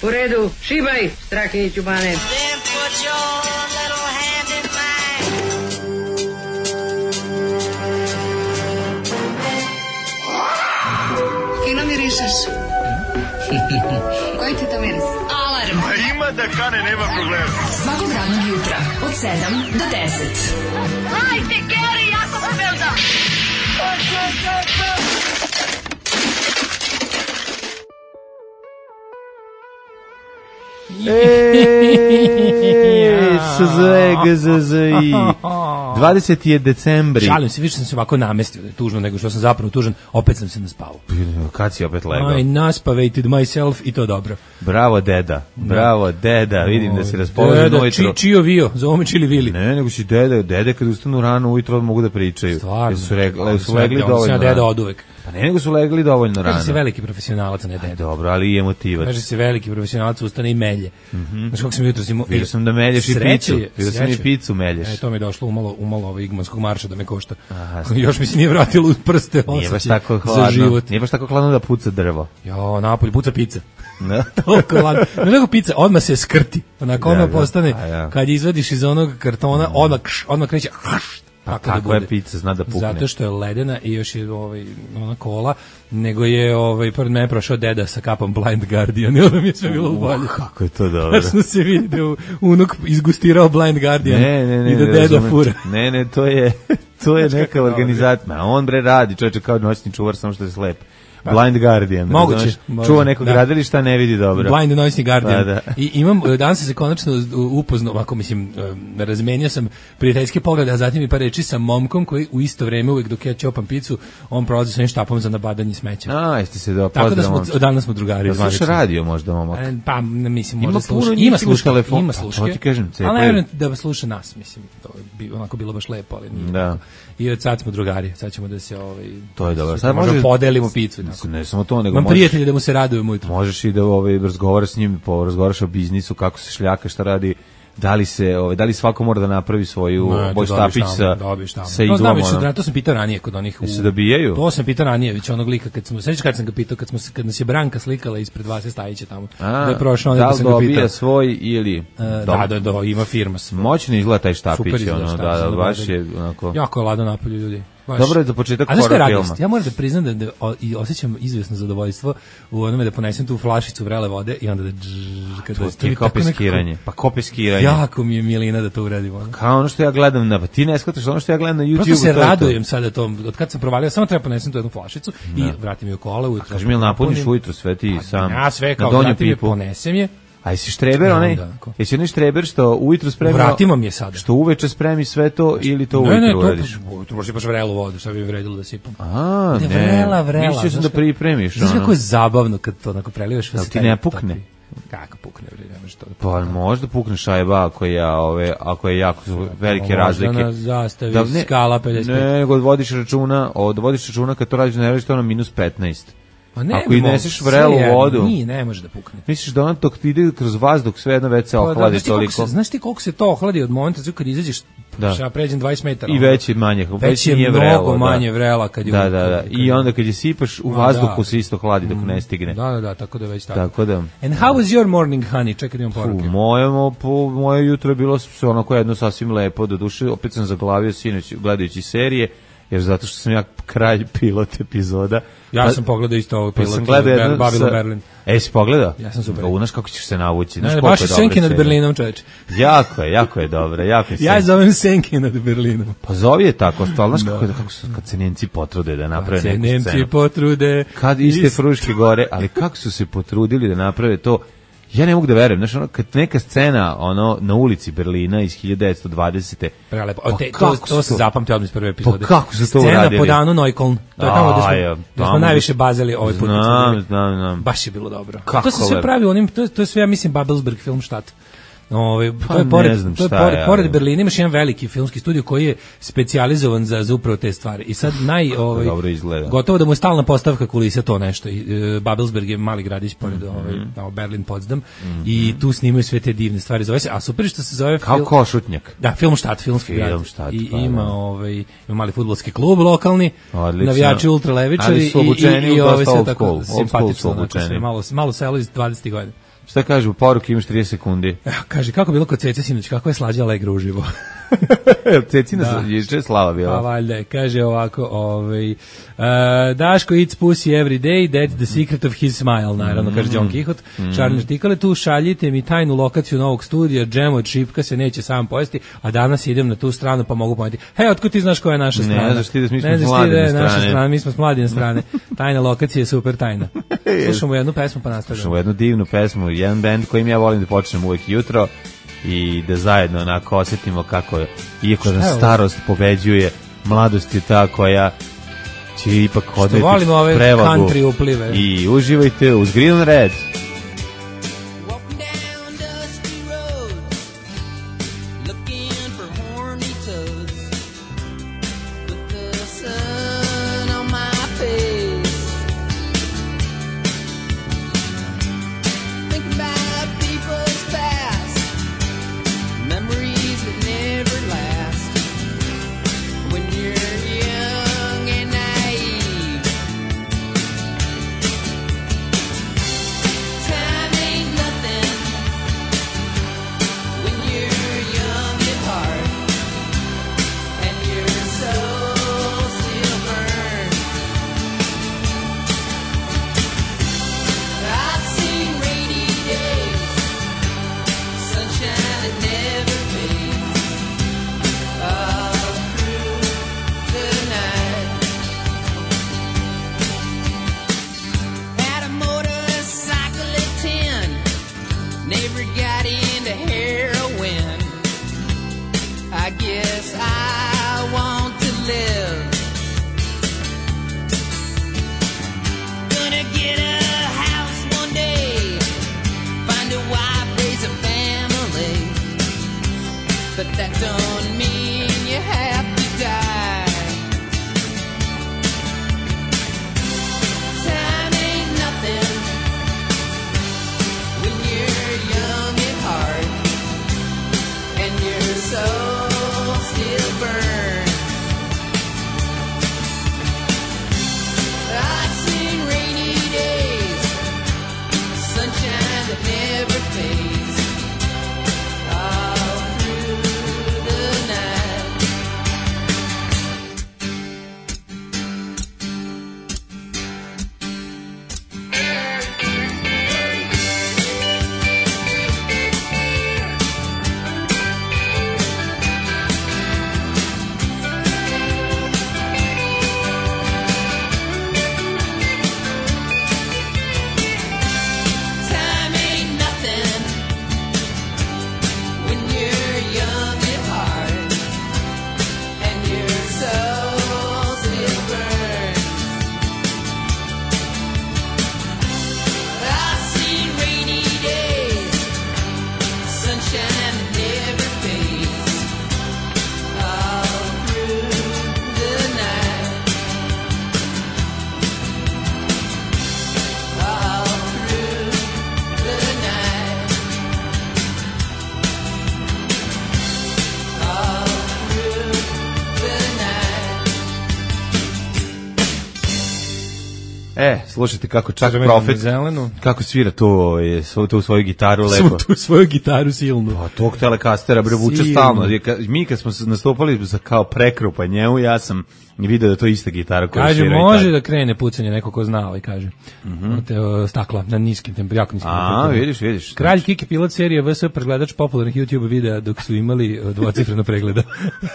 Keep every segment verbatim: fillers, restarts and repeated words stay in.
U redu, šibaj, Strahinjiću Bane. Fino mirišeš. Koji ti to miris? Alarm. A ima da kane, nema problema. Svakog radnog jutra, od sedam do deset. Hajde, Geri, jako se velda. Eee, S Z E G Z Z I dvadeseti decembri. Šalim se, više sam se ovako namestio da je tužno nego što sam zapravo tužan, opet sam se naspao. Kad si opet legao? I naspavated myself i to dobro. Bravo deda, bravo deda, vidim da si raspoložen deda, ujutro. Či, čio vio, zove me Čili Vili. Ne, nego si dede, dede kad ustanu rano ujutro mogu da pričaju. Stvarno. Su, regli, su legli dovoljno rano. Deda od uvek. Pa ne, nego su legli dovoljno rano. Kaže se veliki profesionalac, ne deda. Dobro, ali i emotivac. Kaže se veliki profesionalac, ustane i melje. Mm-hmm. Znaš kako sam jutro si... Vidio sam da melješ i picu. Vidio sam i picu melješ. E, to mi je došlo umalo, umalo ovo igmanskog marša da me košta. Aha, još mi se nije vratilo uz prste nije baš tako hladno, za život. Nije baš tako hladno da puca drvo. Jo, napolje puca pica. Da. Toliko hladno. Ne nego pica, odmah se skrti. Onako da, ono da, postane, ja. Kad izvadiš iz onog kartona, odmah, odmah kreće... Pa kako je pizza, zna da pukne. Zato što je ledena i još je ovaj, ona kola, nego je ovaj, pored mene prošao deda sa kapom Blind Guardian i onda mi je sve bilo bolje. Kako je to dobro. Tačno se vidi da je unuk izgustirao Blind Guardian ne, ne, ne, i da ne, deda razumem. fura. Ne, ne, to je, to je neka organizacija. On bre radi, čovječe kao noćni čuvar, samo što je slep. Blind Guardian. Moguće. Čuva nekog da. Gradilišta, ne vidi dobro. Blind noćni Guardian. Da, da. I imam, danas se konačno upoznao, ovako mislim, razmenio sam prijateljske poglede, a zatim i par reči sa momkom koji u isto vreme, uvek dok ja ćopam picu, on prolazi svojim štapom za nabadanje smeća. A, jeste se da Tako da smo, danas smo drugari. Da sluša radio možda, momak? Pa, mislim, ima možda puno, sluša. Ima sluške, telefon, ima sluške. Pa, to ti kažem, ali ne vjerujem da sluša nas, mislim, to bi onako bilo baš lepo, ali nije. Da. I od sad smo drugari, sad ćemo da se ovaj to je dobro. Sad možemo podelimo picu. Ne samo to, nego imam prijatelje da mu se radujemo ujutro. Možeš i da ovaj razgovaraš s njim, po razgovaraš o biznisu, kako se šljaka, šta radi, da li se, ovaj da li svako mora da napravi svoju boj štapić sa sa iglom. To znam, već, to sam pitao ranije kod onih. U, se dobijaju? To sam pitao ranije, već onog lika kad smo, sećaš kad sam ga pitao, kad smo kad nas je Branka slikala ispred Vase Stajića tamo. A, da je prošao, da da sam ga pitao. Dobija svoj ili uh, da, da, da, ima firma svoj. Moćno izgleda taj štapić, ono, da, da, baš je onako. Jako je ladno napolju ljudi. Baš. Dobro je za početak horor filma. Ja moram da priznam da, da o, i osjećam izvesno zadovoljstvo u onome da ponesem tu flašicu vrele vode i onda da džž, kada to je kao peskiranje. Pa kao peskiranje. Jako mi je milina da to uradim. Ono. Kao ono što ja gledam na, pa ti ne shvataš ono što ja gledam na YouTube. Prosto se radujem sada tom, od kad sam provalio, samo treba ponesem tu jednu flašicu da. I vratim je u kola ujutro. Kaži mi, napuniš ujutro sve ti sam? Ja sve kao vratim je, ponesem je. A jesi štreber onaj? Jesi onaj štreber što ujutro spremi? Vratimo mi je sada. Što uveče spremi sve to ili to ujutro ne, uradiš? Ne, ne, to možeš baš vrelu vodu, šta bi vredilo da sipam. A, ne. Vrela, vrela. Mislio sam da pripremiš. Znaš kako je zabavno kad to onako prelivaš. Da ti ne pukne? Kako pukne, bre, nemaš to. Pa možda pukne šajba ako je, ove, ako je jako velike razlike. Možda na zastavi da, ne, skala pedeset pet. Ne, nego vodiš računa, od vodiš računa kad to radiš ne radiš to na minus petnaest. Pa ne, ako ineseš vrelu vodu, nije, ne može da pukne. Misliš da on dok ti ide kroz vazduh sve jedno već se ohladi da, toliko? Se, znaš ti koliko se to ohladi od momenta kad izađeš, da. Ja pređem dvadeset metara. I već je manje, već, već je nije mnogo vrelo, manje da. vrela kad je da, da, da. I onda kad je sipaš u vazduhu se isto hladi dok ne stigne. Da, da, da, tako da već tako. Tako da. And how was your morning, honey? Čekaj da imam poruke. Moje, po, moje jutro je bilo sve onako jedno sasvim lepo, do duše, opet sam zaglavio sinoć gledajući serije, jer zato što sam ja kralj pilot epizoda. Ja pa, sam pogledao isto ovo pilot, pa sam gledao jedno Babylon sa, Berlin. E, si pogledao? Ja sam super. Unaš kako ćeš se navući. Znaš ne, baš je Senke nad Berlinom, čoveče. Jako je, jako je dobro. Jako je ja je zovem Senke nad Berlinom. Pa zovi je tako, stalno, znaš kako, kako su, kad se Nemci potrude da naprave neku scenu. Kad se Nemci potrude. Kad iste Fruške gore, ali kako su se potrudili da naprave to. Ja ne mogu da verujem, znači ono, kad neka scena ono na ulici Berlina iz hiljadu devetsto dvadesete. Prelepo. Pa te, to to se zapamti odmah iz prve epizode. Pa kako su to scena uradili? Po danu Neukölln. To je tamo gde smo, ja, gde smo najviše bazeli ovaj put. Znam, znam, znam. Baš je bilo dobro. Kako to se sve pravi onim, to, to je sve, ja mislim, Babelsberg Filmstadt. Ove, pa to je pored, znam to je pored, je, pored Berlina imaš jedan veliki filmski studio koji je specijalizovan za, za upravo te stvari. I sad naj, ovaj, gotovo da mu je stalna postavka kulisa to nešto. I, uh, Babelsberg je mali gradić pored mm -hmm. ovaj, Berlin, Potsdam mm -hmm. i tu snimaju sve te divne stvari. Zove se, a super što se zove... Kao film, Košutnjak. Da, Filmstadt, filmski grad. Filmstadt, I pa, ima, ovaj, ima mali fudbalski klub lokalni, odlično. Navijači ultralevičari i, i, i, i ove sve tako simpatično. Malo, malo selo iz dvadesetih godina. Šta kaže u poruki, imaš trideset sekundi. Evo, kaže, kako bilo kod Cece sinoć, kako je slađa Allegra uživo. Cecina da. Je slava bila. Pa valjda, kaže ovako, ovaj, uh, Daško eats pussy every day, that's the secret of his smile, naravno, mm. kaže John Quixote. Mm. Šarni artikale, tu šaljite mi tajnu lokaciju novog studija, džem od šipka se neće sam pojesti, a danas idem na tu stranu pa mogu pojeti. Hej, otkud ti znaš koja je naša strana? Ne znaš ti da mi smo mladine strane. Naša strana, mi smo mladine strane. Tajna lokacija je super tajna. Slušamo jednu pesmu pa nastavljamo. Slušamo jednu divnu pesmu, jedan band kojim ja volim da počnem uvek jutro i da zajedno onako osjetimo kako je, iako da starost pobeđuje, mladost je ta koja će ipak odveti prevagu i uživajte uz Green and Red. E, slušajte kako čak Profet, kako svira tu, tu svoju gitaru lepo. Tu svoju gitaru silnu. Pa tog Telecastera bre vuče stalno. Mi kad smo nastupali za kao prekrupa njemu, ja sam video da to je ista gitara koja kaže, svira. Kaže, može da krene pucanje, neko ko zna, ovaj kaže. Mm-hmm. Te, o, stakla, na niskim temperaturom. Niskim A, vidiš, vidiš. Kralj Kiki, pilot serije V S, pregledač popularnih YouTube videa dok su imali dvocifreno pregleda.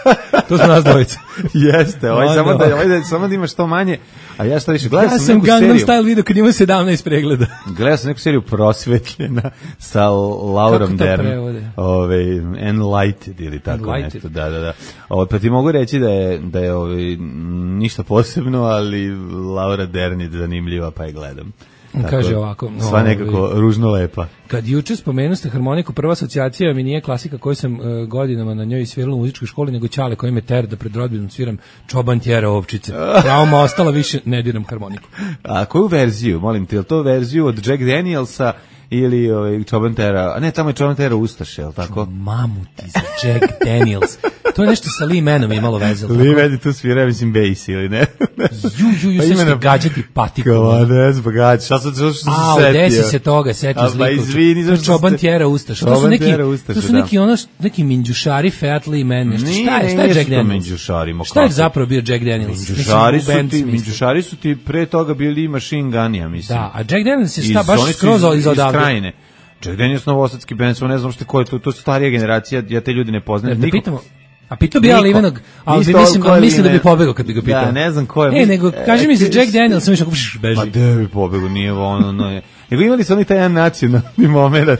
To su nas dvojica. Jeste, ovaj samo da, ovaj da, samo da ima što manje. A ja šta više, gledao ja sam, sam neku seriju. Ja sam Gangnam Style video kad ima sedamnaest pregleda. Gledao sam neku seriju Prosvetljena sa Laurom Dern. Ove, Enlighted ili tako Enlighted. Nešto. Da, da, da. Ove, pa ti mogu reći da je, da je ove, ništa posebno, ali Laura Dern je zanimljiva, pa je gledam. Tako, kaže ovako. Sva nekako ovaj, ružno lepa. Kad juče spomenuste harmoniku, prva asocijacija mi nije klasika koju sam uh, godinama na njoj svirala u muzičkoj školi, nego Ćale koji me ter da pred rodbinom sviram Čoban tjera ovčice. Trauma ostala, više ne diram harmoniku. A koju verziju, molim te, je li to verziju od Jack Danielsa ili ovaj, Čoban tera, a ne, tamo je Čoban tera Ustaše, je li tako? Mamu ti za Jack Daniels. To je nešto sa Lee Manom imalo veze. Lee Man tu svira, mislim, bass ili ne? Ju, ju, ju, sve ćete gađati patikom. Kao, ne znam, gađati. Šta sam se setio? A, desi se toga, setio zliku. Pa izvini, zašto ste... Čoban tjera Ustaša. To su neki, to su neki, ono, neki minđušari, Fat Lee Man, nešto. Šta je, šta je Jack Daniels? Šta je zapravo bio Jack Daniels? Minđušari su ti, minđušari su ti pre toga bili Machine Gun, ja mislim. Da, a Jack Daniels je šta, baš skroz iz odavde. Jack Daniels novosadski band, ne znam što ko je to, to su starija generacija, ja te ljudi ne poznajem. Da pitamo, a pitao bi ja Livenog, ali bi mislim, ali mislim da bi pobegao kad bi ga pitao. Ja, ne znam ko je. Ne, nego, kaži mi za Jack Daniels, sam išao, beži. Pa da bi pobegao, nije ono, no, nego imali su oni taj jedan nacionalni moment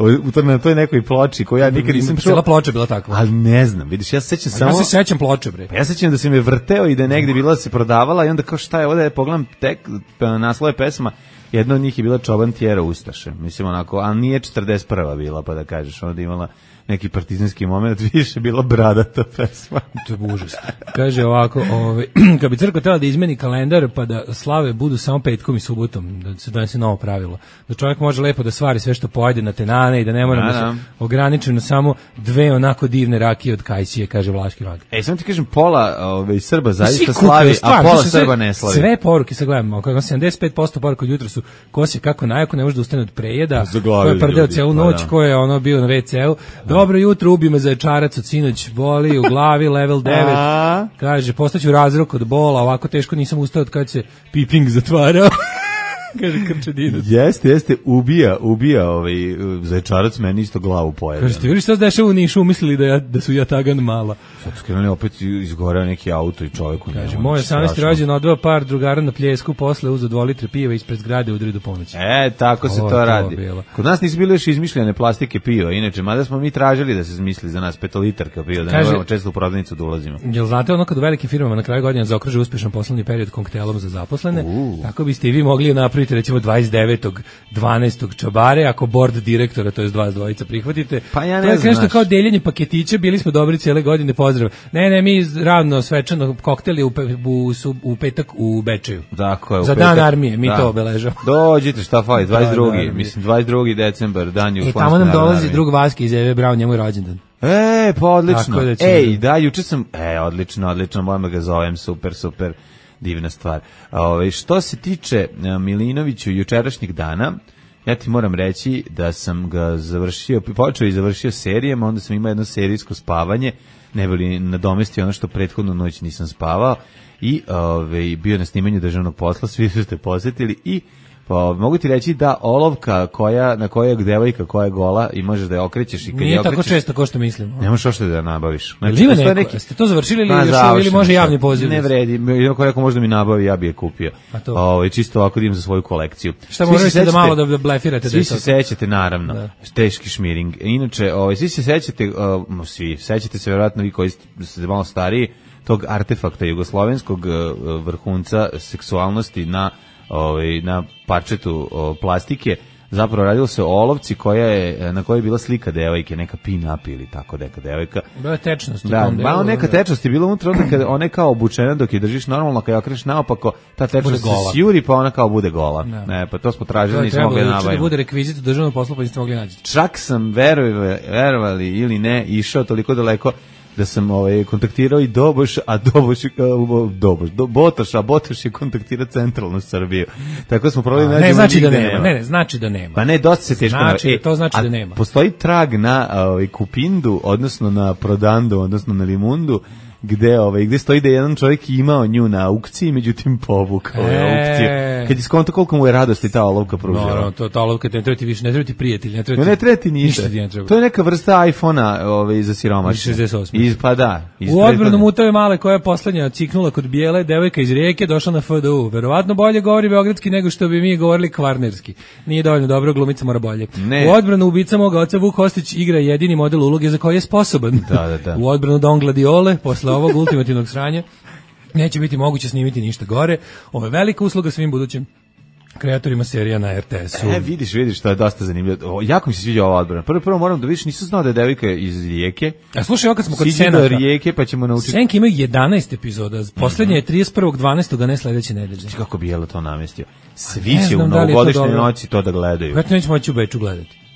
na toj nekoj ploči koju ja nikad nisam čuo. Cijela ploča bila takva. Ali ne znam, vidiš, ja se sećam samo... Ja se sećam ploče, bre. Ja se sećam da se me vrteo i da je negde bila se prodavala i onda kao šta je ovde, ja pogledam tek naslove pesma, jedna od njih je bila Čoban tjera Ustaše, mislim onako, a nije četrdeset prva bila, pa da kažeš, onda imala neki partizanski moment, više bila bradata pesma. To je užas. Kaže ovako, ovaj, kad bi crkva trebala da izmeni kalendar, pa da slave budu samo petkom i subotom, da se donese novo pravilo, da čovjek može lepo da stvari sve što pojede na tenane i da ne mora da se ograniči na samo dve onako divne rakije od Kajsije, kaže Vlaški Vag. Ej, samo ti kažem, pola ovaj, Srba zaista slavi, a pola Srba ne slavi. Sve poruke, sad gledamo, kako sedamdeset pet posto poruka od jutra su, ko se kako najako ne može da ustane od prejeda, ko je prdeo celu noć, ko je ono bio na ve ce u. Dobro jutro, ubi me zaječarac od sinoć, boli u glavi, level devet. Kaže, postaću razrok od bola, ovako teško nisam ustao od kad se Piping zatvarao. Kaže Krčedinac. Jeste, jeste, ubija, ubija ovaj zaječarac, meni isto glavu pojede. Kaže, ti vidiš šta se dešava u Nišu, mislili da, ja, da su Jatagan mala. Sad skrenuli opet izgoreo neki auto i čovjek u njemu. Kaže, moj osamnaesti rođendan odveo par drugara na Pljesku, posle uzeo dva litre piva ispred zgrade, udri do ponoći. E, tako se to, to radi. Bilo. Kod nas nisu bile još izmišljene plastike piva, inače, mada smo mi tražili da se izmisli za nas petolitarka piva, da ne moramo često u prodavnicu da ulazimo. Jel znate ono kad u velikim firmama na kraju godine zaokruže uspešan poslovni period koktelom za zaposlene, uh. tako biste i vi mogli napraviti recimo dvadeset devetog dvanaestog čabare, ako board direktora, to je dvadeset dvojica prihvatite. Pa ja ne to je znam. nešto kao deljenje paketića, bili smo dobri cijele godine, pozdrav. Ne, ne, mi ravno svečano kokteli u, u, u petak u Bečeju. Tako je, u za petak, dan armije, mi da. To obeležamo. Dođite, šta fali, dvadeset drugi Da, mislim, dvadeset drugi decembar, dan je u e, tamo nam dolazi drug Vaski iz Eve Brown, njemu je rođendan. E, pa odlično. Da Ej, da, juče sam, e, odlično, odlično, moram da ga zovem, super, super. Divna stvar. Ove, što se tiče Milinoviću jučerašnjeg dana, ja ti moram reći da sam ga završio, počeo i završio serijama, onda sam imao jedno serijsko spavanje, ne bi li nadomestio ono što prethodnu noć nisam spavao i ove, bio na snimanju državnog posla, svi su ste posjetili i pa, mogu ti reći da olovka koja, na kojoj je devojka koja je gola i možeš da je okrećeš i kad nije je okrećeš, tako često kao što mislimo. Ne možeš ošte da je nabaviš. Znači, ima neko, neki, ste to završili ili, još, ili može javni poziv? Ne vredi, ako neko može da mi nabavi, ja bi je kupio. O, čisto ovako da imam za svoju kolekciju. Šta morate da malo da blefirate? Svi se sećate, naravno, da. Teški šmiring. Inače, ovaj, svi se sećate, uh, svi, sećate se vjerojatno vi koji ste malo stariji, tog artefakta jugoslovenskog uh, vrhunca seksualnosti na ovaj na parčetu o, plastike, zapravo radilo se o olovci koja je, na kojoj je bila slika devojke, neka pin-up ili tako neka devojka. Bila tečnost. Da, malo neka tečnost je bila unutra, onda kada ona je kao obučena dok je držiš normalno, kada je okreneš naopako, ta tečnost se sjuri pa ona kao bude gola. Da. Ne, pa to smo tražili, nismo mogli nabaviti. Da bude rekvizit u državnom poslu, pa niste mogli naći. Čak sam, verovali, verovali ili ne, išao toliko daleko da sam ovaj kontaktirao i Doboš, a Doboš Doboš, do, Botoš, a Botoš je kontaktirao centralnu Srbiju. Tako smo probali naći. Ne znači da nema. nema. Ne, ne, znači da nema. Pa ne, dosta se teško. Znači, e, to znači da nema. Postoji trag na ovaj Kupindu, odnosno na Prodandu, odnosno na Limundu, gde ovaj gde stoji da jedan čovjek imao nju na aukciji, međutim povukao je aukciju. Kad je skonto koliko mu je radosti ta olovka pružila. No, no, to ta olovka ne treba ti više, ne treba ti prijatelj, ne treba ti. Ne treba ti ništa. ništa to je neka vrsta iPhonea, ovaj za siromašne. šezdeset osam Iz pa da. Iz u odbranu Mutave Male koja je poslednja ciknula kod Bijele, devojka iz Rijeke došla na F D U. Verovatno bolje govori beogradski nego što bi mi govorili kvarnerski. Nije dovoljno dobro, glumica mora bolje. Ne. U odbranu ubica moga oca Vuk Kostić igra jedini model uloge za koji je sposoban. Da, da, da. U odbranu Don Gladiole posle ovog ultimativnog sranja neće biti moguće snimiti ništa gore. Ovo je velika usluga svim budućim kreatorima serija na R T S-u. E, vidiš, vidiš, to je dosta zanimljivo. Jako mi se sviđa ova odbrana. Prvo, prvo moram da vidiš, nisam znao da je devojka iz Rijeke. A slušaj, kad smo kod Senaka, Rijeke, pa ćemo naučiti. Senke imaju jedanaest epizoda. Poslednja je trideset prvog decembra, a ne sledeće nedelje. Kako bi Jelo to namestio? Svi će u novogodišnjoj noći to da gledaju. Kako nećemo moći u Beču gledati?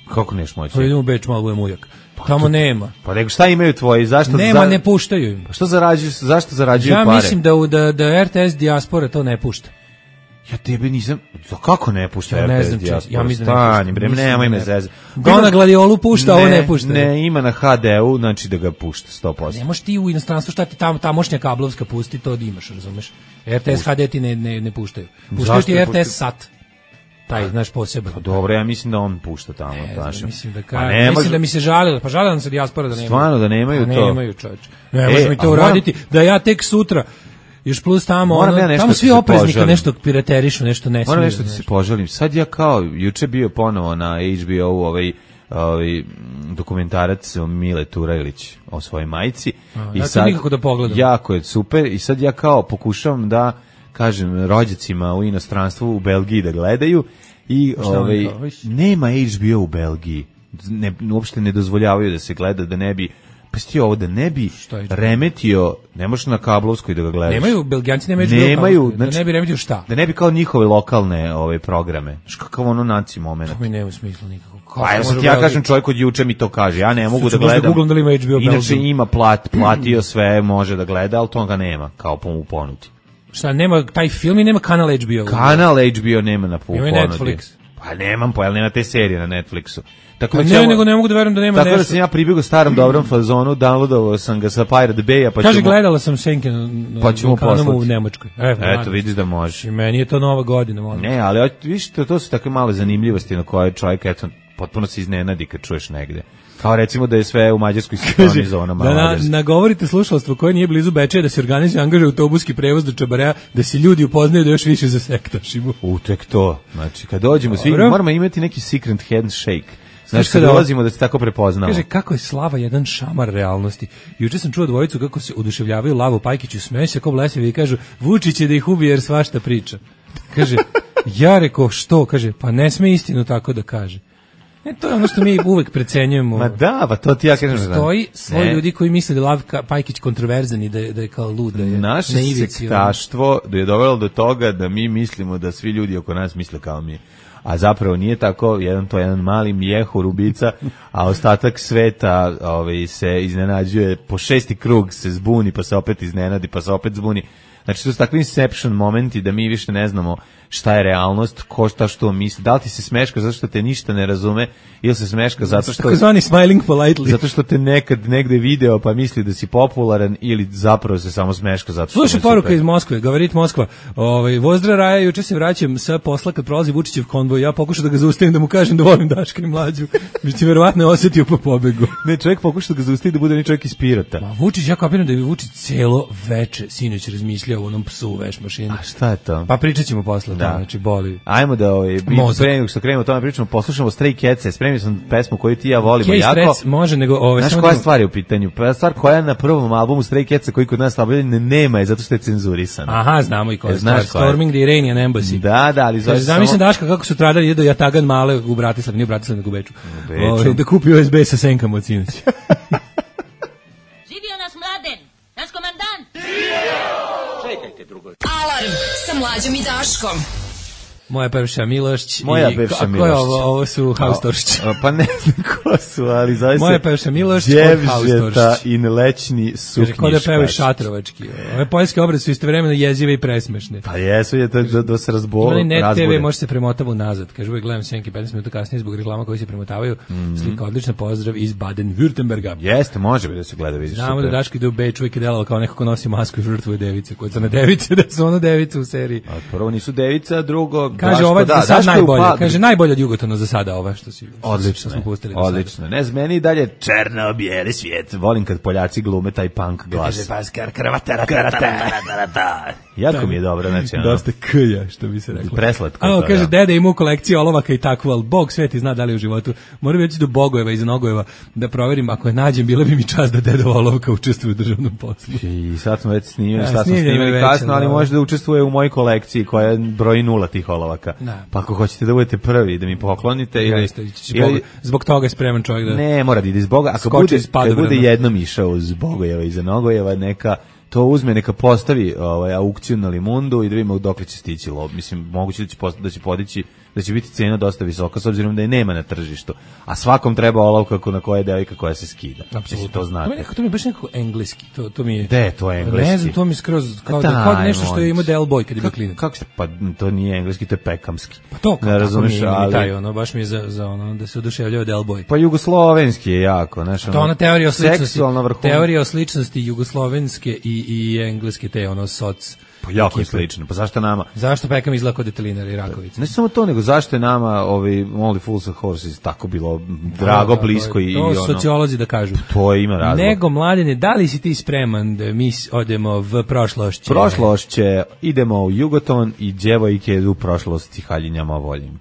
Kako neš moći? Pa idemo u Beč, malo budem ujak. Pa tamo nema. Pa nego šta imaju tvoji? Zašto? Nema, za... ne puštaju im. Pa što zarađuju? Zašto zarađuju ja pare? Ja mislim da, da, da R T S Dijaspora to ne pušta. Ja tebe nisam... Za kako ne pušta ja R T S ne znam, Dijaspora? Ja mislim Stani, bre, nemoj me zezati. Dona Gladiolu pušta, ne, ovo ne pušta. Ne, ima na ha de u, znači da ga pušta sto posto. Ne možeš ti u inostranstvu šta ti tamo tamošnja kablovska pusti, to da imaš, razumeš? R T S Pušta. ha de ti ne, ne, ne puštaju. Puštaju ti R T S Sat. Taj, znaš, poseban. Pa dobro, ja mislim da on pušta tamo. Ne znam, tašem. mislim da, ka, ne, mislim može... da mi se žalila, pa žalila nam se Dijaspora da nemaju. Stvarno da nemaju pa to? Nemaju, čovječe. Ne, može mi to uraditi, moram... da ja tek sutra, još plus tamo, ono, ja tamo svi opreznika nešto piraterišu, nešto ne smiju. Moram nešto da se požalim. Sad ja kao, juče bio ponovo na H B O-u ovaj, ovaj dokumentarac Mile Turajlić o svojoj majci. A, i ja sad, nikako da pogledam. Jako je super i sad ja kao pokušavam da kažem rođacima u inostranstvu u Belgiji da gledaju i ovaj, nema H B O u Belgiji. Ne, uopšte ne dozvoljavaju da se gleda, da ne bi pa sti ovo da ne bi remetio, ne možeš na kablovskoj da ga gledaš. Nemaju, Belgijanci nemaju, nemaju znači, da ne bi remetio šta? Da ne bi kao njihove lokalne ove programe. Što kakav ono naci moment. To mi nema smisla nikako. Pa ja sad ja kažem čovjek od juče mi to kaže, ja ne mogu da gledam. Da da ima H B O inače ima plat, platio sve, može da gleda, ali to ga nema, kao po mu ponuti. Šta, nema taj film i nema kanal H B O? Kanal H B O nema na ponudi. Ima Netflix. Pa nemam, pa jel nema te serije na Netflixu. Tako da ne, ćemo, nego ne mogu da verujem da nema tako nešto. Tako da sam ja pribjegao starom dobrom fazonu, downloadovao sam ga sa Pirate Bay-a. Pa kaže, ćemo, gledala sam Senke na, pa ćemo kanalama u Nemačkoj. Evo, eto, vidiš da možeš. I meni je to nova godina. Molim. Ne, ali viš, to, to su takve male zanimljivosti na koje čovjek, eto, potpuno se iznenadi kad čuješ negde. Kao recimo da je sve u Mađarskoj sinhronizovano. Da na, nagovorite slušalstvo koje nije blizu Bečeja da se organizuje angažuje autobuski prevoz do Čabareja, da se ljudi upoznaju da još više za sektašimo. U, tek to. Znači, kad dođemo, svi moramo imati neki secret handshake. Znači, kad da dolazimo da se tako prepoznamo. Kaže, kako je Slava jedan šamar realnosti. Juče sam čuo dvojicu kako se oduševljavaju Lavo Pajkiću, smeju se kao blesavi i kažu, Vučić je da ih ubije jer svašta priča. Kaže, ja reko, što? Kaže, pa ne sme istinu tako da kaže. E, to je ono što mi uvek precenjujemo. Ma da, pa to ti ja kažem. Stoji svoj ljudi koji misle da Lav Pajkić kontroverzan i da je, da je kao lud. Da je naše sektaštvo da je dovelo do toga da mi mislimo da svi ljudi oko nas misle kao mi. A zapravo nije tako, jedan to je jedan mali mjehur ubica, a ostatak sveta ovaj, se iznenađuje, po šesti krug se zbuni, pa se opet iznenadi, pa se opet zbuni. Znači, to su takvi inception momenti da mi više ne znamo šta je realnost, ko šta što misli. Da li ti se smeška zato što te ništa ne razume ili se smeška zato što... Tako zvani smiling politely. Zato što te nekad negde video pa misli da si popularan ili zapravo se samo smeška zato što... Slušaj poruka iz Moskve, govorit Moskva. Ovaj, Vozdra Raja, juče se vraćam sa posla kad prolazi Vučićev konvoj. Ja pokušam da ga zaustavim da mu kažem da volim Daška i Mlađu. Mi ti verovatno osetio po pobegu. Ne, čovjek pokuša da ga zaustavi da bude ni čovjek iz Pirota. Ma Vučić, ja kapiram da je Vučić celo veče sinoć razmišljao o onom psu u veš mašini. A šta je to? Pa pričat ćemo posle, da. Znači boli. Ajmo da ovaj spremimo što krenemo o tome pričamo, poslušamo Stray Cats, spremio sam pesmu koju ti ja volimo Kej, jako. Strec, može nego ovaj znaš koja stvar je u pitanju? Prva stvar koja je na prvom albumu Stray Catsa koji kod nas ne nema je zato što je cenzurisana. Aha, znamo i koja je stvar. Storming the Iranian Embassy. Da, da, ali znači znam mislim Daška kako su tradali ide do Jatagan Male u Bratislavi, nije u Bratislavi nego u Beču. Ovaj da kupi U S B sa senkama od sinoć. Živio nas Mladen, naš komandant. Čekajte drugo. Alarm sa Mlađom i Daškom. Moja bivša Milošć. Moja bivša Milošć. Ko je ovo? Ovo su Haustoršć. Pa ne znam ko su, ali zaista... Moja bivša Milošć, Djevžeta i lećni suknjiškač. Kaže, ko da pevaju šatrovački. Ove poljske obrade su istovremeno jezive i presmešne. Pa jesu, je to da, da se razbolo. Imali net te ve može se premotava unazad. Kaže, uvijek gledam Senke petnaest minuta kasnije zbog reklama koji se premotavaju. Mm-hmm. Slika odlična, pozdrav iz Baden-Württemberga. Jeste, može bi da se gleda, vidiš. Znamo da Daško ide u Beč, uvijek je delalo kao neko ko nosi masku i žrtvuje device. Koje su na device, da su ono device u seriji. A prvo nisu devica, drugo... Kaže, ova da, sad najbolje. Kaže, najbolje od Jugotona za sada ova što si... Odlično, smo pustili odlično. Ne, meni dalje černo-bijeli svijet. Volim kad Poljaci glume taj punk glas. Kaže, paskar, kravatarata. Jako mi je dobro, znači... Dosta krja, što bi se reklo. Preslatko. A, kaže, deda ima u kolekciji olovaka i tako, ali Bog sveti zna da li u životu. Moram reći do Bogojeva i za Nogojeva da proverim, ako je nađem, bila bi mi čast da deda olovka učestvuje u državnom poslu. I sad smo već snimili, sad smo snimili kasno, ali može da učestvuje u mojoj kolekciji koja broji nula tih olovaka. Pa ako hoćete da budete prvi, da mi poklonite... Ja isto, ili, zbog toga je spreman čovjek da... Ne, mora da ide iz Boga. Ako bude, kad bude jednom išao uz Bogojeva i za Nogojeva, neka... to uzme, neka postavi ovaj, aukciju na Limundu i da vidimo dok će stići lob. Mislim, moguće da će, post, da će podići da će biti cena dosta visoka s obzirom da je nema na tržištu. A svakom treba olovka na koja je devojka koja se skida. Apsolutno. To znate. To mi je, to mi je baš nekako engleski. To, to mi je... De, to je engleski. Ne znam, to mi je skroz kao, da, kao da nešto što je imao Del Boy kad je bio klinac. Kako se, pa to nije engleski, to je pekamski. Pa to, kako, ne razumeš, mi je ali... taj, ono, baš mi je za, za ono, da se oduševljava Del Boy. Pa jugoslovenski je jako, znaš, to ona teorija o sličnosti, vrhun... teorija o sličnosti jugoslovenske i, i engleske, te ono, soc... Pa jako je slično, pa zašto nama? Zašto Pekam izgleda kod Detelinara i Rakovica? Ne samo to, nego zašto je nama ovi Only Fools and Horses tako bilo drago, da, blisko to, i, to i ono... To sociolozi da kažu. To je ima razlog. Nego, mladene, da li si ti spreman da mi odemo v prošlošće? Prošlošće, idemo u Jugoton i djevojke u prošlosti haljinjama voljim.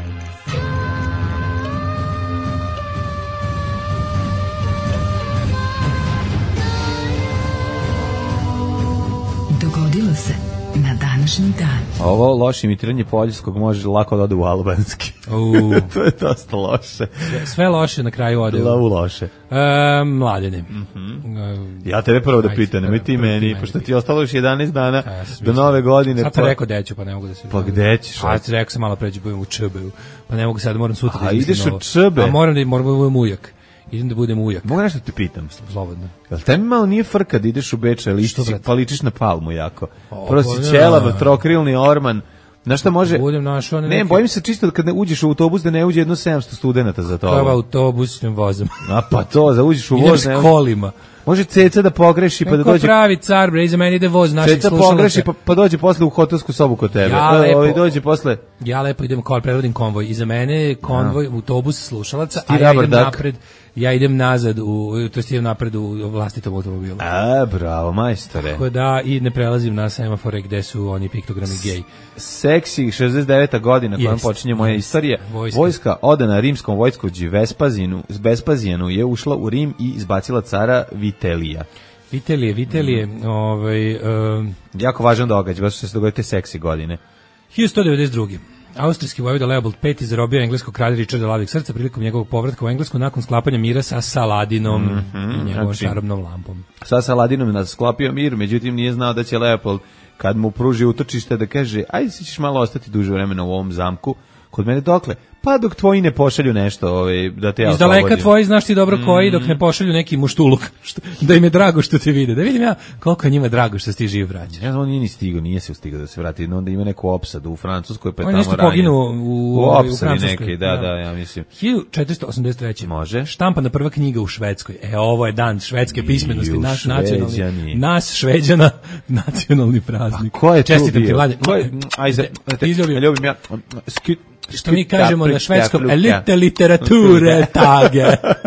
Dogodilo se na današnji dan. Ovo loše imitiranje poljskog može lako da ode u albanski. To je dosta loše. Sve, sve loše na kraju ode u loše. E, mladene. Mm-hmm. E, ja tebe prvo da pitam, nemoj ti meni, pošto ti je ostalo još jedanaest dana ja do nove godine. Sad sam pa... rekao deću, pa ne mogu da se... Pa gde ćeš? A rekao sam malo pređu, budem u Čebeu. Pa ne mogu sad, moram sutra da izmislim ideš u Čebe? A moram da, moram da budem ujak. Idem da budem ujak. Mogu nešto te pitam? Slobodno. Jel tebi malo nije frka da ideš u Beč, ali pa ličiš na Palmu jako? O, Prvo si ćelav, trokrilni orman. Znaš šta može? Budem našao ne, neki... bojim se čisto da kad ne uđeš u autobus da ne uđe jedno sedamsto studenata za to. Kao autobusnim vozom. A pa to, da uđeš u voz. Idem s kolima. Može Ceca da pogreši pa da dođe. Neko pravi car, bre, iza meni ide voz naših Ceca slušalaca. pogreši pa, pa dođe posle u hotelsku sobu kod tebe. Ja lepo, Ovi dođe posle. Ja lepo idem kao predvodim konvoj. Iza mene konvoj, no. autobus slušalaca, Sti a ja idem dak. napred. Ja idem nazad u, to jest idem napred u vlastitom automobilu. A, bravo, majstore. Tako da i ne prelazim na semafore gde su oni piktogrami gej. Seksi šezdeset deveta godina kojom počinje moja istorija. Vojska. Vojska odana rimskom vojskovođi Vespazijanu, Vespazijanu je ušla u Rim i izbacila cara Vitelija. Vitelije, Vitelije, mm. ovaj... Um, jako važan događaj, baš što se dogodite seksi godine. hiljadu sto devedeset druge. Austrijski vojvoda Leopold peti zarobio engleskog kralja Richarda Lavih srca prilikom njegovog povratka u Englesku nakon sklapanja mira sa Saladinom mm-hmm, i njegovom znači, čarobnom lampom. Sa Saladinom nas sklopio mir, međutim nije znao da će Leopold, kad mu pruži utočište, da kaže, ajde si ćeš malo ostati duže vremena u ovom zamku, kod mene dokle? Pa dok tvoji ne pošalju nešto, ovaj, da te ja oslobodim. Iz daleka tvoji znaš ti dobro koji, dok ne pošalju neki muštuluk, što, da im je drago što te vide. Da vidim ja koliko je njima drago što se ti živ vraćaš. Ja znam, on nije ni stigao, nije se ustigao da se vrati, no onda ima neku opsadu u Francuskoj, pa je on tamo ranjen. On je nešto poginuo u, u, u, u Francuskoj. Neki, da, da, ja mislim. hiljadu četiristo osamdeset treće. Može. Štampana prva knjiga u Švedskoj. E, ovo je dan švedske pismenosti, naš nacionalni, nas Šveđana, nacionalni praznik. A ko je tu bio? Mladen. Ko je, ajde, ljubim ja, skit. Što mi kažemo na švedskom, elite literature tage.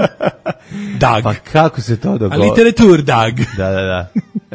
Dag. Pa kako se to dogodilo? Literatur dag. Da, da, da.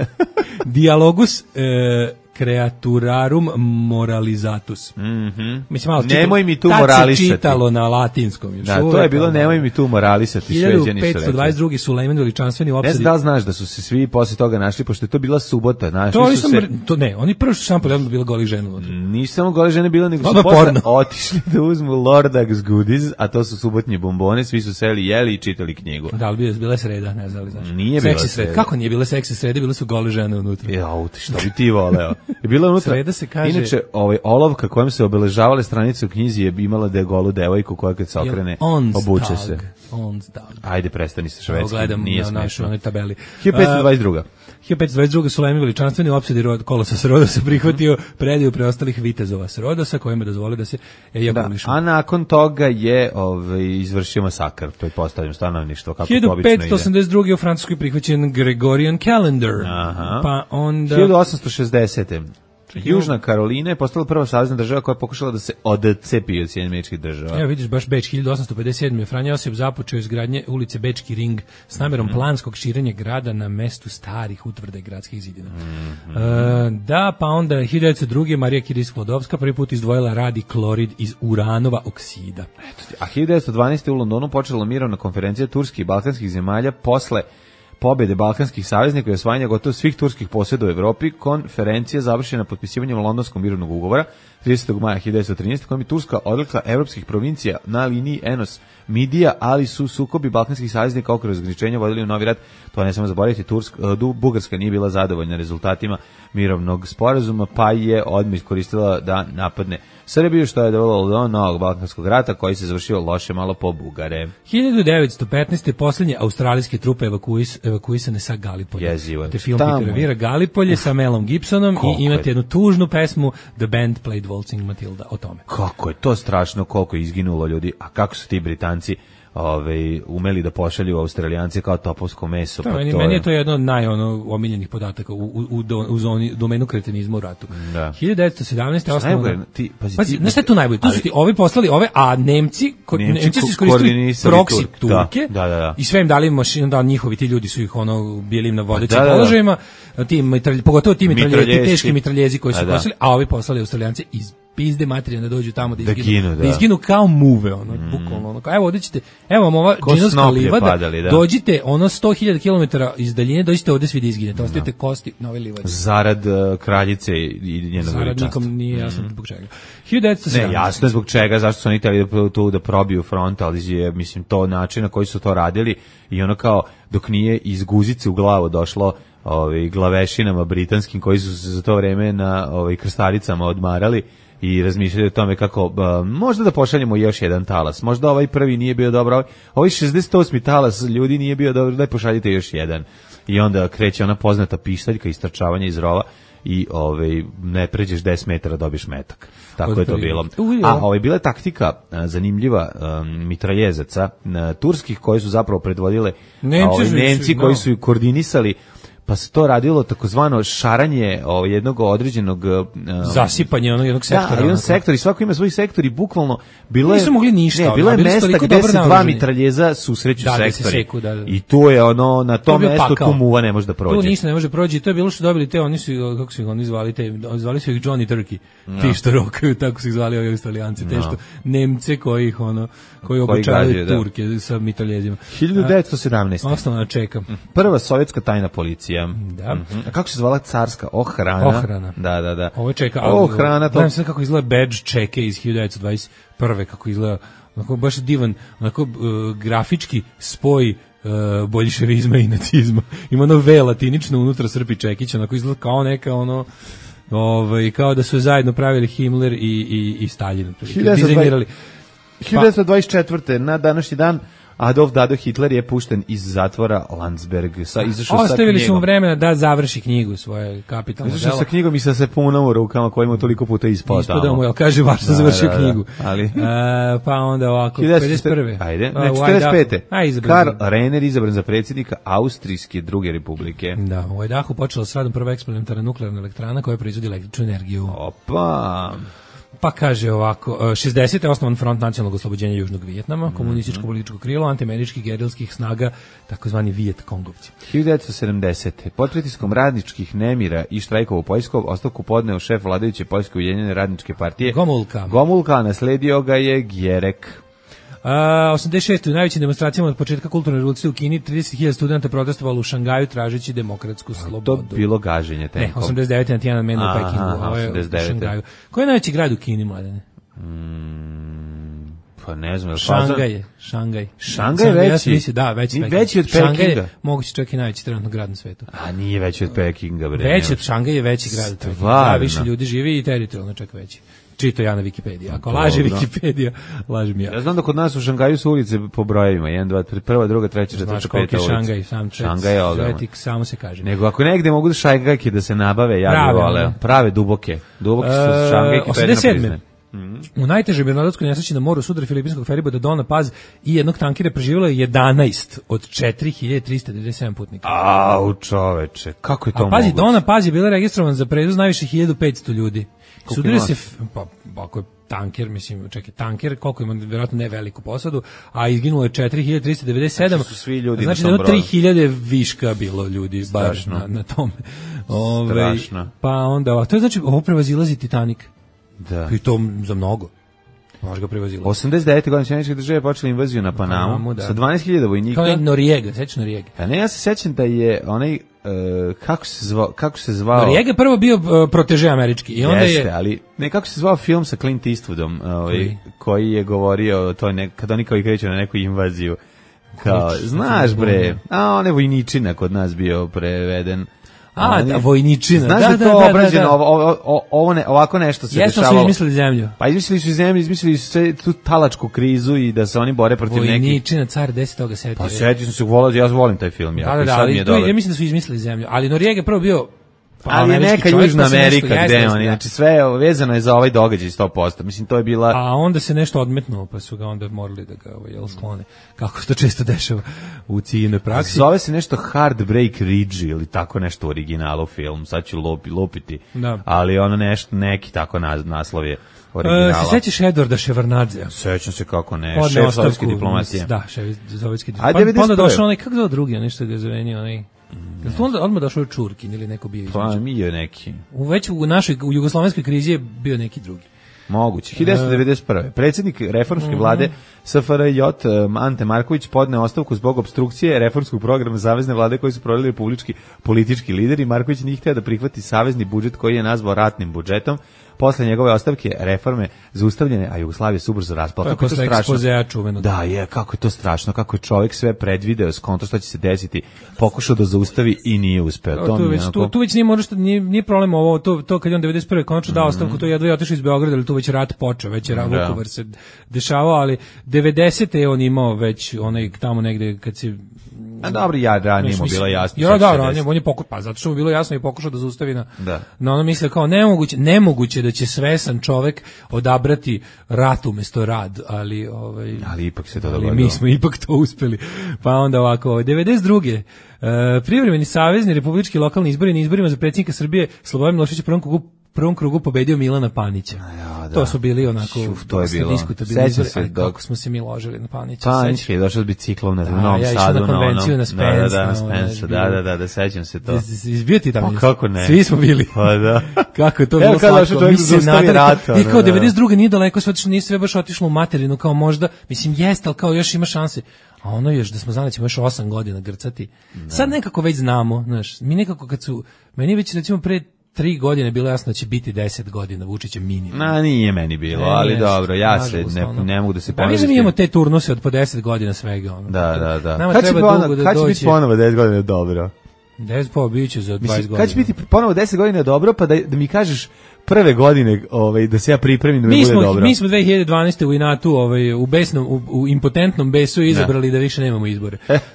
Dialogus e, creaturarum moralizatus. Mm-hmm. Mislim, malo nemoj mi tu tad moralisati. Se čitalo na latinskom. Još da, uvek, to je bilo nemoj mi tu moralisati. hiljadu petsto dvadeset druge Sulejman veličanstveni u opsadi. Ne znam da znaš da su se svi posle toga našli, pošto je to bila subota. Našli to, su se... se... to ne, oni prvo su šampali, onda bila golih žena. Nisu samo gole žene bila, nego su posle otišli da uzmu Lordax goodies, a to su subotnje bombone, svi su seli, jeli i čitali knjigu. Da li bi bila sreda, ne znam li znaš. Nije bila sreda. Kako nije bila seksi sreda, bile su gole žene unutra. Ja, što bi ti voleo. Je bila unutra. Sreda se kaže. Inače, ovaj olovka kojom se obeležavale stranice u knjizi je imala da je golu devojku koja kad se okrene obuče se. Ajde, prestani sa švedskim, nije smešno. Našu onoj tabeli. hiljadu petsto dvadeset druga. hiljadu petsto dvadeset druga Sulejman veličanstveni u opsadi rod, Kolosa s Rodosa prihvatio predaju preostalih vitezova s Rodosa kojima dozvoli da se ejakulišu. Da, a nakon toga je ovaj, izvršio masakr, to je postavljeno stanovništvo, kako to obično ide. hiljadu petsto osamdeset druge u Francuskoj prihvaćen Gregorian calendar. Aha. Pa onda... hiljadu osamsto šezdesete Južna Karolina je postala prva savezna država koja je pokušala da se odcepi od Sjedinjenih Američkih Država. Evo vidiš baš Beč, hiljadu osamsto pedeset sedme Franja Josip započeo izgradnje ulice Bečki ring s namjerom mm. planskog širenja grada na mestu starih utvrda i gradskih zidina. Mm. E, da, pa onda hiljadu devetsto druge Marija Kiris-Sklodovska prvi put izdvojila radi klorid iz uranova oksida. Eto, a hiljadu devetsto dvanaeste u Londonu počela mirovna konferencija turskih i balkanskih zemalja posle pobjede balkanskih saveznika i osvajanja gotovo svih turskih posjeda u Evropi. Konferencija završena potpisivanjem Londonskog mirovnog ugovora tridesetog maja hiljadu devetsto trinaeste kojim je Turska odrekla evropskih provincija na liniji Enos Midija, ali su sukobi balkanskih saveznika oko razgraničenja vodili u novi rat. To ne samo zaboraviti, Turska, Bugarska nije bila zadovoljna rezultatima mirovnog sporazuma, pa je odmah iskoristila da napadne Srbiju, što je dovelo do novog Balkanskog rata koji se završio loše malo po Bugare. hiljadu devetsto petnaeste. poslednje australijske trupe evakuis, evakuisane sa Galipolja. Jezivo. Te film Peter Weira Galipolje sa Melom Gibsonom i imate jednu tužnu pesmu The Band Played Waltzing Matilda o tome. Kako je to strašno, koliko je izginulo ljudi, a kako su ti Britanci Ove, umeli da pošalju Australijance kao topovsko meso. Da, pa meni, to meni je to jedno od naj ono, omiljenih podataka u, u, u, do, u zoni, domenu kretenizma u ratu. Da. hiljadu devetsto sedamnaeste. osnovno... Ti, pazi, pazi, ti, znaš šta je tu najbolje? Tu su ti ovi poslali ove, a Nemci, ko, Nemci, Nemci su iskoristili proksi Turk. Turke da, da, da. i sve im dali mašinu, da njihovi ti ljudi su ih ono bili im na vodećim da, da, da. položajima, ti mitralj, pogotovo ti mitraljezi, ti teški mitraljezi koji su a, da. poslali, a ovi poslali Australijance iz pizde materija da dođu tamo da izginu, da, ginu, da. da izginu kao muve, ono, mm. bukvalno, ono, evo, ovdje ćete, evo vam ova džinovska livada, padali, da. dođite, ono, sto hiljada kilometara iz daljine, dođite ovdje svi da izginete, ostavite kosti na ove livade. Zarad uh, kraljice i njenog veličanstva. Zarad nikom nije jasno mm. zbog čega. hiljadu devetsto sedamnaeste. Ne, jasno je zbog čega, zašto su oni htjeli da, tu da probiju front, ali je, mislim, to način na koji su to radili i ono kao, dok nije iz guzice u glavu došlo ovaj, glavešinama britanskim koji su se za to vreme na ovaj, krstalicama odmarali i razmišljali o tome kako uh, možda da pošaljemo još jedan talas. Možda ovaj prvi nije bio dobro, ovaj, ovaj šezdeset osmi talas ljudi nije bio dobro, daj pošaljite još jedan. I onda kreće ona poznata pištaljka istrčavanja iz rova i ovaj ne pređeš deset metara dobiš metak. Tako je to bilo. A ovaj bila je taktika a, zanimljiva um, mitraljezaca a, turskih koji su zapravo predvodile Nemci, a, ovaj, su, Nemci no. koji su koordinisali, pa se to radilo takozvano šaranje o, jednog određenog um, zasipanje onog jednog sektora. Da, jedan sektor i svako ima svoj sektor i bukvalno bilo je nisu mogli ništa. Ne, bilo je mesta gde se dva naoruženi. Mitraljeza susreću da, sektori. Se seku, da, da. I to je ono na tom to mestu tu muva ne može da prođe. Tu ništa ne može proći. To je bilo što dobili te, oni su kako su ih oni zvali, te zvali su ih Johnny Turkey. No. Ti što rokaju, tako su ih zvali ovi Australijanci, no. Te što Nemce koji ih ono koji obučavaju Turke da. Sa mitraljezima. hiljadu devetsto sedamnaeste. Osnovna čeka. Prva sovjetska tajna policija. Da. Mm-hmm. A kako se zvala carska ohrana? Ohrana. Da, da, da. Ovo čeka. Ohrana to. Znam sve kako izgleda badge čeke iz hiljadu devetsto dvadeset prve kako izgleda. Onako baš divan, onako uh, grafički spoj uh, boljševizma i nacizma. Ima ono V latinično unutra Srpi Čekić, onako izgleda kao neka ono ovaj kao da su zajedno pravili Himmler i i i Stalin. Dizajnirali. hiljadu devetsto dvadeset četvrte na današnji dan Adolf Dado Hitler je pušten iz zatvora Landsberg. Sa, izašao sa Ostavili su mu vremena da završi knjigu svoje kapitalno delo. Izašao sa knjigom i sa sepunom u rukama koji mu toliko puta ispao tamo. Ispod mu, jel kaže, baš da, završio da, da, knjigu. Ali... E, pa onda ovako, pedeset prve. Ajde, ne, četrdeset pete. Karl Renner izabran za predsjednika Austrijske druge republike. Da, u Idahu počela s radom prva eksperimentarna nuklearna elektrana koja proizvodi električnu energiju. Opa! Pa kaže ovako, šezdesete osnovan front nacionalnog oslobođenja Južnog Vijetnama, komunističko političko krilo antiameričkih gerilskih snaga, takozvani Vijet Kongovci. hiljadu devetsto sedamdesete Pod pritiskom radničkih nemira i štrajkova u Poljskoj ostavku podneo šef vladajuće Poljske ujedinjene radničke partije Gomulka. Gomulka, nasledio ga je Gjerek. A, osamdeset šeste u najvećim demonstracijama od početka kulturne revolucije u Kini trideset hiljada studenta protestovalo u Šangaju tražeći demokratsku slobodu. To bilo gaženje tenkom. Ne, osamdeset devete na Tiananmen u Pekingu, ovo je u Šangaju. Koji je najveći grad u Kini, mladene? Mm, pa ne znam. Šangaj je, Šangaj. Šangaj je veći? Mislim, da, veći, veći od Pekinga. Šangaj je moguće čak i najveći trenutno grad na svetu. A nije veći od Pekinga, bre. Veći od Šangaj je veći grad od Pekinga. Da, više ljudi živi i teritorijalno čak veći. Čito ja na Wikipediji. Ako laže Wikipedija, lažem ja. Ja znam da kod nas u Šangaju su ulice po brojevima. jedan, dva, tri, prva, druga, treća, četvrta, peta ulica. Znaš koliko je Šangaj, sam čet, Šangaj je ogroman. Samo se kaže. Nego ako negde mogu da šajgajke da se nabave, ja prave, bi voleo. Prave duboke. Duboke su šangajke. osamdeset sedme U najtežoj mirnodopskoj nesreći na moru sudar filipinskog feriboda Dona Paz i jednog tankera preživjelo je jedanaest od četiri hiljade trista devedeset sedam putnika. Au, čoveče, kako je to moguće? A pazi, Dona Paz je bila registrovan za prevoz najviše hiljadu petsto ljudi. Sudario se, pa, ako je tanker, mislim, čekaj, tanker, koliko ima, vjerojatno ne veliku posadu, a izginulo je četiri hiljade trista devedeset sedam. Znači su svi ljudi znači, na tom broju. tri hiljade viška bilo ljudi, bar na, na tome. Ove, Strašno. Pa onda, to je znači, ovo prevazilazi Titanic. Da. I to za mnogo. Može ga prevazilaziti. osamdeset devete godine Sjedinjene države počeli invaziju na Panamu, Panamu da. Sa dvanaest hiljada vojnika. Kao Noriega, sećaš Noriega? A ne, ja se sećam da je onaj Uh, kako se zvao kako se zvao Noriega prvo bio uh, proteže američki i onda Jeste, je ali ne kako se zvao film sa Clint Eastwoodom ovaj koji? koji je govorio to ne kad oni kao kreću na neku invaziju kao Klič, znaš bre a on je vojničina kod nas bio preveden A, da, vojničina. Znaš da, da, to da, obrađeno, da, da. ovo, ovo, ovo ne, ovako nešto se Jesno dešavalo. su izmislili zemlju. Pa izmislili su zemlju, izmislili su sve tu talačku krizu i da se oni bore protiv nekih. Vojničina, car, gde se toga setio? Pa setio sam se, volao, ja volim taj film. Ja, da, da, da, ali to, ja mislim da su izmislili zemlju. Ali Noriega prvo bio... Pa, ali je neka Južna Amerika gde oni, znači sve je vezano je za ovaj događaj sto posto. Mislim, to je bila... A onda se nešto odmetnuo, pa su ga onda morali da ga ovaj, jel, sklone. Kako se to često dešava u ciljnoj praksi. Zove se nešto Heartbreak Ridge ili tako nešto u originalu film. Sad ću lupi, lupiti. Da. Ali ono nešto, neki tako naslov je originala. Uh, se sećaš Edwarda Ševarnadzea? Sećam se kako ne, Podne šef sovjetske diplomatije. Da, šef sovjetske diplomatije. Pa onda došao onaj, kako zove drugi, nešto ga zvenio, onaj... Jel to onda odmah došao Čurkin ili neko bio između? Pa mi je neki. U, već u našoj, u jugoslovenskoj krizi je bio neki drugi. Moguće. hiljadu devetsto devedeset prve. Predsjednik reformske vlade S F R J Ante Marković podneo ostavku zbog opstrukcije reformskog programa Savezne vlade koji su proveli republički politički lideri. Marković nije htio da prihvati savezni budžet koji je nazvao ratnim budžetom. Posle njegove ostavke reforme zaustavljene, a Jugoslavija se ubrzo raspala. Kako je to strašno? Da, je, kako je to strašno, kako je čovjek sve predvideo, skonto što će se desiti, pokušao da zaustavi i nije uspeo. To, to, već, tu, tu već nije možda što nije, nije problem ovo, to, to kad je on devedeset prve konačno dao ostavku, to jedva je otišao iz Beograda, ali tu već rat počeo, već je da. Vukovar se dešavao, ali devedesete je on imao već onaj tamo negde kad se... A dobro, ja ranije mu bilo jasno. Ja, da, ranije, on je pokušao, pa zato što mu bilo jasno i pokušao da zaustavi na, da. na ono misle kao nemoguće, nemoguće da će svesan čovek odabrati rat umesto rad, ali ovaj ali ipak se to ali dogodilo. Mi smo ipak to uspeli. Pa onda ovako, devedeset druge Uh, privremeni savezni republički lokalni izbori na izborima za predsjednika Srbije Slobodan Milošević u prvom krugu prvom krugu pobedio Milana Panića. Ja, da. To su bili onako Šuf, to je bilo. Sećam se dok... kako smo se mi ložili na Panića. Panić je došao s biciklom na Novom ja Sadu na konvenciju na Spence. Da, da, na Spence, da, da, da, da, sećam se to. Izbio ti tamo? Pa kako ne? Svi smo bili. Pa da. Kako je to bilo slatko. Mi se nadali. I kao devedeset druge nije daleko, sve otišlo, nije sve baš otišlo u materinu, kao možda, mislim jeste, ali kao još ima šanse. A ono još da smo znali da ćemo još osam godina grcati. Da. Sad nekako već znamo, znaš, mi nekako kad su, meni već recimo pre tri godine bilo jasno da će biti deset godina Vučića minimum. Na, nije meni bilo, ne, ali dobro, ja se ne, ono, ne mogu da se pomislim. Pa mi imamo te turnuse od po deset godina svega. Ono. Da, da, da. Nama kad treba dugo da kad doći. Kad će biti ponovo deset godina dobro? deset pa biće za dvadeset godina. Kad će biti ponovo deset godina dobro, pa da, da mi kažeš prve godine ovaj, da se ja pripremim da mi, mi bude smo, dobro. Mi smo dve hiljade dvanaeste u inatu ovaj, u, besnom, u, u impotentnom besu izabrali da, da više nemamo izbore.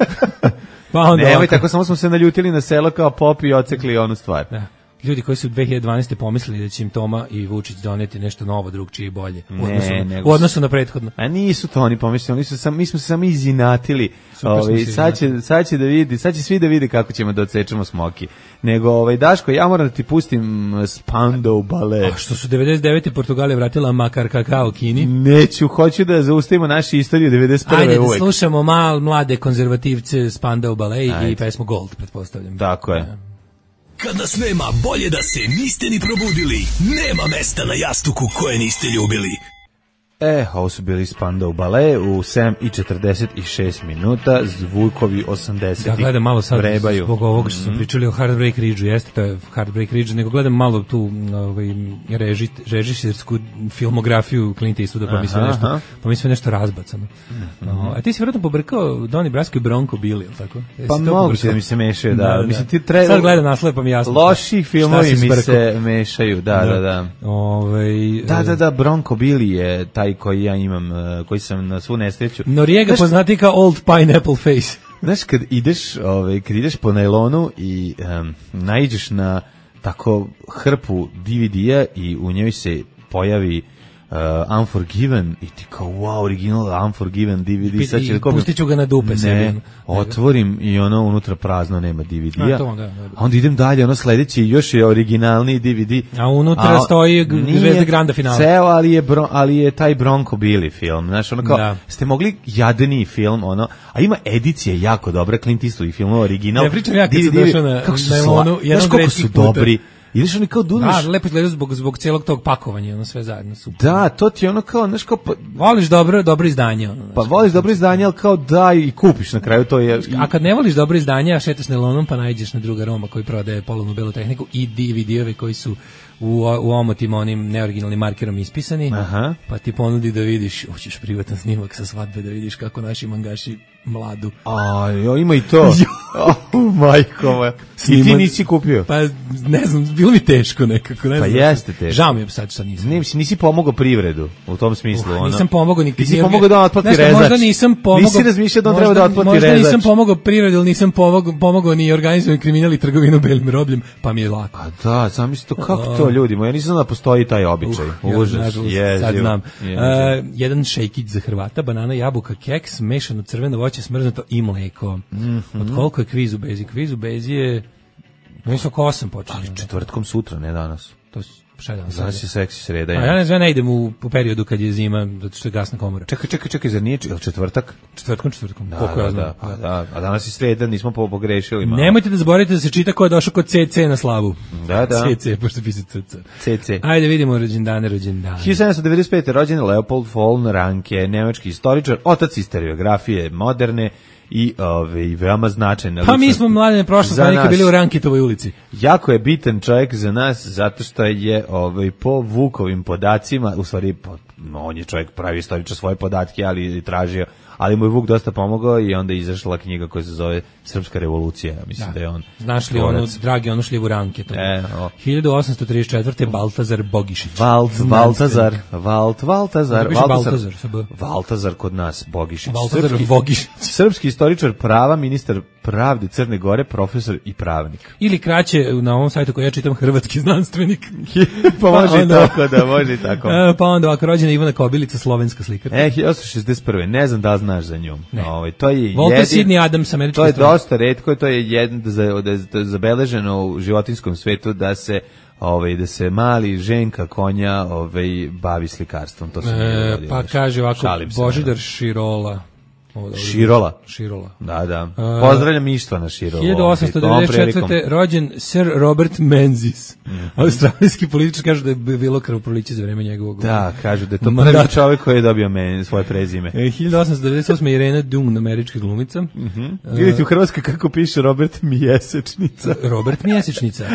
Pa onda nemoj ovako. Tako, samo smo se naljutili na selo kao pop i ocekli onu stvar. Da. Ljudi koji su dve hiljade dvanaeste pomislili da će im Toma i Vučić doneti nešto novo, drugčije i bolje u odnosu, ne, na, u odnosu na prethodno. A nisu to oni pomislili, oni su sam, mi smo se samo izinatili. Ovaj sad će sad će da vidi, sad će svi da vidi kako ćemo da odsečemo Smoki. Nego ovaj Daško, ja moram da ti pustim Spandau Ballet. A što su devedeset devete Portugalija vratila makar kakao Kini? Neću, hoću da zaustavimo našu istoriju devedeset prve Ajde, uvek. Ajde da slušamo mal mlade konzervativce Spandau Ballet. Ajde. I pesmu Gold, pretpostavljam. Tako je. Ja. Kad nas nema, bolje da se niste ni probudili. Nema mesta na jastuku koje niste ljubili. E, ovo su bili Spandau Ballet u sedam i četrdeset šest minuta, zvukovi osamdesetih Ja gledam malo sad vrebaju. Zbog ovog što smo mm-hmm. pričali o Heartbreak Ridge-u, jeste to je Heartbreak Ridge, nego gledam malo tu ovaj, reži, režisersku filmografiju Clint Eastwooda, pa mi sve nešto, pa mi sve nešto razbacano. Mm-hmm. No, a ti si vjerojatno pobrkao Donnie Brasco i Bronco Billy, ili tako? Jesi pa moguće da mi se mešaju, da. da, da. Mislim, ti treba... Sad gledam naslove, pa mi jasno. Loši filmovi mi se mešaju, da, da, da. Da, Ove, da, da, da, Bronco Billy je taj koji ja imam, koji sam na svu nesreću. Noriega poznati kao Old Pineapple Face. Znaš, kad ideš, ovaj, kad ideš po najlonu i um, naiđeš na tako hrpu D V D-a i u njoj se pojavi uh, Unforgiven i ti kao wow, original Unforgiven D V D. Sad će, pustit ću ga na dupe. Ne, sebi. Otvorim i ono unutra prazno, nema D V D-a. A, to, da, da, da. A onda idem dalje, ono sledeći još je originalni D V D. A unutra a, stoji Zvezda Granda finala. Ceo, ali je, bro, ali je taj Bronco Billy film. Znaš, ono kao, da. Ste mogli jadniji film, ono, a ima edicije jako dobra, Clint Eastwood film, original. Ja pričam ja kad sam došao na, na onu, jednom kako su dobri. Ideš oni kao duneš. Da, lepo izgleda zbog, zbog cijelog tog pakovanja, ono sve zajedno super. Da, to ti je ono kao, znaš kao... Pa, voliš dobro, dobro izdanje. Ono, pa voliš dobro izdanje, ali kao daj i kupiš na kraju to je... A kad ne voliš dobro izdanje, a šetaš nelonom, pa najđeš na druga Roma koji prodaje polovnu belu tehniku i D V D-ove koji su u, u omotima onim neoriginalnim markerom ispisani, Aha. pa ti ponudi da vidiš, hoćeš privatan snimak sa svadbe da vidiš kako naši mangaši mladu. A, jo, ima i to. Oh, majko moja. I ti nisi kupio? Pa ne znam, bilo mi teško nekako. Ne pa znam, jeste teško. Žao mi je sad što nisam. Nisi, nisi pomogao privredu u tom smislu. Uh, ono. Nisam pomogao ni. Nisi pomogao da on otplati nešto, rezač. Možda nisam pomogao. Nisi razmišljao da on možda, treba da otplati možda rezač. Možda nisam pomogao privredu, ali nisam pomogao, pomogao ni organizovanoj kriminal i trgovinu belim robljem, pa mi je lako. A da, sam mislim to, kako to ljudi moji, ja nisam znao da postoji taj običaj. Uh, Užas, ja, sad znam. Je, uh, jedan šejkić za Hrvata, banana, jabuka, keks, mešano crveno voće, smrznuto i mleko. Mm-hmm. Od koliko je kviz u bezi? Kviz u bezi je... Mislim oko osam počinje. Ali četvrtkom sutra, ne danas. To šta danas? Danas je seksi sreda. A ja ne znam, ne idem u, u periodu kad je zima, zato što je gasna komora. Čekaj, čekaj, čekaj, zar nije ili četvrtak? Četvrtkom, četvrtkom. Da, koliko da, ja znam. da, pa da, a danas je sreda, nismo pogrešili malo. Nemojte da zaboravite da se čita ko je došao kod ce ce na slavu. Da, da. ce ce, pošto piše ce ce. ce ce. Ajde vidimo rođendane, rođendane. hiljadu sedamsto devedeset pete. rođen Leopold von Ranke, nemački istoričar, otac istoriografije moderne i ove, veoma značajna. Pa mi smo mladene prošle panike bili u Rankitovoj ulici. Jako je bitan čovjek za nas zato što je ovaj, po Vukovim podacima, u stvari po, on je čovjek pravi istoričar svoje podatke, ali tražio, ali mu je Vuk dosta pomogao i onda je izašla knjiga koja se zove Srpska revolucija. Mislim da, da je on. Znaš li onu, dragi, onu šljivu Ranke? E, hiljadu osamsto trideset četvrte. Baltazar Bogišić. Valt, Valtazar, Valt, Valtazar, Valtazar, Valtazar kod nas, Bogišić. Valtazar Bogišić. Srpski istoričar prava, ministar pravde Crne Gore, profesor i pravnik. Ili kraće, na ovom sajtu koji ja čitam, hrvatski znanstvenik. pa može i tako, da, može i tako. Pa onda ovako, rođena Ivana Kobilica, slovenska slikarka. E, hiljadu osamsto šezdeset prve. Ne znam da li znaš za nju. Ne. Ovaj, to je Walter jedin, Sidney Adams, američki to je stranac. dosta retko, to je jedno da, da, da zabeleženo u životinskom svetu da se ovaj da se mali ženka konja ovaj bavi slikarstvom. To se e, pa kaže ovako, Šalim se, Božidar Širola. Širola. Širola. Da, da. Pozdravljam Ištvana Širola. hiljadu osamsto devedeset četvrte. rođen Sir Robert Menzies. Mm-hmm. Australijski političar, kažu da je bilo krvoproliće za vreme njegovog. Da, kažu da je to prvi čovjek koji je dobio men, svoje prezime. E, hiljadu osamsto devedeset osme. Irena Dung, američka glumica. Mm-hmm. Uh, Vidite u Hrvatskoj kako piše Robert Mjesečnica. Robert Mjesečnica.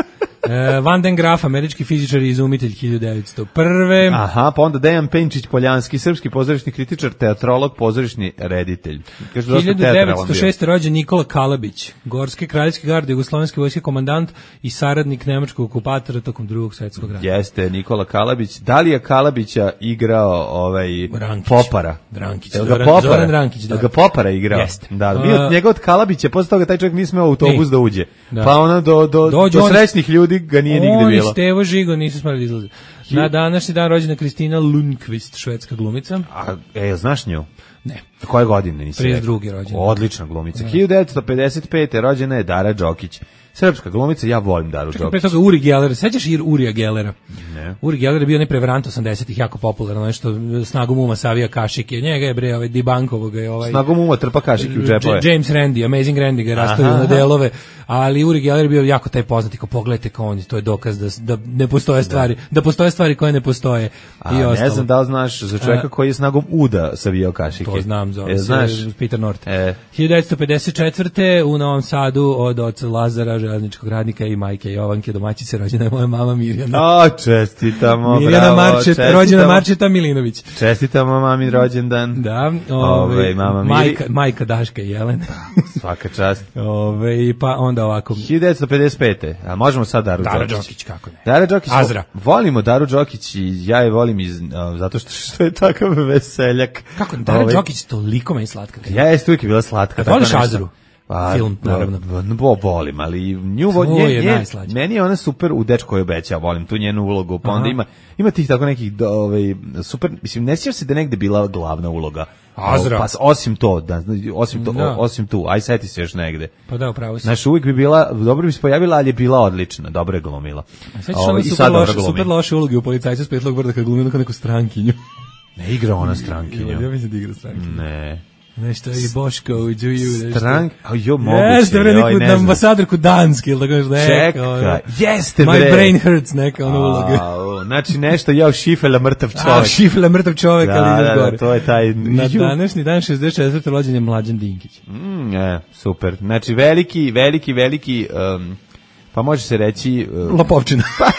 E, Van den Graf, američki fizičar i izumitelj, hiljadu devetsto prve. Aha, pa onda Dejan Penčić Poljanski, srpski pozorišni kritičar, teatrolog, pozorišni reditelj. hiljadu devetsto šeste. rođen Nikola Kalabić, gorske kraljevske garde, jugoslovenske vojske komandant i saradnik nemačkog okupatora tokom drugog svjetskog rata. Jeste, Nikola Kalabić. Da li je Kalabića igrao ovaj Rankić. Popara? Rankić. Zoran, Popara? Zoran Rankić, da. Da ga Popara igrao? Jeste. Da, bio uh, njega od Kalabića, posle toga taj čovjek nije smeo u autobus ne. da uđe. Da. Pa ono do, do, Dođu, do srećnih ljudi ga nije nigde bilo. Oni Stevo Žigo nisu smeli da izlaze. Na današnji dan rođena Kristina Lundqvist, švedska glumica. A, e, znaš nju? Ne. Koje godine nisi? trideset druge rođena. Odlična glumica. hiljadu devetsto pedeset pete. rođena je Dara Đokić. Srpska glumica, ja volim Daru Đokić. Pre toga Uri Geller, sećaš i Urija Gellera? Ne. Uri Geller je bio neprevarant osamdesetih, jako popularan, nešto snagom uma savija kašike. Njega je bre ovaj Dibankovog je ovaj snagom uma trpa kašike u džepove. James Randi, Amazing Randi ga rastavio na delove, ali Uri Geller je bio jako taj poznati, kao pogledajte kao on, to je dokaz da, da ne postoje stvari, da. da postoje stvari koje ne postoje. A, i ostalo. Ne znam da li znaš za čovjeka koji je snagom uda savijao kašike. To znam, zove e, znaš? Peter North. E. hiljadu devetsto pedeset četvrte. u Novom Sadu od oca Lazara, železničkog radnika i majke Jovanke, domaćice, rođena je moja mama Mirjana. A, čestitamo, Mirjana bravo. Marčet, čestitamo. Rođena Marčeta Milinović. Čestitamo mami rođendan. Da, ove, ove, mama majka, majka Daška i Jelena. Svaka čast. Ove, pa onda ovako. hiljadu devetsto pedeset pete. A možemo sad Daru Dara Đokić. Đokić, kako ne. Dara Đokić. Azra. Volimo Daru Đokić i ja je volim iz, uh, zato što, što je takav veseljak. Kako, Dara ove, Đokić toliko meni slatka. Ja je uvijek bila slatka. Voliš Azru? Pa, film, naravno. Bo, volim, ali nju, to nje, je nje, najslađe. meni je ona super u Dečko koji obeća, volim tu njenu ulogu, pa onda ima, ima tih tako nekih ovaj, super, mislim, ne sjećaš se da negde bila glavna uloga. Azra. Pa osim to, da, osim to, da. osim tu, aj seti se još negde. Pa da, upravo si. Znaš, uvijek bi bila, dobro bi se pojavila, ali je bila odlična, dobro je glumila. Sećaš ona super, loše, super loše uloge u Policajcu s Petlog brda kad glumila kao neku strankinju. Ne igra ona strankinju. Ja mislim da igra strankinju. Ne. Nešto je Boško u Đuju. Strank, a jo, moguće. Jeste, bre, neku na ambasadorku Danske, ili tako nešto. Čeka, jeste, bre. My brain hurts, neka ona uloga. Znači, nešto jao Šifela mrtav čovjek. A, Šifela mrtav čovjek, da, ali da, da, to je taj... Na današnji dan šezdeset četvrte rođen je Mlađan Dinkić. Mm, je, super. Znači, veliki, veliki, veliki, um, pa može se reći... Um, Lopovčina.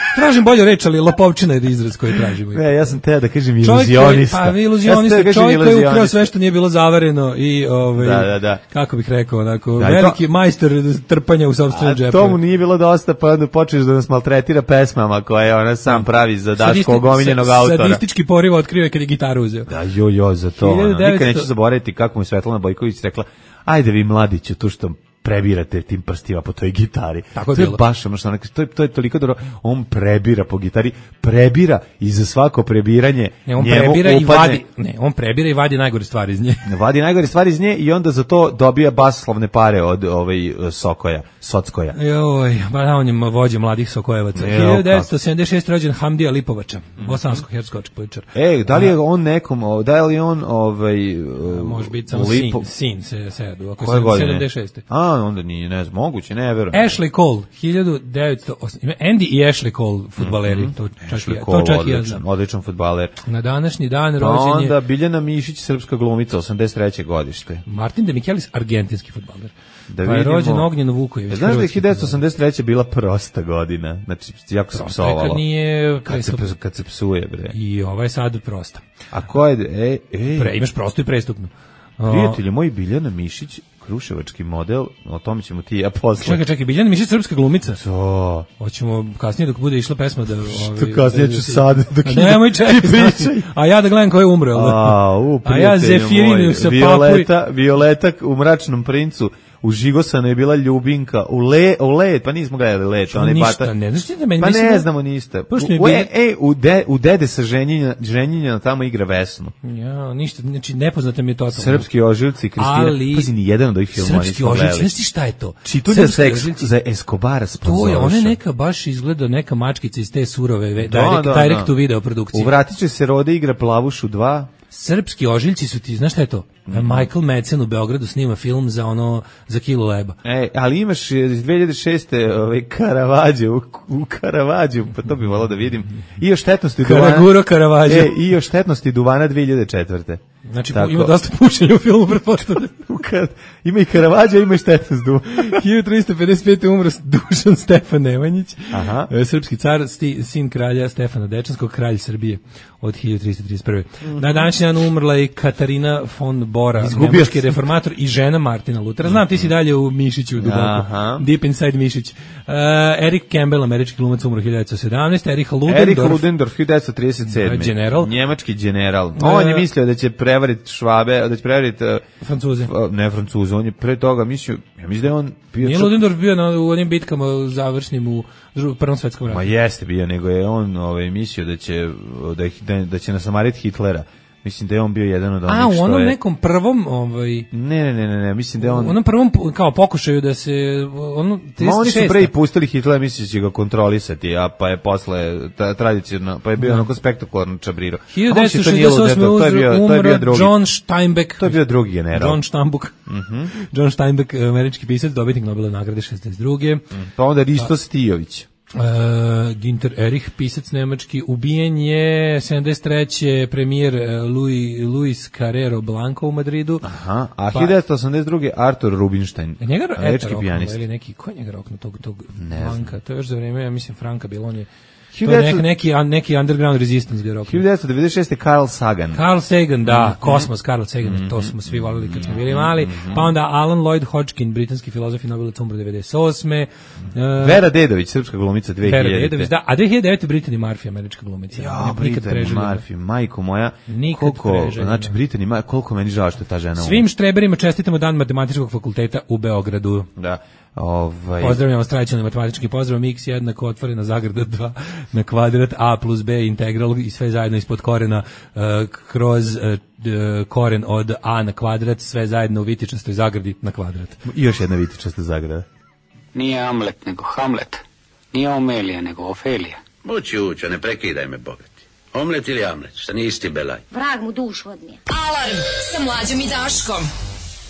Tražim bolju reč, ali lopovčina je izraz koji tražimo. Ne, ja sam teo da kažem iluzionista. Čovjek, pa iluzionista, ja čovjek koji je ukrao sve što nije bilo zavareno i ovaj da, da, da. kako bih rekao, onako, da, veliki to, majstor trpanja u sopstvene džepove. To mu nije bilo dosta, pa onda počneš da nas maltretira pesmama koje ona sam pravi za Daškog omiljenog autora. Sadistički poriv otkrio je kad je gitaru uzeo. Da, jo, jo, za to. Ono. Nikad neću zaboraviti kako mu Svetlana Bojković rekla, ajde vi mladiću, tu što prebirate tim prstima po toj gitari. Tako to je bilo. baš ono što to je to je toliko dobro. On prebira po gitari, prebira i za svako prebiranje ne, on njemu prebira upadne, i vadi, ne, on prebira i vadi najgore stvari iz nje. Vadi najgore stvari iz nje i onda za to dobija baslovne pare od ovaj Sokoja, Sockoja. Joj, ba on je vođa mladih Sokojevaca. hiljadu devetsto sedamdeset šeste rođen Hamdija Lipovača, bosansko-hercegovački političar. Ej, da li je on nekom, da li je on ovaj može biti samo Lipo... sin, sin se sedu, ako je sedamdeset šeste. A, onda nije, ne znam, moguće, ne verujem. Ashley Cole, hiljadu devetsto osam Andy i Ashley Cole, fudbaleri, mm -hmm. to čak Ashley i Cole, to čak odličan, ja znam. Odličan fudbaler. Na današnji dan pa rođen je onda Biljana Mišić, srpska glumica, osamdeset treće godište. Martin de Michelis, argentinski fudbaler. Da pa je rođen Ognjeno Vukojević. Znaš da je hiljadu devetsto osamdeset treće bila prosta godina, znači jako se psovalo. Kad nije kad se, kad se psuje, bre. I ova je sad prosta. A ko je, ej, ej. Pre, imaš prostu i prestupnu. Prijatelji moji, Biljana Mišić, kruševački model, o tome ćemo ti i ja posle. Čekaj, čekaj, Biljana Mišić, srpska glumica. To. Hoćemo kasnije dok bude išla pesma da... Što ovaj, kasnije da, ću sad dok ide. Nemoj čekaj, pričaj. A ja da gledam ko je umro. A, u, a ja Zefirinu sa Violeta, Violeta u Mračnom princu. U Žigosanu je bila Ljubinka, u le, u let, pa nismo gledali let, onaj ništa, bata. ne, znaš ti da meni pa mislim ne da... znamo ništa. U, u, e, e, u, de, u Dede sa ženjenja, ženjenja tamo igra Vesnu. Ja, ništa, znači nepoznata mi je totalno. Srpski oživci, Kristina, ali, pazi, ni jedan od ovih filmova nismo gledali. Srpski oživci, znaš ti šta je to? Čitulja za, za Escobara sponzoriša. To je, ona neka baš izgleda neka mačkica iz te surove, da, direct, da, direct da. to video produkcije. U Vratit će se Rode igra Plavušu dva. Srpski ožiljci su ti, znaš šta je to? Mm-hmm. Michael Madsen u Beogradu snima film za ono, za kilu leba. E, ali imaš iz dve hiljade šeste ovaj Karavađe, u, u Karavađu, pa to bi volao da vidim. I o štetnosti duvana. Karaguro Karavađe. E, i o štetnosti duvana dve hiljade četvrte. Znači, tako, ima dosta pušenja u filmu, pretpostavljam. Ima i Karavađa, ima i štetnost duvana. hiljadu tristo pedeset pete umro Dušan Stefan Nemanjić, aha. Srpski car, sti, sin kralja Stefana Dečanskog, kralj Srbije od hiljadu tristo trideset prve. Mm-hmm. Na današnji dan umrla je Katarina von Bora, nemački reformator i žena Martina Lutera. Znam, ti si dalje u Mišiću duboko. Aha. Deep inside Mišić. Uh, Eric Campbell, američki glumac, umro hiljadu devetsto sedamnaeste. Erich Ludendorff. Erich Ludendorff, hiljadu devetsto trideset sedme. General. Njemački general. On je mislio da će prevariti Švabe, da će prevariti... Uh, Francuze. Uh, ne Francuze, on je pre toga mislio... Ja mislim da je on... Nije čak... Ludendorff bio na, u onim bitkama završnim u Prvom svetskom ratu. Ma jeste bio, nego je on ovaj, mislio da će, da, da, da će nasamariti Hitlera. Mislim da je on bio jedan od onih što je... A, u onom je... nekom prvom... Ovaj... Ne, ne, ne, ne, ne, mislim da je on... U onom prvom kao pokušaju da se... Ono, trideset šeste. Ma oni su pre i pustili Hitlera, misli će ga kontrolisati, a pa je posle ta, tradicionalno, pa je bio onako spektakularno čabriro. hiljadu devetsto šezdeset osme umro John Steinbeck. To je bio drugi general. John Steinbeck. Mm-hmm. John Steinbeck, američki pisac, dobitnik Nobelove nagrade šezdeset druge. Mm. Pa onda Risto Stijović. Uh, Ginter Erich, pisac nemački, ubijen je sedamdeset treće premijer uh, Louis, Luis Carrero Blanco u Madridu. Aha, a pa, hiljadu devetsto osamdeset druge Arthur Rubinstein, njega američki pijanist. Ili neki, ko je njega rokno tog, tog ne Blanka? To je još za vreme, ja mislim, Franka bilo, on je to je neki, neki, neki underground resistance ga rokno. hiljadu devetsto devedeset šeste Carl Sagan. Carl Sagan, da, mm-hmm. Kosmos, Carl Sagan, mm-hmm. to smo svi volili kad smo bili mali. Mm-hmm. Pa onda Alan Lloyd Hodgkin, britanski filozof i Nobelovac, umro devedeset osme. Uh, Vera Dedović, srpska glumica dve hiljade. Vera Dedović, da, a dve hiljade devete Brittany Murphy, američka glumica. Ja, Brittany Murphy, majko moja. Nikad koliko, preželjena. Znači, Brittany Murphy, koliko meni žao što je ta žena. Svim štreberima čestitamo dan matematičkog fakulteta u Beogradu. Da. Ovaj... Pozdravljamo vas tradicionalni matematički pozdrav, x jednako otvorena zagrada dva na kvadrat a plus b integral i sve zajedno ispod korena uh, kroz uh, koren od a na kvadrat, sve zajedno u vitičastoj zagradi na kvadrat. I još jedna vitičasta zagrada. Nije Amlet nego Hamlet, nije Omelija nego Ofelija. Moći učo, ne prekidaj me, bogati. Omlet ili Amlet, šta nije isti belaj. Vrag mu dušu odnije. Alarm sa Mlađom i Daškom.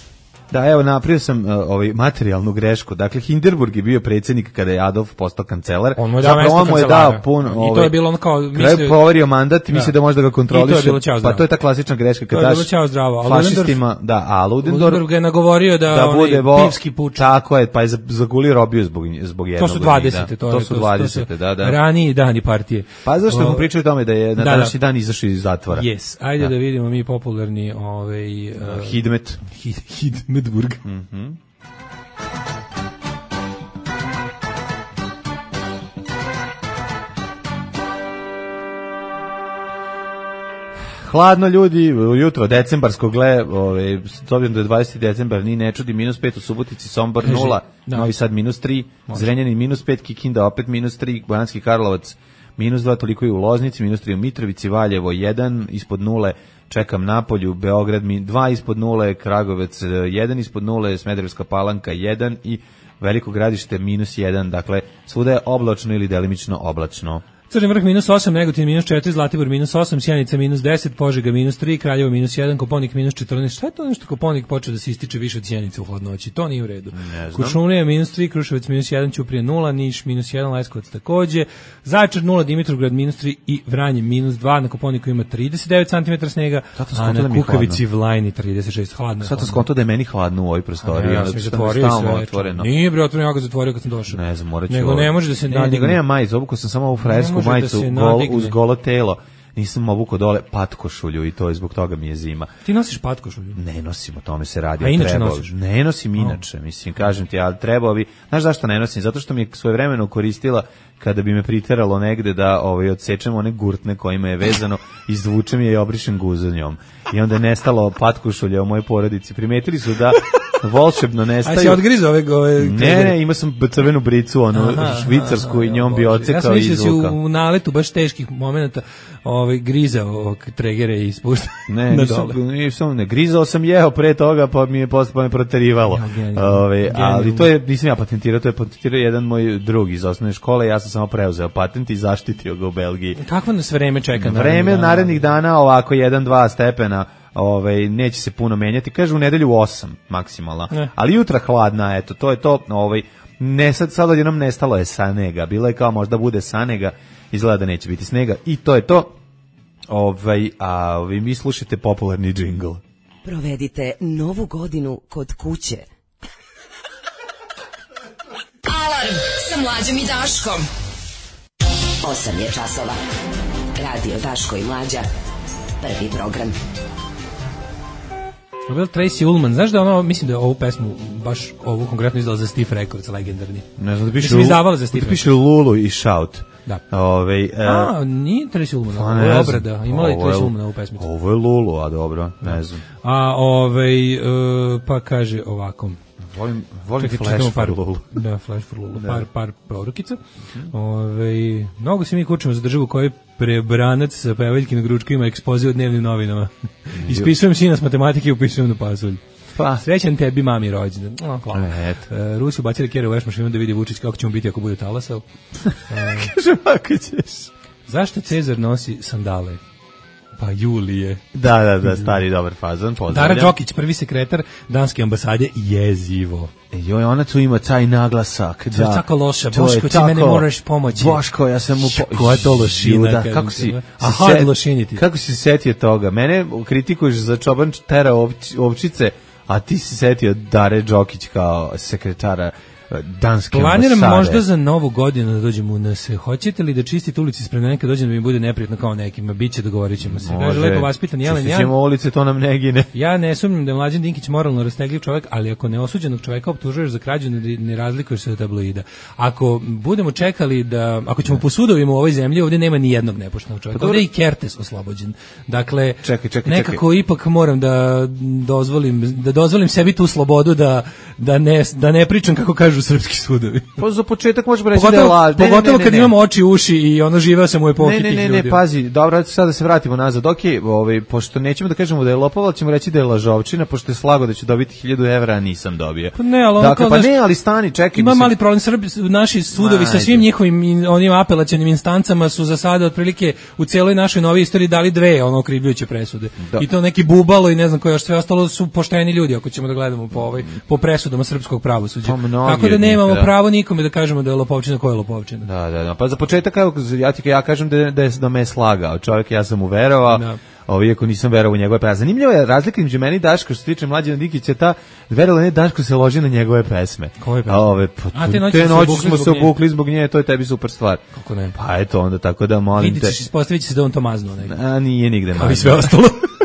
Da, evo, napravio sam uh, ovaj, materijalnu grešku. Dakle, Hindenburg je bio predsjednik kada je Adolf postao kancelar. On mu je dao mesto on mu je kancelara. dao pun, ovaj, I to je bilo on kao... Kraj je proverio mandat i misli da može da ga kontroliše. I to je bilo čao zdravo. Pa to je ta klasična greška. Kad to je daš bilo čao zdravo. A fašistima, da, a Ludendorff... Ludendorff ga je nagovorio da, da bude onaj pivski puč. Tako je, pa je zagulio robiju zbog, zbog jednog. To su dvadesete. To, to su dvadesete, da, da. Raniji dani partije. Pa zašto mu pričaju o tome da je na da, današnji da. dan izašao iz zatvora? Yes. Ajde da, da vidimo mi popularni ovaj, uh, Hidmet. Hidmetburg. Mhm. Hladno ljudi, jutro decembarsko gle, ovaj s obzirom da je dvadeseti decembar, ni ne čudi, minus pet u Subotici, Sombor nula, da. Novi Sad minus tri, može. Zrenjanin minus pet, Kikinda opet minus tri, Banatski Karlovac minus dva, toliko i u Loznici, minus tri u Mitrovici, Valjevo jedan, ispod nule, čekam Napolju, Beograd dva ispod nule, Kragovec jedan ispod nule, Smederevska Palanka jedan i Veliko Gradište minus jedan, dakle svuda je oblačno ili delimično oblačno. Crni vrh minus osam, Negotin minus četiri, Zlatibor minus osam, Sjenica minus deset, Požega minus tri, Kraljevo minus jedan, Koponik minus četrnaest. Šta je to nešto Koponik počeo da se ističe više od Sjenice u hladnoći? To nije u redu. Kuršumlija minus tri, Kruševac minus jedan, Ćuprija nula, Niš minus jedan, Leskovac takođe, Zaječar nula, Dimitrovgrad minus tri i Vranje minus dva, na Koponiku ima trideset devet centimetara snega, a na Kukavici Vlajni trideset šest. Hladno je. Sad sam skonto da je meni hladno u ovoj prostoriji. Ja sam zatvorio sve. Nije bre, otvorio, ja ga zatvorio kad sam došao. Ne znam, morat ću. Nego ne može da se ne, nego nema majicu, obukao sam samo ovu frajersku majicu gol, uz golo telo. Nisam obukao dole patkošulju i to je zbog toga mi je zima. Ti nosiš patkošulju? Ne nosim, o tome se radi. A inače nosiš? Ne nosim inače, oh. mislim, kažem ti, ali trebao bi, znaš zašto ne nosim? Zato što mi je svojevremeno koristila kada bi me priteralo negde da ovaj, odsečem one gurtne kojima je vezano, izvučem je i obrišem guzu njom. I onda je nestalo patkošulja u mojoj porodici. Primetili su da volšebno nestaju. A si odgrizao ove, ove Ne, ne, imao sam crvenu bricu, onu aha, švicarsku aha, i njom bi odsekao i izvukao. Ja sam mislio si u naletu baš teških momenata ovaj, grizao tregere i spuštao ne, na dole. Ne, nisam, ne, grizao sam jeo pre toga, pa mi je posle pa me proterivalo. Ja, ove, ali to je, nisam ja patentirao, to je patentirao jedan moj drug iz osnovne škole, ja sam samo preuzeo patent i zaštitio ga u Belgiji. Kakvo nas vreme čeka? Vreme narednih dana ovako jedan dva stepena. Ovaj neće se puno menjati, kaže u nedelju osam maksimalna. Ne. Ali jutra hladna, eto, to je to, ovaj ne sad sad odjednom nestalo je snega. Bilo je kao možda bude snega, izgleda da neće biti snega i to je to. Ovaj a vi mi slušate popularni džingl. Provedite novu godinu kod kuće. Alarm sa Mlađom i Daškom. osam je časova. Radio Daško i Mlađa. Prvi program. Vel Tracy Ullman, znaš da ono, mislim da je ovu pesmu, baš ovu konkretno izdala za Stiff Records, legendarni. Ne znam da piše, mislim, izdavala za Stiff Records. Piše Lulu i Shout. Da. Ove, uh, a, nije Tracy Ullman, ovo je obrada, imala je Tracy Ullman ovu pesmicu. Ovo je Lulu, a dobro, ne znam. A, ove, uh, pa kaže ovako. Volim, volim Čekaj, Flash par, for Lulu. Da, Flash for Lulu, par, par porukica. Ove, mnogo se mi kučimo za državu koji prebranac sa pevaljkinom gručka ima ekspoziju u dnevnim novinama. Ispisujem sina s matematike i upisujem na pasulj. Pa. Srećan tebi mami rođendan. Oh, hvala. E, Rusi ubacili kjere u veš mašinu da vidi Vučić kako ćemo biti ako bude talasao. Kaže, ako ćeš. Zašto Cezar nosi sandale? Pa Julije. Da, da, da, stari dobar fazon, pozdravljam. Dara Đokić, prvi sekretar danske ambasade, jezivo. Joj, ona tu ima taj naglasak. Da. To je tako loše, Boško, ti mene moraš pomoći. Boško, ja sam mu... Po... Ko je to lošina? Da, kako si... Aha, set... lošiniti. Kako si setio toga? Mene kritikuješ za čoban tera ovč, ovčice, a ti si setio Dare Đokić kao sekretara danske Planiram ambasade. Možda za novu godinu da dođemo u N S. Hoćete li da čistite ulici ispred mene kad dođem da mi bude neprijatno kao nekima? Biće, dogovorit ćemo se. Kaže lepo vaspitan Jelen. Čistit ćemo ulice, to nam ne gine. Ja ne sumnjam da je Mlađan Dinkić moralno rastegljiv čovjek, ali ako neosuđenog čovjeka optužuješ za krađu, ne, ne razlikuješ se od tabloida. Ako budemo čekali da, ako ćemo po sudovima u ovoj zemlji, ovdje nema ni jednog nepoštenog čovjeka. Ovdje je i Kertes oslobođen. Dakle, čekaj, čekaj, nekako čekaj. ipak moram da dozvolim, da dozvolim sebi tu slobodu da, da, ne, da ne pričam kako kažu kažu srpski sudovi. Pa za početak možemo reći da je laž. Pogotovo kad imamo oči, uši i ono živeo sam u epohi tih ljudi. Ne, ne, ne, ne, pazi, dobro, sad da se vratimo nazad. Ok, ovaj, pošto nećemo da kažemo da je lopov, ali ćemo reći da je lažovčina, pošto je slago da ću dobiti hiljadu evra, a nisam dobio. Pa ne, ali dakle, pa ne, ali stani, čekaj. Ima mali problem, Srbi, naši sudovi sa svim njihovim onim apelacionim instancama su za sada otprilike u cijeloj našoj novoj istoriji dali dve ono okrivljujuće presude. Da. I to neki Bubalo i ne znam koje još, sve ostalo su pošteni ljudi, ako ćemo da gledamo po ovaj po presudama srpskog pravosuđa. Tako da nemamo da. pravo nikome da kažemo da je lopovčina, ko je lopovčina. Da, da, da. Pa za početak ja ti ja kažem da da je da me je slagao. Čovjek, ja sam mu verovao. Da. Ovo, iako nisam verovao u njegove pesme. Zanimljivo je razlika između meni i Daška, što se tiče Mlađana Dinkića, ta verovao ne Daško se loži na njegove pesme. Koje pesme? Ove, pa, A, te noći, te noći smo se obukli zbog nje, to je tebi super stvar. Kako ne? Pa eto onda, tako da molim Vidite, te. Vidite, ispostavit će se da on to maznuo. A nije nigde maznuo. Kao i sve ostalo.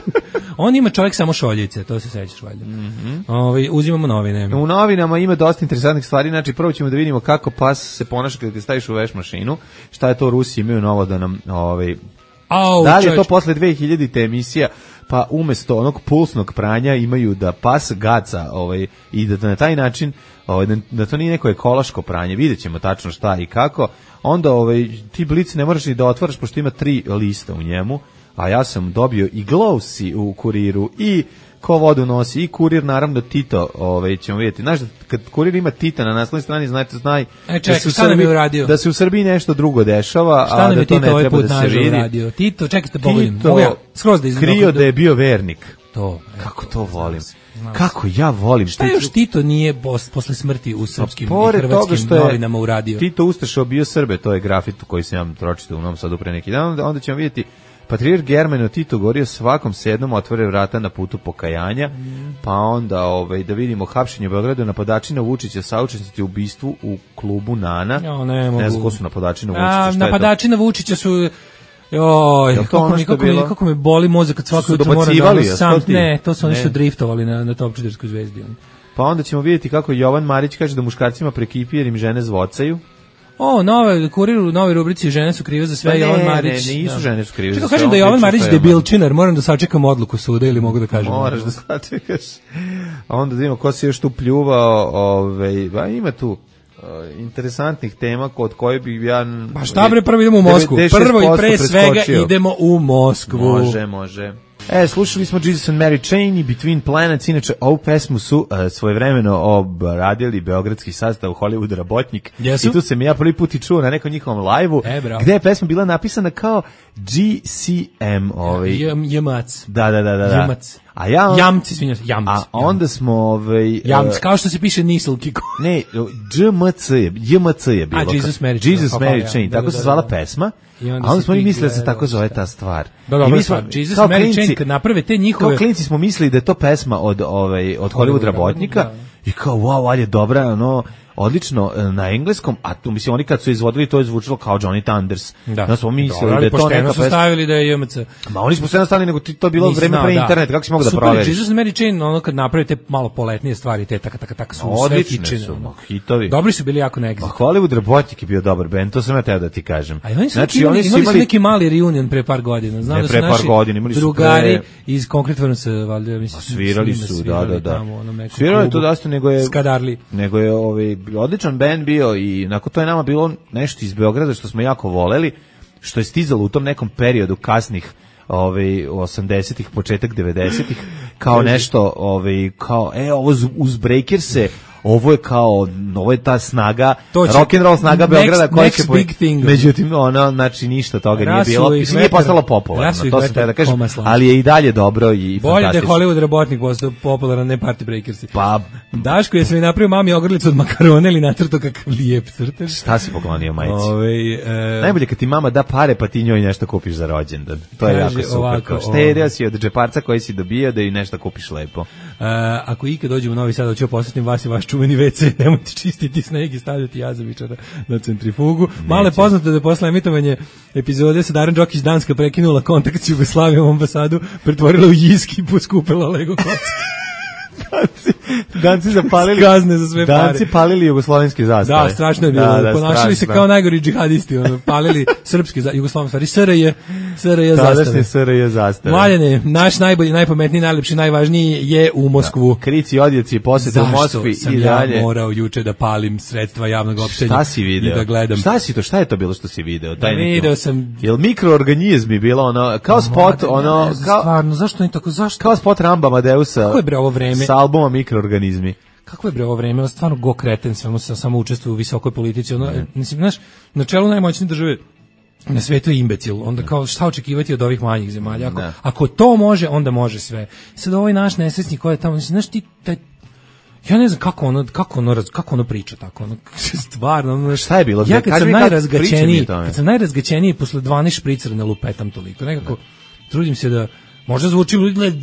On ima čovjek samo šoljice, to se sećaš valjda. Mm-hmm. Ovaj uzimamo novine. U novinama ima dosta interesantnih stvari, znači prvo ćemo da vidimo kako pas se ponaša kad ga staviš u veš mašinu, šta je to Rusi imaju novo da nam ovaj Au, da li je to posle dve hiljadite emisija, pa umesto onog pulsnog pranja imaju da pas gaca ovaj, i da na taj način ovaj, da, da to nije neko ekološko pranje, vidjet ćemo tačno šta i kako, onda ovaj, ti blic ne moraš ni da otvaraš pošto ima tri lista u njemu, a ja sam dobio i Glowsi u kuriru i ko vodu nosi i kurir, naravno Tito, ovaj, ćemo vidjeti. Znaš, kad kurir ima Tita na naslovnoj strani, znate, znaj e, ček, da, se Srbiji, da se u Srbiji nešto drugo dešava, šta a da to ne ovaj treba da se vidi. Radio? Tito, čekajte, pogledam. Tito ja, skroz da krio da je bio vernik. To, kako to volim. Znam. Kako ja volim. Šta još Tito nije post, posle smrti u srpskim i hrvatskim novinama uradio? Tito ustašao bio Srbe, to je grafit koji sam ja pročitao u Novom Sadu pre neki dan, onda ćemo vidjeti. Patrijarh Germano Tito govorio svakom sedmom otvore vrata na putu pokajanja, mm. pa onda ovaj, da vidimo hapšenje u Beogradu napadačina Vučića saučesnici u ubistvu u klubu Nana. Jo, ne, ne znam ko su napadačina Vučića. A, napadačina Vučića su... Joj, kako, mi, kako, mi, kako me boli mozak kad svako jutro moram da ono sam... Ne, to su oni su driftovali na, na Topčiderskoj zvezdi. Pa onda ćemo vidjeti kako Jovan Marić kaže da muškarcima prekipi jer im žene zvocaju. O, nove kurir u novoj rubrici žene su krive za sve, pa Jovan Marić. Ne, ne, nisu žene su krive za sve. Kažem da Jovan Marić debilčinar, moram da sačekam odluku suda ili mogu da kažem. Moraš da sačekaš. A onda da vidimo ko se još tu pljuvao, ovaj, ba ima tu uh, interesantnih tema kod koje bi ja... Pa šta bre, prvo idemo u Moskvu. Prvo i pre svega idemo u Moskvu. Može, može. E, slušali smo Jesus and Mary Chain i Between Planets, inače ovu pesmu su uh, svojevremeno obradili beogradski sastav Hollywood Rabotnik. Jesu? I tu sam ja prvi put i čuo na nekom njihovom live-u, e, gde je pesma bila napisana kao G C M. Ovaj. Jemac. Da, da, da, da. Jemac. A ja on... Jamci, svinjac, jamci. A onda smo ovaj Jamci, kao što se piše Niselki. Ne, J M C je, J M C je bilo. A Jesus Mary Chain. Jesus Mary Chain, tako se zvala pesma. A onda smo mi mislili da se tako zove ta stvar. Da, da, I mi smo, Jesus Mary Chain, kad naprave te njihove... Kao klinci smo mislili da je to pesma od, ovaj, od Hollywood Rabotnika i kao, wow, ali je dobra, ono... odlično na engleskom, a tu mislim oni kad su izvodili to je zvučalo kao Johnny Thunders. Da, da smo mislili da je to neka pesma. Stavili da je J M C. Ma oni smo sve stavili nego ti to bilo vreme pre internet, kako si mogu da proveriš? Jesus Mary Chain, ono kad napravite malo poletnije stvari, te taka taka taka su sve hičine. Hitovi. Dobri su bili jako neki. Ma Hollywood Rabotnik je bio dobar bend, to sam ja teo da ti kažem. A oni su znači oni su imali neki mali reunion pre par godina, znam da su naši drugari iz Konkretno se valjda mislim svirali su, da da da. Svirali to dosta nego je Skadarli. Nego je ovaj odličan bend bio i nakon to je nama bilo nešto iz Beograda što smo jako voleli, što je stizalo u tom nekom periodu kasnih ovaj osamdesetih početak devedesetih kao nešto ovaj kao e ovo uz Breakerse ovo je kao, ovo je ta snaga, rock and roll snaga Beograda koja će po... Međutim, ono, znači ništa toga nije bilo, mislim, nije postalo popularno, to se da kažem, ali je i dalje dobro i bolje fantastično. Bolje da je Hollywood Rabotnik postao popularan, ne Party Breakersi. Pa... Daško je sve napravio mami ogrlicu od makarone ili nacrto kakav lijep crtež. Šta si poklonio majici? Ove, e... Najbolje kad ti mama da pare pa ti njoj nešto kupiš za rođendan. To je jako super. Štedeo si od džeparca koji si dobio da i nešto kupiš lepo. Uh, ako ikad dođemo u Novi Sad, hoću posjetim vas i vaš čuveni ve ce, nemojte čistiti sneg i stavljati jazavičara na centrifugu. Malo je poznato da je posle emitovanje epizode sa Daran Đokić Danska prekinula kontakt s Jugoslavijom ambasadu, pretvorila u jiski i poskupila Lego kocka. Danci zapalili kazne za sve pare. Danci palili jugoslovenske zastave. Da, strašno je bilo. Da, da, ponašali strašno. se kao najgori džihadisti, ono, palili srpske jugoslovenske stvari. S R J, S R J zastave. Tadašnje S R J zastave. Mlaljene, naš najbolji, najpametniji, najlepši, najvažniji je u Moskvu. Da. Krici, odjeci, posete u Moskvi i dalje. Zašto sam ja morao juče da palim sredstva javnog opštenja? Šta si video? I da gledam. Šta si to? Šta je to bilo što si video? Taj video sam. Jel mikroorganizmi bilo ono kao spot Ma, ono ne, kao stvarno zašto oni tako zašto? Kao spot Ramba Amadeusa. Kako je bre ovo vreme? S albuma Mikroorganizmi. Kako je bre ovo vreme? Stvarno go kreten, samo se samo učestvuje u visokoj politici, ono mislim, znaš, na čelu najmoćnije države na svetu je imbecil, onda kao šta očekivati od ovih manjih zemalja? Ako, ako to može, onda može sve. Sad ovaj naš nesrećnik koji je tamo, znaš ti taj, ja ne znam kako ono kako ono kako ono priča tako ono stvarno ono, šta je bilo? Ja kad sam najrazgaćeniji, kad sam najrazgaćeniji posle dvanaest špricera ne lupetam toliko. Nekako trudim se da možda zvuči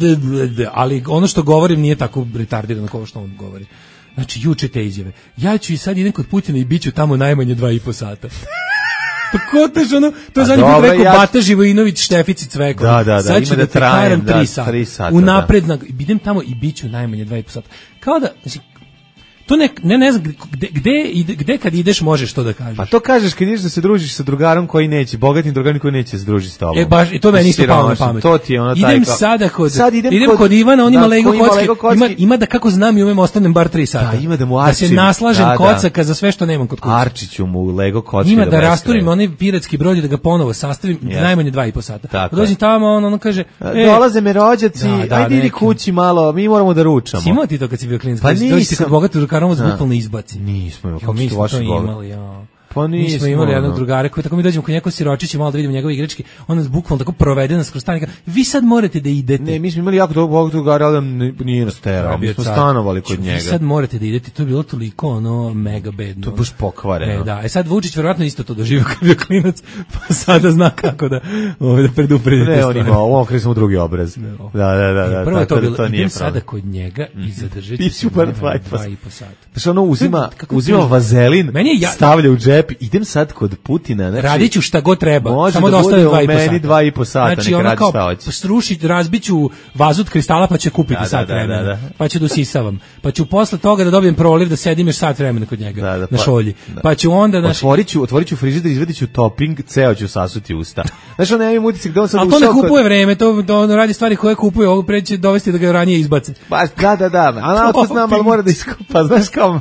ali ono što govorim nije tako retardirano kao što on govori. Znači juče te izjave. Ja ću i sad idem kod Putina i biću tamo najmanje dva i po sata. Pa ko tež ono, to je zadnji put rekao ja... Bata Živojinović Štefici Cveko. Da, da, da, sad ću da, da te kajeram tri sata. tri sata. Unapred, da. Idem tamo i biću najmanje dva i po sata. Kao da, znači, to ne, ne, ne znam, gde, gde, gde kad ideš možeš to da kažeš. Pa to kažeš kad ideš da se družiš sa drugarom koji neće, bogatim drugarom koji neće se družiti s tobom. E baš, i to meni isto palo na pamet. To ti je ono taj idem kao... sada kod, sad idem, idem kod, kod Ivana, on ima da, Lego kocki, kocki. Ima, ima da kako znam i umem ostanem bar tri sata. Da, ima da mu arčim. Da se naslažem da, kocaka za sve što nemam kod kuće. Arčiću mu Lego kocki. Ima da, da rasturim onaj piratski brod i da ga ponovo sastavim yes. najmanje dva i po sata. Dođem tamo, on, on kaže... E, dolaze me rođaci, da, da, ajde idi kući malo, mi moramo da ručamo. Imao ti to kad si bio klinac? Pa nisam. Kod bogatog drugarom bukvalno izbaci. Nismo, kako mi smo to imali, ja. Pa nismo, mi smo imali jednog drugara koji tako mi dođemo kod njegov siročić i malo da vidimo njegove igračke, on nas bukvalno tako provede nas kroz stanika. Vi sad morate da idete. Ne, mi smo imali jako dobrog drugara, ali nije nas terao. Mi smo stanovali kod njega. Vi sad morate da idete, to je bilo toliko ono mega bedno. To je baš pokvareno. E, da, e sad Vučić verovatno isto to doživio kad je klinac, pa sada zna kako da, ovaj, da predupredi. Ne, on ima, on okre samo drugi obraz. Da, da, da. da prvo je to bilo, to idem sada kod njega i zadržat ću se dva i po sata. Znači ono uzima, uzima vazelin, stavlja u džep, idem sad kod Putina, znači radiću šta god treba, samo da, da ostavim dva i po sata. dva i po sata, znači, neka radi šta hoće. Srušit, razbiću vazu od kristala pa će kupiti da, sat da, vremena, da, da. Pa ću da usisavam. Pa ću posle toga da dobijem proliv da sedim još sat vremena kod njega, da, da, na šolji. Da. Pa ću onda naš otvoriću, otvoriću frižider, izvadiću topping, ceo ću sasuti usta. Znači on nema utisak da on sad ušao. A to ne kupuje vreme, to to on radi stvari koje kupuje, ovo preće dovesti da ga ranije izbaci. Baš da da da, a to znam, al mora da iskupa, znaš kao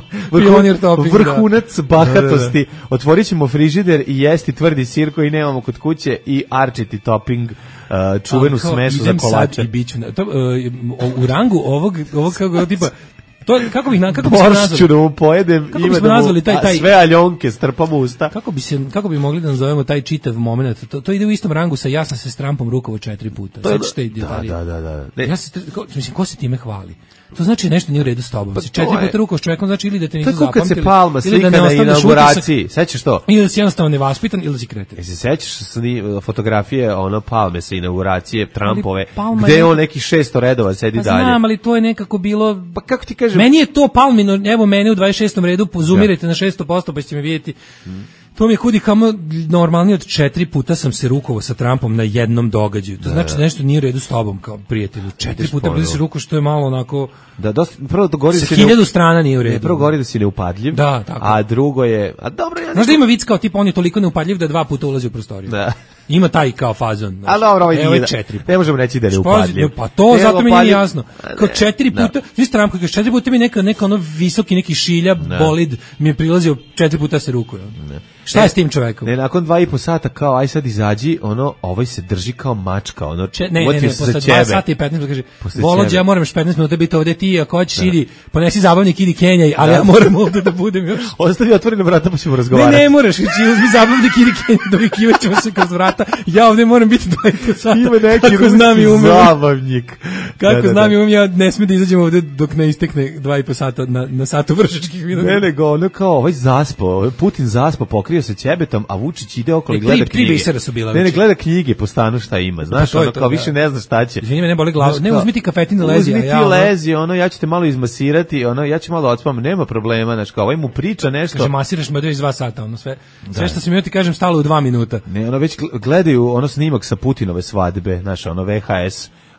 vrhunac bahatosti. Otvorićemo frižider i jesti tvrdi sir koji nemamo kod kuće i arčiti topping, uh, čuvenu kao, smesu za kolače. Biću, to, uh, u rangu ovog, ovog kako tipa, to, kako bih kako bi se nazvali? Da mu pojedem, kako ima da mu, taj, taj, sve aljonke strpam u usta. Kako bi se, kako bi mogli da nazovemo taj čitav moment? To, to ide u istom rangu sa ja sam se strampom rukovo četiri puta. Sećate da, da, da, da. Ne. Ja se, ko, mislim, ko se time hvali? To znači nešto nije u redu s tobom. Pa četiri puta ruko s čovjekom znači ili da te nisu zapamtili. Tako kad se Palma slika da na inauguraciji, sećaš to? Ili da si jednostavno nevaspitan ili da si kreten. Jesi sećaš fotografije ono Palme sa inauguracije Trumpove, gde je on neki šesto redova sedi pa dalje. Znam, ali to je nekako bilo... Pa kako ti kažem? Meni je to Palmino, evo mene u dvadeset šestom redu, pozumirajte na šesto posto pa ćete me vidjeti. Hmm. To mi je kudi kamo normalnije od četiri puta sam se rukovao sa Trumpom na jednom događaju. To da, znači da nešto nije u redu s tobom kao prijatelju. Četiri puta bliži ruku što je malo onako... Da, dosta, prvo da gori da si... Hiljadu strana nije u redu. Ne, prvo gori da si neupadljiv, da, tako. A drugo je... A dobro, ja znaš da ima vic kao tipa on je toliko neupadljiv da dva puta ulazi u prostoriju. Da. Ima taj kao fazon. Znači, a dobro, ovo je četiri. Ne možemo reći da je neupadljiv. Pa to, zato mi nije jasno. Kao četiri puta, vi ste Trump, kao četiri puta mi neka, neka ono visoki, neki šilja, bolid, mi je prilazio četiri puta se rukuje. Šta je s tim čovekom? Ne, nakon dva i po sata kao aj sad izađi, ono, ovaj se drži kao mačka, ono, Če, ne, ne, ne, posle dva sata i petnaest kaže, Volođe, ja moram još petnaest minuta biti ovdje ti, ako hoćeš da. Idi, ponesi zabavnik, idi Kenjaj, ali da. Ja moram ovdje da budem još. Ostavi otvorena vrata pa ćemo razgovarati. Ne, ne moraš, uzmi zabavnik, idi Kenjaj, dovikivat ćemo se kroz vrata, ja ovdje moram biti dva i po sata. Ima neki ruski zabavnik. Kako da, da, znam i umem, ja ne smije da izađem ovdje dok ne istekne dva i po sata na, na satu vršačkih minuta. Ne, nego, ono kao, ovaj zaspo, Putin zaspo, pokrio se ćebetom, a Vučić ide okolo i gleda tri, knjige. Tri su bila, ne, ne, gleda knjige po stanu šta ima. Znaš, pa ono, kao više ne znaš šta će. Izvini me, ne boli glavu. Ne, uzmi ti kafetin da lezi. Uzmi ti ja, lezi, ono, ja ću te malo izmasirati, ono, ja ću malo odspam, nema problema, znaš, kao, ovaj mu priča nešto. Kaže, masiraš me od dva sata, ono, sve, sve što sam joj ti kažem stalo u dva minuta. Ne, ono, već gledaju, ono, snimak sa Putinove svadbe, znaš, ono, V H S,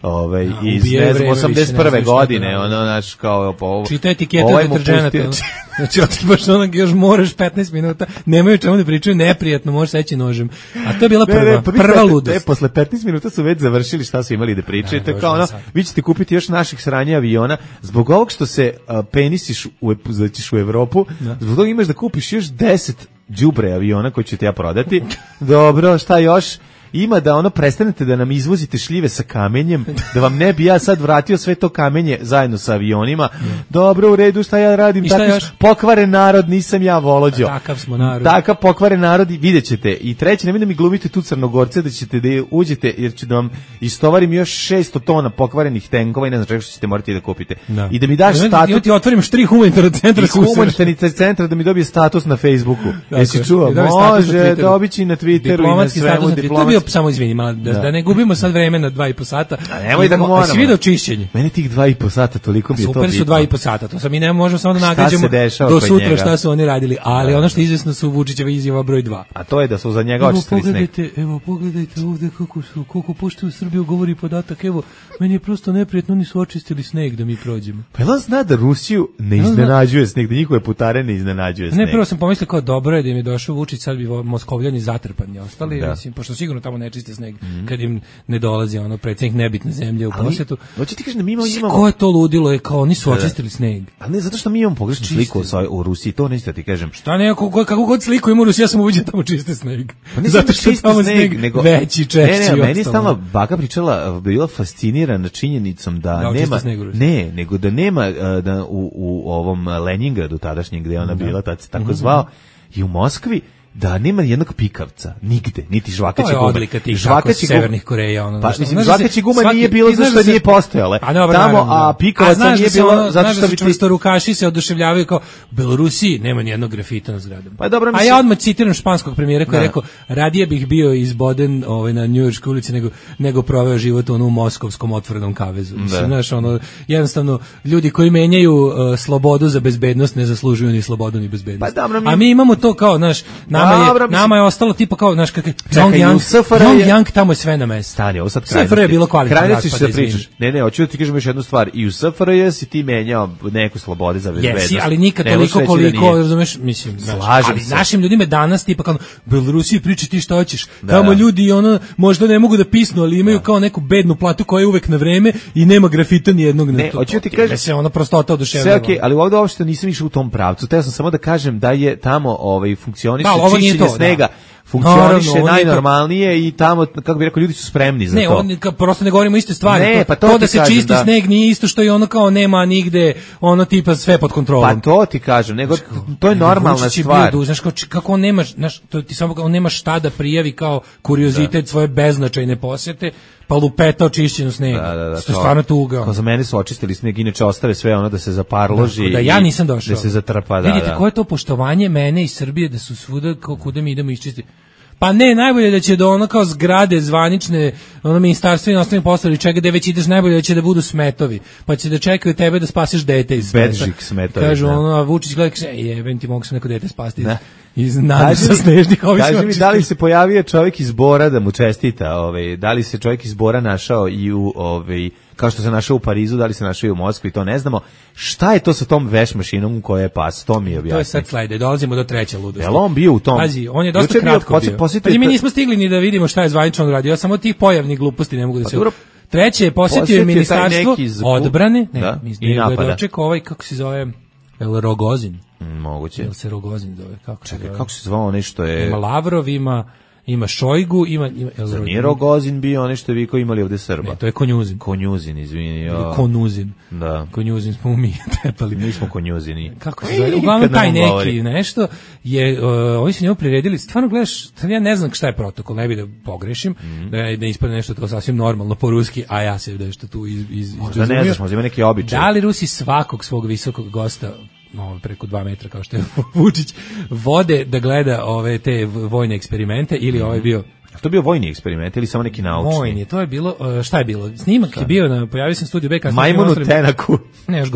ovaj, ja, iz ne znam, osamdeset prve godine, ono, znaš, kao po ovo. Čita etikete ovaj deterđenata. Znači, ti baš onak još moraš petnaest minuta, nemaju čemu da pričaju, neprijatno, možeš seći nožem. A to je bila prva, ne, ne, prva ludost. E, posle petnaest minuta su već završili šta su imali da pričaju. Ne, kao ono, vi ćete kupiti još naših sranja aviona, zbog ovog što se uh, penisiš u, u Evropu, da. Zbog toga imaš da kupiš još deset đubre aviona koji ću te ja prodati. Dobro, šta još? Ima da ono prestanete da nam izvozite šljive sa kamenjem, da vam ne bi ja sad vratio sve to kamenje zajedno sa avionima. Dobro, u redu, šta ja radim? Šta tako pokvaren narod, nisam ja Volođo. Takav smo narod. Takav pokvaren narod i vidjet ćete. I treće, nemoj da mi glumite tu Crnogorce, da ćete da uđete, jer ću da vam istovarim još šesto tona pokvarenih tenkova i ne znam čega što ćete morati da kupite. Da. I da mi daš status. I ti otvorim štri humanitarnog centra. Humanitarni centar da mi dobije status na Facebooku. Jesi čuo? Može, dobići na Twitteru i na svemu diplomatski. Samo izvini, malo, da, da. da ne gubimo sad vreme na dva i po sata. A nemoj da moramo. A si vidio čišćenje? Meni tih dva i po sata, toliko mi je to bitno. Super su dva i po sata, to sam mi ne možemo samo da nagađamo do sutra njega? Šta su oni radili, ali da. Ono što je izvesno su Vučićeva izjava broj dva. A to je da su za njega očistili sneg. Evo, pogledajte ovde kako su, koliko pošte u Srbiju govori podatak, evo, meni je prosto neprijatno, oni su očistili sneg da mi prođemo. Pa jel zna da Rusiju ne iznenađuje sneg, da njihove putare ne iznenađuje sneg? Ne, prvo sam pomislio kao dobro je da im je došao Vučić, sad bi Moskovljani zatrpani ostali, da. Mislim, pošto sigurno tamo ne čiste sneg. Mm. Kad im ne dolazi ono predsjednik nebitne zemlje u posjetu. Hoće ti kažeš da mi imamo imamo ko je to ludilo je kao oni su da, očistili sneg. A ne zato što mi imamo pogrešnu sliku u Rusiji, to nećete ti kažem. Šta ne, kako, kako god sliku ima u Rusiji, ja sam uviđen tamo čiste sneg. Pa ne zato što tamo sneg, sneg nego veći, češći. Ne, ne, meni stalno baka pričala, bila fascinirana činjenicom da, da nema ne, nego da nema da u, u ovom Leningradu tadašnjem gde ona da. Bila, tad se tako mm-hmm. zvao, i u Moskvi da nema jednog pikavca, nigde, niti žvakaće gume. To je odlika tih žvakaći Severnih Koreja. Ono, pa, mislim, žvakaći guma svaki, nije bilo zato što nije postojale. Pa, dobro, tamo, naravno, a pikavaca nije da bilo ono, zato što bi ti... Znaš rukaši se oduševljavaju kao, u Belorusiji nema nijednog grafita na zgradama. Pa, dobro, mislim... A ja odmah citiram španskog premijera koji je rekao, radije bih bio izboden ovaj, na njujorškoj ulici nego, nego proveo život ono, u moskovskom otvorenom kavezu. Mislim, znaš, ono, jednostavno, ljudi koji menjaju uh, slobodu za bezbednost ne zaslužuju ni slobodu ni bezbednost. Pa, dobro, mi... A mi imamo to kao, znaš, nama je, nama je ostalo tipa kao naš kakve Young Young, Young Young tamo je sve na mestu. Stani, ovo sad krajnosti. S F R je bilo kvalitetno. Krajnosti se pričaš. Ne, ne, hoću da ti kažem još jednu stvar. I u S F R J si ti menjao neku slobodu za bezbednost. Jesi, ali nikad toliko koliko, razumeš, mislim, slažem se. Našim ljudima danas tipa kao Belorusiji priči ti šta hoćeš. Tamo ljudi ono možda ne mogu da pisnu, ali imaju kao neku bednu platu koja je uvek na vreme i nema grafita ni jednog. Ne, hoću ti kažem, se ona prostota oduševljava. Sve okej, ali ovde uopšte nisam išao u tom pravcu. Teo sam samo da kažem da je tamo ovaj funkcioniše čišćenje snega. Funkcioniše najnormalnije i tamo, kako bih rekao, ljudi su spremni za ne, to. Ne, on, prosto ne govorimo iste stvari. Ne, to, pa to, to da se kažem, čisti da. Sneg nije isto što je ono kao nema nigde, ono tipa sve pod kontrolom. Pa to ti kažem, nego to je normalna stvar. Znaš kako, kako on nema, znaš, to ti samo on nema šta da prijavi kao kuriozitet da. Svoje beznačajne posete, pa lupeta očišćenu snega. Da, da, da, to je stvarno tuga. Kao za mene su očistili sneg, inače ostave sve ono da se zaparloži. Da, da ja nisam došao. Da se zatrpa, da. Vidite, da. koje je to poštovanje mene i Srbije da su svuda kao kuda mi idemo iščistiti. Pa ne, najbolje da će do ono kao zgrade zvanične, ono ministarstvo i ostalim poslovi, čega da već ideš, najbolje da će da budu smetovi, pa će da čekaju tebe da spasiš dete iz Bedžik smetovi. Kažu da. ono, a Vučić gleda, kaže, jebem ti, mogu sam neko dete spasti da. Iz nada snežnih ovih. Kaži mi, da li se pojavio čovjek iz Bora da mu čestita, ovaj, da li se čovjek iz Bora našao i u, ovaj, kao što se našao u Parizu, da li se našao i u Moskvi, to ne znamo. Šta je to sa tom veš mašinom u kojoj je pas? To mi je objasnio. To je sad slajde, dolazimo do treće ludosti. Jel on bio u tom? Pazi, on je dosta kratko bio. Posjetio, pa mi nismo stigli ni da vidimo šta je zvanično radio, ja samo tih pojavnih gluposti ne mogu da se... Pa, treće je posjetio je ministarstvo odbrane, ne, da, i napada. Čekao ovaj, kako se zove, El Rogozin. Moguće. Jel se Rogozin zove? Kako Čekaj, kako se zvao nešto je... Ima Lavrov, ima... Ima Šojgu, ima... ima Zar nije Rogozin bio ono što vi ko imali ovde Srba? Ne, to je Konjuzin. Konjuzin, izvini. O... Konuzin. Da. Konjuzin smo mi tepali. Mi smo Konjuzini. Kako se zove? Uglavnom taj neki govori. Nešto je... Uh, ovi su njemu priredili, stvarno gledaš, ja ne znam šta je protokol, ne bi da pogrešim, mm-hmm. da, da ispadne nešto to sasvim normalno po ruski, a ja se nešto tu iz... iz možda ne znaš, možda ima neki običaj. Da li Rusi svakog svog visokog gosta no, preko dva metra kao što je Vučić, vode da gleda ove te vojne eksperimente ili mm-hmm. ovaj bio... A to je bio vojni eksperiment ili samo neki naučni? Vojni, to je bilo, šta je bilo? Snimak šta? Je bio, na, pojavio sam studiju B. Majmunu tenaku. Ne, još gore.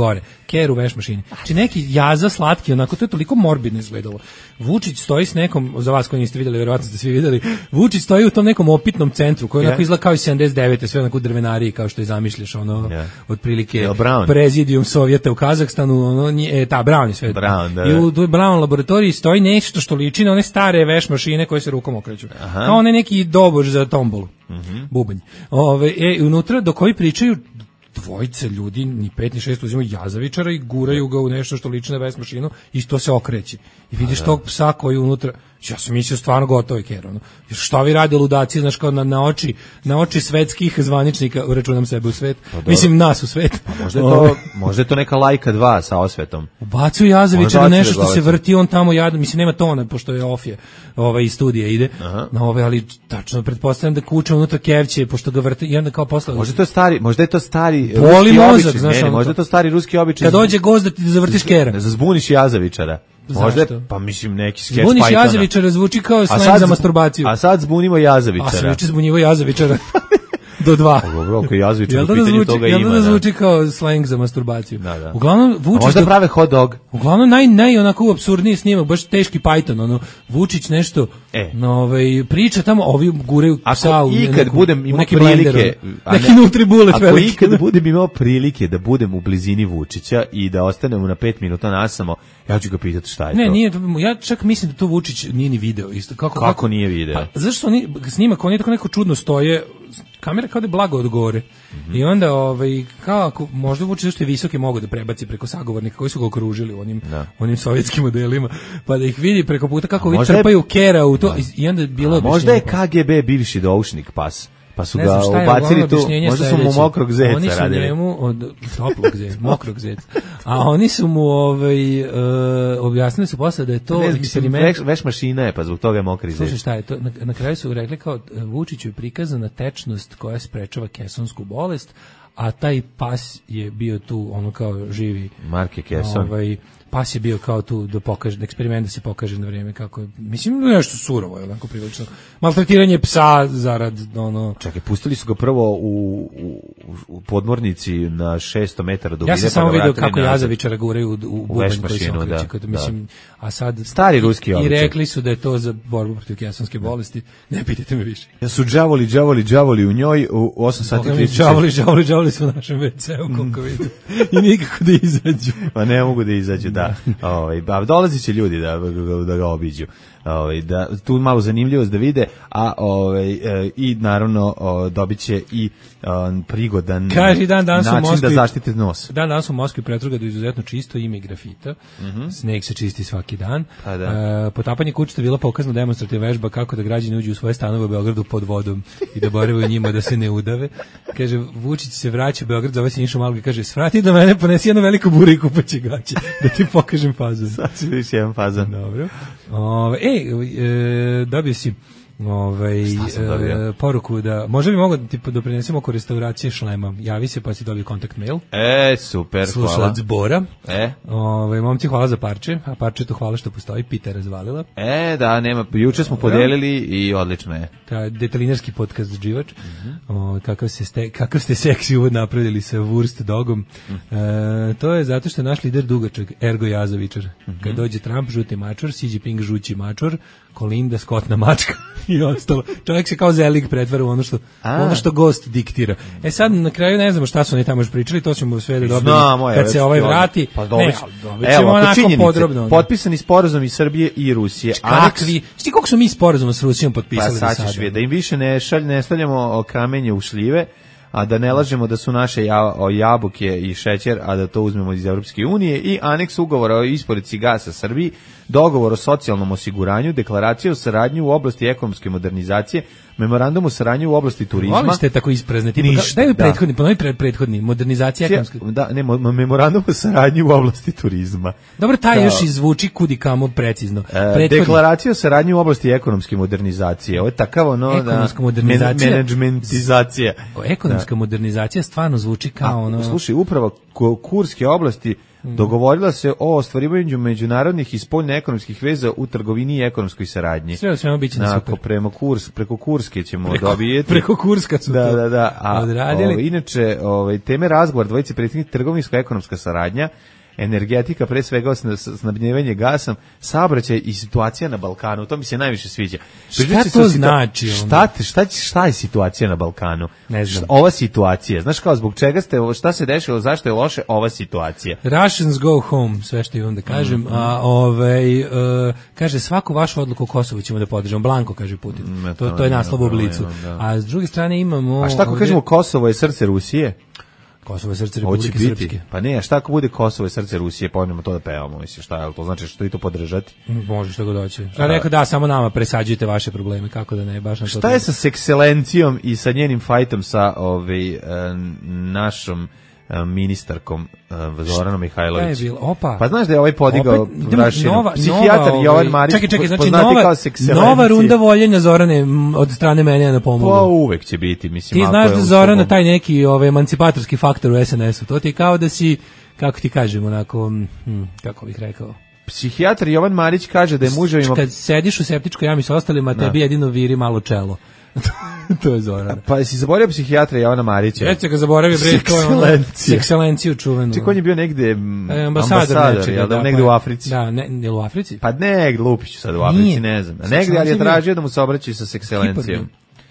ker u veš mašini. Znači neki jaza slatki, onako, to je toliko morbidno izgledalo. Vučić stoji s nekom, za vas koji niste vidjeli, verovatno ste svi vidjeli, Vučić stoji u tom nekom opitnom centru, koji onako izgleda kao iz sedamdeset devete, sve onako u drvenariji, kao što je zamišljaš, ono, yeah. otprilike yeah, prezidijum Sovjeta u Kazahstanu, ono, e, ta, Brown je sve. Brown, da. I u toj Brown laboratoriji stoji nešto što liči na one stare veš mašine koje se rukom okreću. Aha. Kao one neki dobož za tombolu. Mm-hmm. Bubanj. Ove, e, unutra do koji pričaju dvojice ljudi, ni pet ni šest, uzimaju jazavičara i guraju ga u nešto što liči na veš mašinu i to se okreće. I vidiš tog psa koji unutra, ja sam mislio stvarno gotovo je ker, ono. Šta vi rade ludaci, znaš, kao na, na oči, na oči svetskih zvaničnika, računam sebe u svet, pa mislim nas u svet. Pa možda je to, možda je to neka lajka dva sa osvetom. Ubacuju jazavičara nešto što se vrti, on tamo jadno, mislim nema tona, pošto je off je, ovaj, iz studija ide, na ove, ali tačno pretpostavljam da kuće unutra kevće, pošto ga vrti, i onda kao posle. Možda je to stari, možda je to stari Boli ruski mozak, običaj, znaš, ne, možda je to stari ruski običaj. Kad dođe gost da ti zavrtiš kera. Da zazbuniš jazavičara. Možda je, pa mislim neki skeč Pythona. Zbuniš jazavičara zvuči kao slang za masturbaciju. A sad zbunimo jazavičara. A sad juče zbunjivo jazavičara. Do dva. Dobro, ako jazavičar u pitanju toga ima. Jel da zvuči kao slang za masturbaciju? Da, da. Uglavnom, Vučić... Možda prave hot dog. Uglavnom, naj, naj onako apsurdniji snimak, baš teški Python, ono, Vučić nešto, e. no, ovaj, priča tamo, ovi guraju psa u ikad budem imao prilike, neki Nutribullet ako veliki. ikad budem imao prilike da budem u blizini Vučića i da ostanemo na pet minuta nasamo, ja ću ga pitati šta je ne, to. Nije, ja čak mislim da to Vučić nije ni video isto. Kako, kako, kako nije video? Pa, zašto oni snimak, oni tako neko čudno stoje, kamera kao da je blago od gore. Mm-hmm. I onda ovaj kako možda Vučić zašto je visoki mogu da prebaci preko sagovornika koji su ga okružili u onim da. onim sovjetskim modelima, pa da ih vidi preko puta kako vi trpaju kera u to da. I onda je bilo možda je K G B bivši doušnik pas. Pa su ga ubacili tu, možda su mu mokrog zeca radili. Oni su njemu od toplog zeca, mokrog zeca. A oni su mu ovaj, uh, objasnili su posle da je to ne, eksperiment. Veš, veš mašina je, pa zbog toga je mokri zec. Slušaj, šta je to? Na, na kraju su rekli kao Vučiću je prikazana tečnost koja sprečava kesonsku bolest, a taj pas je bio tu, ono kao živi. Marke Keson. Ovaj, pas je bio kao tu da pokaže, da eksperiment da se pokaže na vrijeme kako je, mislim, nešto surovo je, onako prilično. Maltretiranje psa zarad, ono... Čekaj, pustili su ga prvo u, u, u podmornici na šesto metara dubine. Ja sam samo vidio kako jazavičara guraju u, u bubanj koji se okreće, da, kada, mislim, da. A sad... Stari ruski običaj. I rekli su da je to za borbu protiv kesonske bolesti. Ne pitajte me više. Ja su džavoli, džavoli, džavoli u njoj u osam sati trideset. Džavoli, džavoli, džavoli su u našem ve ceu, koliko vidim. I nikako da izađu. Pa ne mogu da izađu, da. Ovaj, ba dolazi će ljudi da da ga obiđu. Ovaj, da tu malo zanimljivost da vide, a ovaj e, i naravno o, dobiće i o, prigodan Kaži, dan, dan način Moskvi, da zaštite nos. Dan danas u Moskvi pretraga do izuzetno čisto, ime i grafita. Mm-hmm. Sneg se čisti svaki dan. Pa da. E, potapanje kućica bila pokazna demonstrativna vežba kako da građani uđu u svoje stanove u Beogradu pod vodom i da borevaju njima da se ne udave. Kaže, Vučić se vraća u Beograd, zove se Nišo Malog i kaže, svrati do mene, ponesi jednu veliku buriku pa će gaće, da ti pokažem fazon. Sad ću više jedan fazon. Dobro. Ove, e, e, dobio si ovaj, e, poruku da, možda bi mogo da ti doprinesem oko restauracije šlema. Javi se pa si dobio kontakt mail. E, super, hvala. Slušalac Bora. E. Ove, momci, hvala za parče, a parče to hvala što postoji, Pita je razvalila. E, da, nema, juče smo podelili i odlično je. Ta detelinarski podcast Dživač. Mm-hmm. O, kakav, se ste, kakav ste seksi uvod napravili sa Wurst dogom. Mm-hmm. E, to je zato što je naš lider dugačak, ergo jazavičar. Mm-hmm. Kad dođe Trump, žuti mačor, Xi Jinping, žući mačor, Kolinda, skotna mačka i ostalo. Čovjek se kao Zelig pretvara u ono što, ono što gost diktira. E sad na kraju ne znamo šta su oni tamo još pričali, to ćemo sve da dobijemo kad se ovaj vrati. Pa ne, dobit ćemo onako podrobno. Potpisani sporazum iz Srbije i Rusije. Kakvi? Šti koliko su mi sporazum s Rusijom potpisali pa, do sada? Da im više ne, šalj, ne stavljamo kamenje u šljive, a da ne lažemo da su naše jabuke i šećer, a da to uzmemo iz Evropske unije, i aneks ugovora o isporuci gasa Srbiji, dogovor o socijalnom osiguranju, deklaracija o saradnji u oblasti ekonomske modernizacije, memorandum o saradnji u oblasti turizma. Voli ste tako ispreznati. Ništa, daj prethodni, da. Ponovi pred, prethodni, modernizacija ekonomske. Da, ne, memorandum o saradnji u oblasti turizma. Dobro, taj da. Još izvuči kudi kamo precizno. E, deklaracija o saradnji u oblasti ekonomske modernizacije. Ovo je takav ono ekonomska modernizacija. Menadžmentizacija. Ekonomska da. Modernizacija stvarno zvuči kao a, ono. Slušaj, upravo kurske oblasti dogovorila se o ostvarivanju međunarodnih i spoljno-ekonomskih veza u trgovini i ekonomskoj saradnji. Sve svema biće na super. Prema kurs, preko Kurske ćemo preko, dobijeti. Preko Kurska su da, to da, da. A, odradili. O, inače, ovaj, teme razgovor dvojice predsjednik trgovinsko-ekonomska saradnja, energetika, pre svega snabdjevanje gasom, saobraćaj i situacija na Balkanu. To mi se najviše sviđa. Šta to znači? Šta, šta, šta je situacija na Balkanu? Ne znam. Ova situacija. Znaš kao, zbog čega ste, šta se dešava, zašto je loše ova situacija? Russians go home, sve što imam da kažem. Mm-hmm. A ovaj, uh, kaže, svaku vašu odluku o Kosovu ćemo da podržamo. Blanko, kaže Putin. Mm, to, to je naslov u Blicu. Da. A s druge strane imamo... A šta ako ovdje... kažemo Kosovo je srce Rusije? Kosovo je srce Republike Srpske. Pa ne, a šta ako bude Kosovo je srce Rusije, pa to da pevamo, mislim, šta je to, znači što i to podržati? Može što god hoće. Ja rekao da, samo nama presađujete vaše probleme, kako da ne, baš na to. Šta je sa sekselencijom i sa njenim fajtom sa ovaj, našom ministarkom Zoranom Mihajlović. Opa. Pa znaš da je ovaj podigao opet, nova, psihijatar nova, Jovan Marić, čekaj, čekaj, znači poznati kao sekselencija. Nova runda voljenja Zorane od strane mene na pomogu. Pa uvek će biti, mislim. Ti znaš da Zorana taj neki ovaj, emancipatorski faktor u S N S-u. To ti je kao da si, kako ti kažem, onako, hm, kako bih rekao, psihijatar Jovan Marić kaže da je muževima... Kad sediš u septičkoj jami s ostalima, tebi jedino viri malo čelo. To je Zoran. Pa si zaboravio psihijatra Jovana Marića? Jeste ga zaboravio, bre, to je ono sekselenciju čuvenu. Čekaj, on je bio negde e, ambasador, nečega, da, negde pa, u Africi. Da, ne, ne u Africi? Pa negde, lupiću sad u Africi, Nije. ne znam. Negde, ali je tražio da mu se obraćaju sa sekselencijom.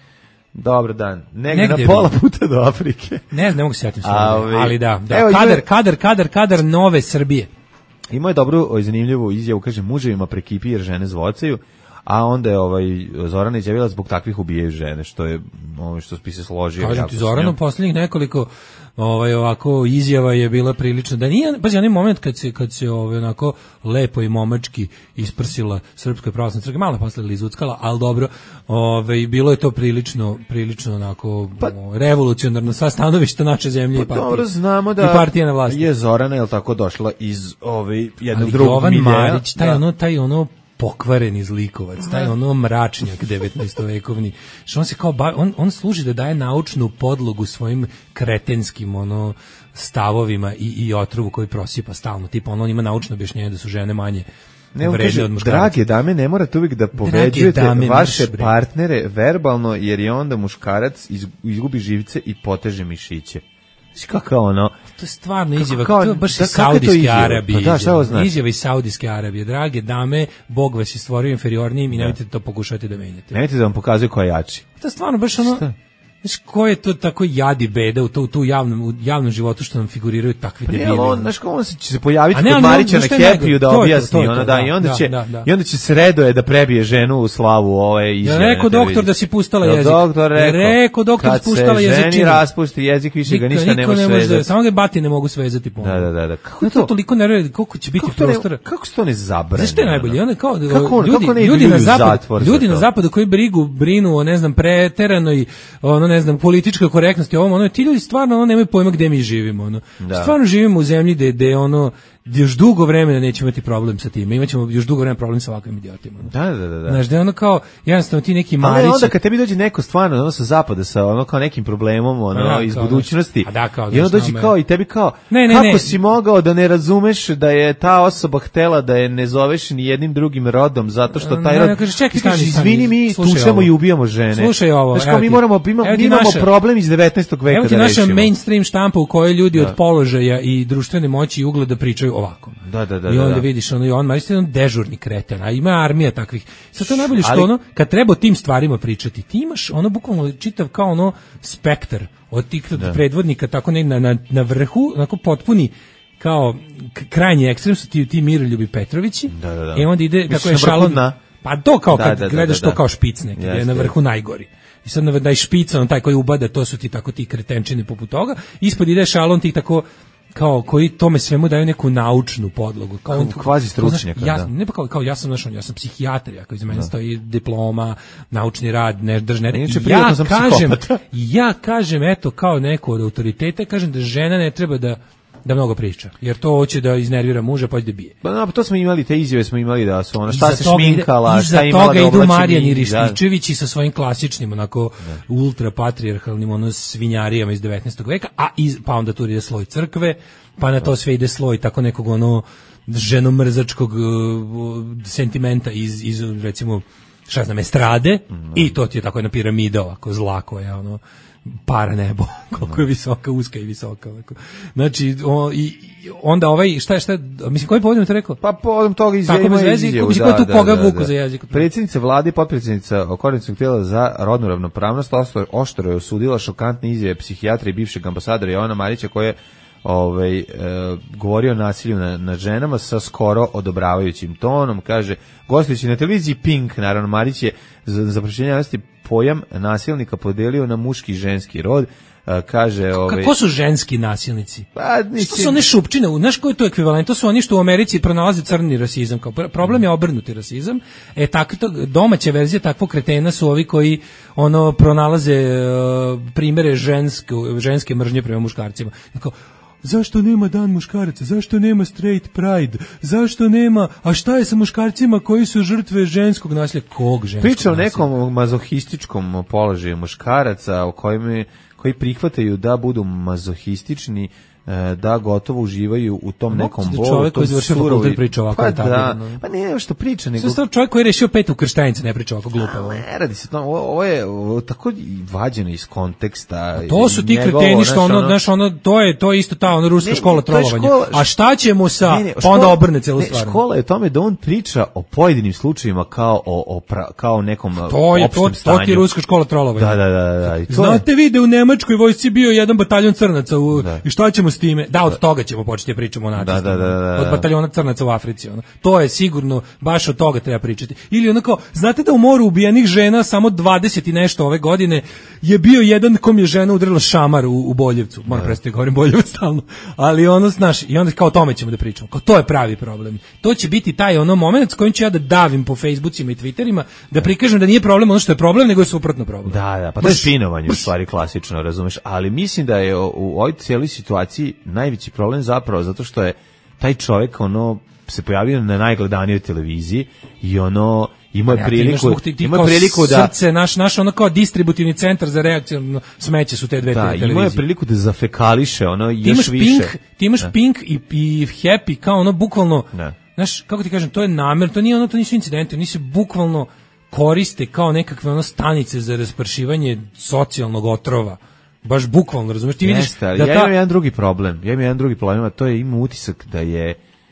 Dobar dan. Negde, negde na pola puta do Afrike. Ne znam, ne mogu se sjetiti, ali da. da. Evo, kadar, kadar, kadar, kadar nove Srbije. Imao je dobru i zanimljivu izjavu, kaže, muževima prekipi jer žene zvocaju, a onda je ovaj Zorana izjavila zbog takvih ubijaju žene, što je ovaj što bi se složio. Kažem ti, Zorana posljednjih nekoliko ovaj ovako izjava je bila prilično da nije, pazi, onaj moment kad se kad se ovaj onako lepo i momački isprsila Srpska pravoslavna crkva, malo posle lizuckala, al dobro, ovaj bilo je to prilično prilično onako pa, revolucionarno sa stanovišta naše zemlje pa i partije. Dobro znamo da i partije na vlasti. Je Zorana je tako došla iz ovaj jednog drugog miljeja. Marić, taj da. ono taj ono pokvareni zlikovac, taj ono mračnjak devetnaestovekovni, što on se kao bavi, on, on služi da daje naučnu podlogu svojim kretenskim ono stavovima i, i otrovu koji prosipa stalno, tipa on, on ima naučno objašnjenje da su žene manje ne, vredne od muškaraca. Drage dame, ne morate uvijek da poveđujete dame, vaše naš, partnere verbalno, jer je onda muškarac izgubi živce i poteže mišiće. Kako ono? To je stvarno izjava, to je baš iz Saudijske Arabije. Pa da, šta ovo znači? Izjava iz Saudijske Arabije. Drage dame, Bog vas je stvorio inferiornijim i nemojte to pokušati da menjate. Nemojte da vam pokazuje ko je jači. To je stvarno baš ono... Šta? Znaš, ko je to tako jadi beda u to u tu javnom u javnom životu što nam figuriraju takvi debili. Pa on, znaš, on se će se pojaviti kod Marića na Happy-u da objasni, ona da i onda će i onda će sredoje da prebije ženu u slavu ove izjave. Ja rekao doktor da si pustala jezik. Doktor rekao, rekao doktor da si pustala jezik. Kad se ženi raspusti jezik, više ga ništa ne može svezati. Samo ga bati ne mogu svezati ponovo. Da, da, da, da. Kako to toliko nervira, koliko će biti prostora? Kako se to ne zabrane? Znaš što je najbolje? Ona kao ljudi ljudi na zapadu, ljudi na zapadu koji brigu brinu o ne znam preteranoj ono ne znam političkoj korektnosti, ovom, ono, ti ljudi stvarno ono, nemaju pojma gde mi živimo. Ono. Stvarno živimo u zemlji gde, gde ono, još dugo vremena nećemo imati problem sa tim. Imaćemo još dugo vremena problem sa ovakvim idiotima. Da, da, da, da. Znaš, da je ono kao, jednostavno ti neki Marić... Ali onda kad tebi dođe neko stvarno, ono sa zapada, sa ono kao nekim problemom, ono, da, iz kao, budućnosti, da, kao, i ono dođe kao i tebi kao, ne, ne, kako ne. si mogao da ne razumeš da je ta osoba htela da je ne zoveš ni jednim drugim rodom, zato što taj rod... Ne, kažeš, čekaj, stani, izvini, mi tučemo i ubijamo žene. Slušaj ovo. Znaš, kao mi moramo, mi imamo problem iz devetnaestog veka da rešimo. Evo ti naša mainstream štampa u kojoj ljudi od položaja i društvene moći i ugleda pričaju ovako. Da, da, da, i onda da. vidiš ono i on Marić je on dežurni kreten, a ima armija takvih. Sad to je najbolje što ali, ono kad treba o tim stvarima pričati, ti imaš ono bukvalno čitav kao ono spektar od tih da. predvodnika tako ne na, na, na vrhu, onako potpuni kao krajnji ekstrem su ti ti Miroljubi Petrovići. Da, da, da. I onda ide kako je šalon. Pa to kao da, kad da, gledaš da, da, to kao špic neki, je na vrhu najgori. I sad da je špica, on taj koji ubada, to su ti tako ti kretenčine poput toga. Ispod ide šalon ti tako kao koji tome svemu daju neku naučnu podlogu, kao on kvazi stručnjak, ja da. Ne pa kao, kao ja sam našao, ja sam psihijatar, ja kao iz mene stoji diploma, naučni rad, ne držne. Ja kažem, ja kažem eto kao neko od autoriteta, kažem da žena ne treba da da mnogo priča, jer to hoće da iznervira muža, pa će da bije. Pa no, to smo imali, te izjave smo imali da su ona šta se šminkala, šta imala da oblači. Iza toga idu Marijan i Rističević i sa svojim klasičnim, onako, da. ultra patrijarhalnim, ono, svinjarijama iz devetnaestog veka, a iz, pa onda tu ide sloj crkve, pa na to sve ide sloj tako nekog, ono, ženomrzačkog uh, sentimenta iz, iz, recimo, šta znam, estrade, mm. i to ti je tako jedna piramida ovako zla koja, ono, para nebo, koliko je visoka, uska i visoka. Ovako. Znači, o, i, onda ovaj, šta je, šta je, mislim, koji povodom te rekao? Pa povodom toga izjavimo izjavu. Mislim, ko je tu koga vuku za jezik? Predsjednica vlade i potpredsjednica koordinacionog tijela za rodnu ravnopravnost oštro je osudila šokantne izjave psihijatra i bivšeg ambasadora Jovana Marića koje ovaj, e, govorio o nasilju na, na ženama sa skoro odobravajućim tonom, kaže, gostujući na televiziji Pink, naravno Marić je za, za proširenje javnosti pojam nasilnika podelio na muški i ženski rod, e, kaže... Ovaj, kako su ženski nasilnici? Pa, nisi... Što su one šupčine? Znaš koji je to ekvivalent? To su oni što u Americi pronalaze crni rasizam. Kao problem je obrnuti rasizam. E, tako, domaće verzije takvog kretena su ovi koji ono pronalaze uh, primere ženske, ženske mržnje prema muškarcima. Kao, zašto nema dan muškaraca, zašto nema straight pride, zašto nema, a šta je sa muškarcima koji su žrtve ženskog nasilja, kog ženskog Priča o nekom mazohističkom položaju muškaraca o kojima, koji prihvataju da budu mazohistični, da gotovo uživaju u tom nekom bolu. Čovjek koji završio fakultet priča ovako. Pa da, pa nije što priča, nego... Sve čovjek koji je rešio pet u krštajnice ne priča ovako glupavo. Ne, radi se to, ovo je tako vađeno iz konteksta. A to su ti kreteni što ono, znaš, ono, to je, to je isto ta ono ruska ne, škola trolovanja. Škola, a šta ćemo sa, ne, ne, škola, pa onda obrne celu stvar. Škola je tome da on priča o pojedinim slučajevima kao o, o pra, kao nekom to je, to, to ti je ruska škola trolovanja. Da, da, da, da. I to znate vi da u nemačkoj vojsci bio jedan bataljon crnaca u, i šta ćemo s time? Da, od toga ćemo početi da pričamo o nacistima. Da, da, da, da. Od bataljona crnaca u Africi. Ono. To je sigurno, baš od toga treba pričati. Ili onako, znate da u moru ubijenih žena samo dvadeset i nešto ove godine je bio jedan kom je žena udarila šamar u, u Boljevcu. Moram prestati govorim Boljevac stalno. Ali ono, znaš, i onda kao o tome ćemo da pričamo. Kao to je pravi problem. To će biti taj ono moment s kojim ću ja da davim po Facebookima i Twitterima, da prikažem da nije problem ono što je problem, nego je suprotno problem. Da, da, pa to je spinovanje u stvari klasično, razumeš. Ali mislim da je u, u ovoj cijeloj situaciji najveći problem zapravo zato što je taj čovjek ono se pojavio na najgledanijoj televiziji i ono ima ja, priliku ti ti, ti ima priliku da srce naš naš ono kao distributivni centar za reakciju smeće su te dve da, te televizije. Ima priliku da zafekališe ono ti još više. Pink, ti imaš da. Pink i, i Happy kao ono bukvalno da. Znaš kako ti kažem to je namjer, to nije ono to nisu incidenti, oni se bukvalno koriste kao nekakve ono stanice za raspršivanje socijalnog otrova. Baš bukvalno, razumiješ, ti vidiš Jeste, da ta... ja imam jedan drugi problem, ja imam jedan drugi problem, a to je ima utisak da je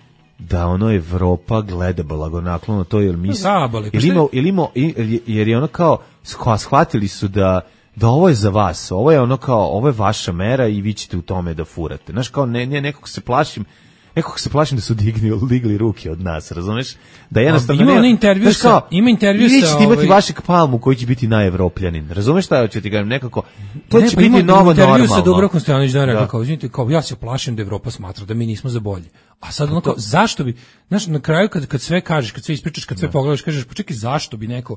da ono Evropa gleda blagonaklono to jer misli, Zabali, jer, ima, jer, ima, jer je ono kao shvatili su da da ovo je za vas, ovo je ono kao ovo je vaša mera i vi ćete u tome da furate. Znaš kao ne, ne nekog se plašim Nekog se plašim da su digli, digli ruke od nas, razumeš? Da jednostavno ima on intervju sa, kao, ima intervju sa, vi ćete imati ovaj... vašeg Palmu koji će biti najevropljanin. Razumeš šta hoću ti kažem? Nekako to ne, će pa biti novo normalno. Intervju sa Dubravkom Stojanović da rekao kao, izvinite, kao ja se plašim da Evropa smatra da mi nismo za bolje. A sad ono kao, zašto bi, znaš, na kraju kad kad sve kažeš, kad sve ispričaš, kad sve pogledaš, kažeš, pa čekaj, zašto bi neko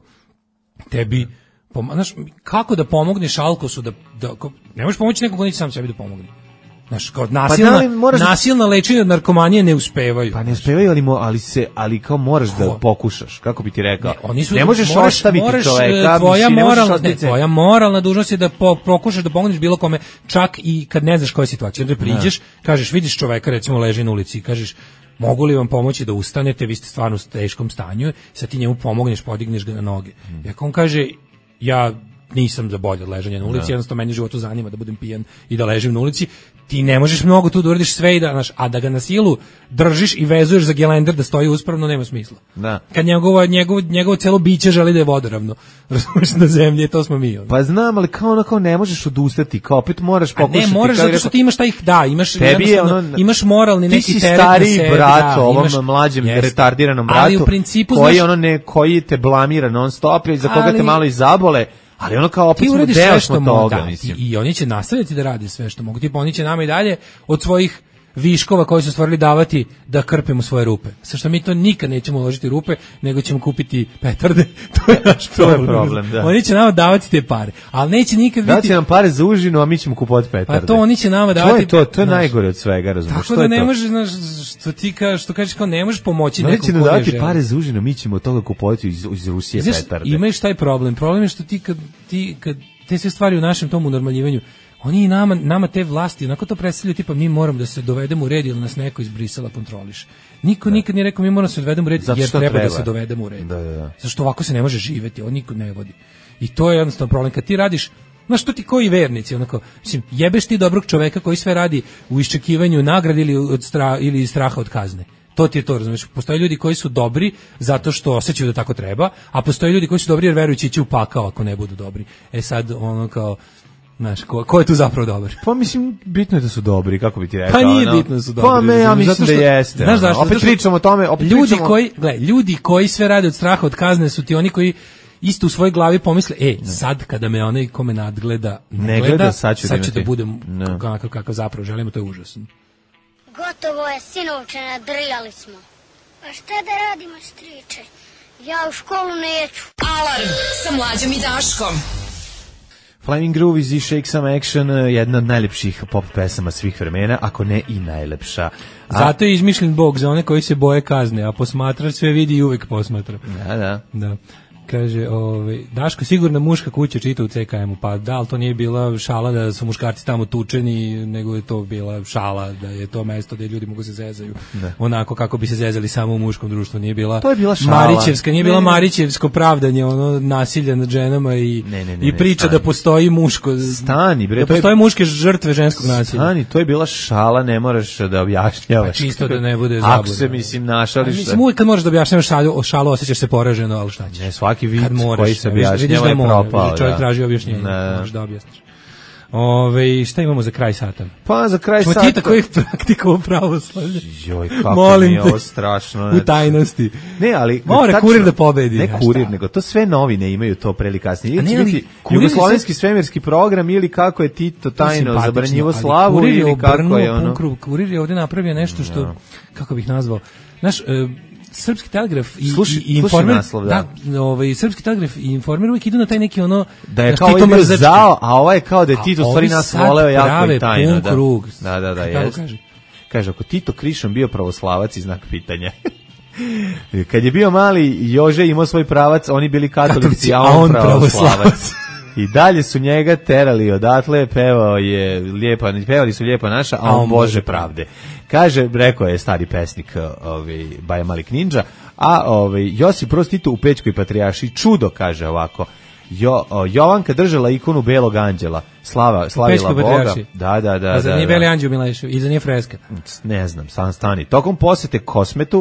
tebi pom... znaš, kako da pomogneš Alkosu da da ne možeš pomoći nekog, on sam sebi da pomogne. Znaš, kao nasilna, pa nasilna lečenja od narkomanije ne uspevaju. Pa ne uspevaju, ali, mo, ali, se, ali kao moraš Ko? da pokušaš, kako bi ti rekao. Ne, oni su, ne možeš moraš, ostaviti moraš, čoveka. Tvoja, mislim, moral, ne, tvoja moralna dužnost je da po, pokušaš da pomogneš bilo kome, čak i kad ne znaš koja je situacija. Onda priđeš, kažeš, vidiš čoveka, recimo leži na ulici i kažeš, mogu li vam pomoći da ustanete, vi ste stvarno u teškom stanju, sad ti njemu pomogneš, podigneš ga na noge. Hmm. I ako on kaže, ja nisam za bolje od ležanja na ulici, jednostavno meni životu zanima da budem pijan i da ležim na ulici, ti ne možeš mnogo tu da uradiš sve i da, znaš, a da ga na silu držiš i vezuješ za gelender da stoji uspravno, nema smisla. Da. Kad njegovo, njegovo, njegovo celo biće želi da je vodoravno, razumiješ, na zemlji, to smo mi. Ono. Pa znam, ali kao ono, kao ne možeš odustati, kao opet moraš pokušati. A ne, moraš zato što ti imaš taj, da, imaš, ono, imaš moralni neki teret. Ti si stariji brat, da, ovom imaš, mlađem jest, retardiranom bratu, ali u principu, koji, znaš, ono ne, koji te blamira non stop i za koga ali, te malo i zabole. Ali ono kao opet smo deo smo toga, da, mislim. I, I oni će nastaviti da rade sve što mogu. Tipa oni će nama i dalje od svojih viškova koji su stvorili davati da krpimo svoje rupe. Sa što mi to nikad nećemo uložiti rupe, nego ćemo kupiti petarde. To je naš problem. To je problem, da. Oni će nama davati te pare, ali neće nikad biti... Daće nam pare za užinu, a mi ćemo kupovati petarde. Pa to oni će nama davati... To je to, to je znaš, najgore od svega, razumiješ. Tako da ne možeš, znaš, što ti kažeš, što kažeš kao ne možeš pomoći no, nekom ko je želi. Neće nam davati pare za užinu, mi ćemo od toga kupovati iz, iz Rusije znaš, petarde. Imaš taj problem. Problem je što ti kad, ti kad te sve stvari u našem tom unormaljivanju, oni i nama, nama te vlasti, onako to predstavljaju, tipa mi moramo da se dovedemo u red ili nas neko iz Brisela kontroliše. Niko da. nikad nije rekao mi moramo da se dovedemo u red jer treba, treba da se dovedemo u red. Da, da, da. Zašto ovako se ne može živeti, on niko ne vodi. I to je jednostavno problem. Kad ti radiš, znaš što ti koji vernici, onako, mislim, jebeš ti dobrog čoveka koji sve radi u iščekivanju nagrade ili od stra, ili iz straha od kazne. To ti je to, razumiješ. Postoje ljudi koji su dobri zato što osjećaju da tako treba, a postoje ljudi koji su dobri jer verujući će u pakao ako ne budu dobri. E sad, ono kao, znaš, ko, ko je tu zapravo dobar? Pa mislim, bitno je da su dobri, kako bi ti rekao. Pa nije ono, bitno da su dobri. Pa me, ja mislim što, da jeste. Znaš zašto? Opet pričamo o tome, opet ljudi pričamo... koji, gledaj, ljudi koji sve rade od straha od kazne su ti oni koji isto u svojoj glavi pomisle, e, sad kada me onaj kome nadgleda, ne, ne gleda, sad ću, sad ću da budem kakav kakav zapravo želimo, to je užasno. Gotovo je, sinovče, nadrljali smo. A šta da radimo, striče? Ja u školu neću. Alarm sa Mlađom i Daškom. Flaming Groovies i Shake Some Action, jedna od najlepših pop pesama svih vremena, ako ne i najlepša. A... Zato je izmišljen Bog za one koji se boje kazne, a posmatrač sve vidi i uvek posmatra. Da, da. Da. Kaže, ovaj, Daško, sigurno muška kuća čita u C K M-u, pa da, ali to nije bila šala da su muškarci tamo tučeni, nego je to bila šala da je to mesto gdje ljudi mogu se zezaju. Ne. Onako kako bi se zezali samo u muškom društvu, nije bila, to je bila šala. Marićevska, nije ne, bila Marićevsko pravdanje, ono nasilje nad ženama i, ne, ne, ne, i priča stani. Da postoji muško, stani, bre, da postoje je... muške žrtve ženskog nasilja. Stani, to je bila šala, ne moraš da objašnjavaš. Pa čisto da ne bude zabluda. Ako se, mislim, našališ... Mislim, uvijek kad možeš da objašnjavaš šalu, šalu osjećaš se poraženo, ali šta ćeš? Ne, svaki vid moraš, koji se objašnjava je propao. Čovjek traži objašnjenje, možeš da objasniš. Ove, šta imamo za kraj sata? Pa za kraj Čemo sata... Tita koji praktikovao pravoslavlje. Joj, kako molim mi je ovo strašno. U tajnosti. Ne, ali... Mora tačno, kurir da pobedi. Ne kurir, nego to sve novine imaju to pre ili kasnije. Ili će biti jugoslovenski se... svemirski program ili kako je Tito tajno zabranjivo slavu ili kako je ono... Krug. Kurir je ovdje napravio nešto što, no. kako bih nazvao, znaš... Uh, Srpski telegraf i, sluši, i informer, naslov, da. da, ovaj, Srpski telegraf i informer uvijek idu na taj neki ono... Da je kao ovaj zao, a ovaj je kao da je Tito stvari nas voleo jako i tajno. Da. Krug. Da, da, da, jest. Kaže? kaže, ako Tito Krišom bio pravoslavac i znak pitanja. Kad je bio mali, Jože imao svoj pravac, oni bili katolici, a on, on pravoslavac. I dalje su njega terali odatle, pevao je lijepa, pevali su lijepa naša, a on, on Bože pravde. Kaže, rekao je stari pesnik ovaj, Baja Malik Ninja, a ovaj, Josip Broz Tito u Pećkoj patrijaršiji, čudo, kaže ovako, jo, o, Jovanka držala ikonu Belog anđela, slava, slavila Boga. Da, da, da. A za da, nije da. Beli anđel Milešev, i za nije freska. Ne znam, sam stani. Tokom posete Kosmetu,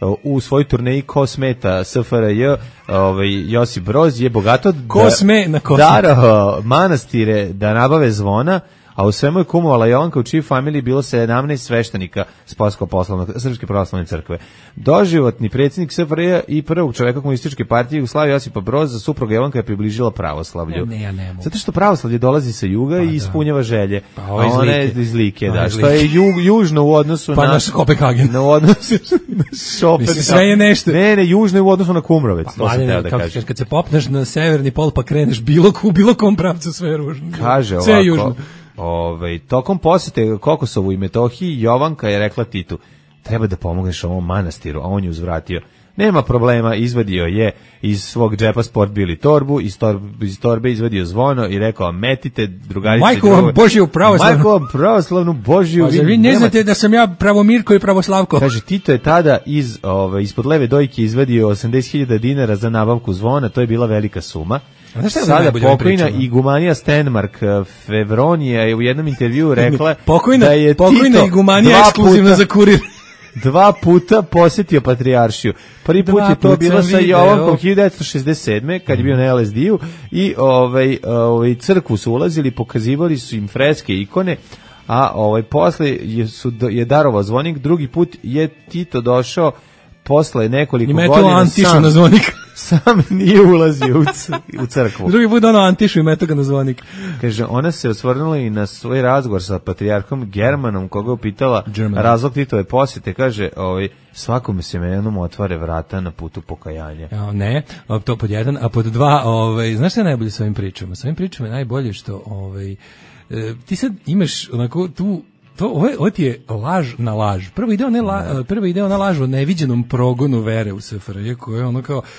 u svojoj turneji Kosmeta S F R J, ovaj Josip Broz je bogato Kosme na darao manastire da nabave zvona, a u svemu je kumovala Jovanka, u čiji familiji bilo sedamnaest sveštenika Spassko-poslovnog Srpske pravoslavne crkve. Doživotni predsjednik S F R J i prvog čoveka komunističke partije Jugoslavije Josipa Broza, supruga Jovanka je približila pravoslavlju. Ne, ja ne mogu. Zato što pravoslavlje dolazi sa juga pa, i ispunjava želje. Pa, a ona je iz Like, pa, da. Što je ju, južno u odnosu pa, na... Pa naš Kopenhagen. Na odnosu na Šopen. Mislim, sve je nešto. Ne, ne, južno je u odnosu na Kumrovec. Pa, to sam teo da kažem. Kad se popneš na severni pol pa kreneš bilo, u bilo kom pravcu, sve je ružno. Kaže ovako. Sve je južno. Ove, tokom posete Kokosovu i Metohiji Jovanka je rekla Titu, treba da pomogneš ovom manastiru, a on je uzvratio. Nema problema, izvadio je iz svog džepa sport bili torbu, iz torbe, iz torbe izvadio zvono i rekao, metite drugarice. Majko vam Božju pravoslavnu. Majko vam pravoslavnu Božju. Pa, vi ne znate da sam ja Pravomirko i Pravoslavko. Kaže, Tito je tada iz, ove, ispod leve dojke izvadio osamdeset hiljada dinara za nabavku zvona, to je bila velika suma. Sada pokojna igumanija Stenmark Fevronija je u jednom intervjuu rekla pokojna, da je pokojna Tito igumanija ekskluzivna za kurir. Dva puta posjetio patrijaršiju. Prvi put dva je to bilo sa Jovankom hiljadu devetsto šezdeset sedme kad je bio na L S D-u i ovaj, ovaj, crkvu su ulazili, pokazivali su im freske ikone, a ovaj, posle je, su, je darovao zvonik. Drugi put je Tito došao posle nekoliko godina sam. I metu Antišu na zvonik. sam nije ulazio u, c, u crkvu. Drugi put ono Antišu i meto ga na zvonik. Kaže, ona se osvrnula i na svoj razgovor sa patrijarhom Germanom, koga upitala German. Razlog Titove posjete. Kaže, ovaj, svakome se menom otvore vrata na putu pokajanja. Ja, ne, to pod jedan, a pod dva, ovaj, znaš šta je najbolje s ovim pričama? S ovim pričama je najbolje što ovaj, e, ti sad imaš onako tu to ovo, ovo ti je laž na laž. Prvo ide ona la, prvo ide ona laž o neviđenom progonu vere u S F R J, koje je ono kao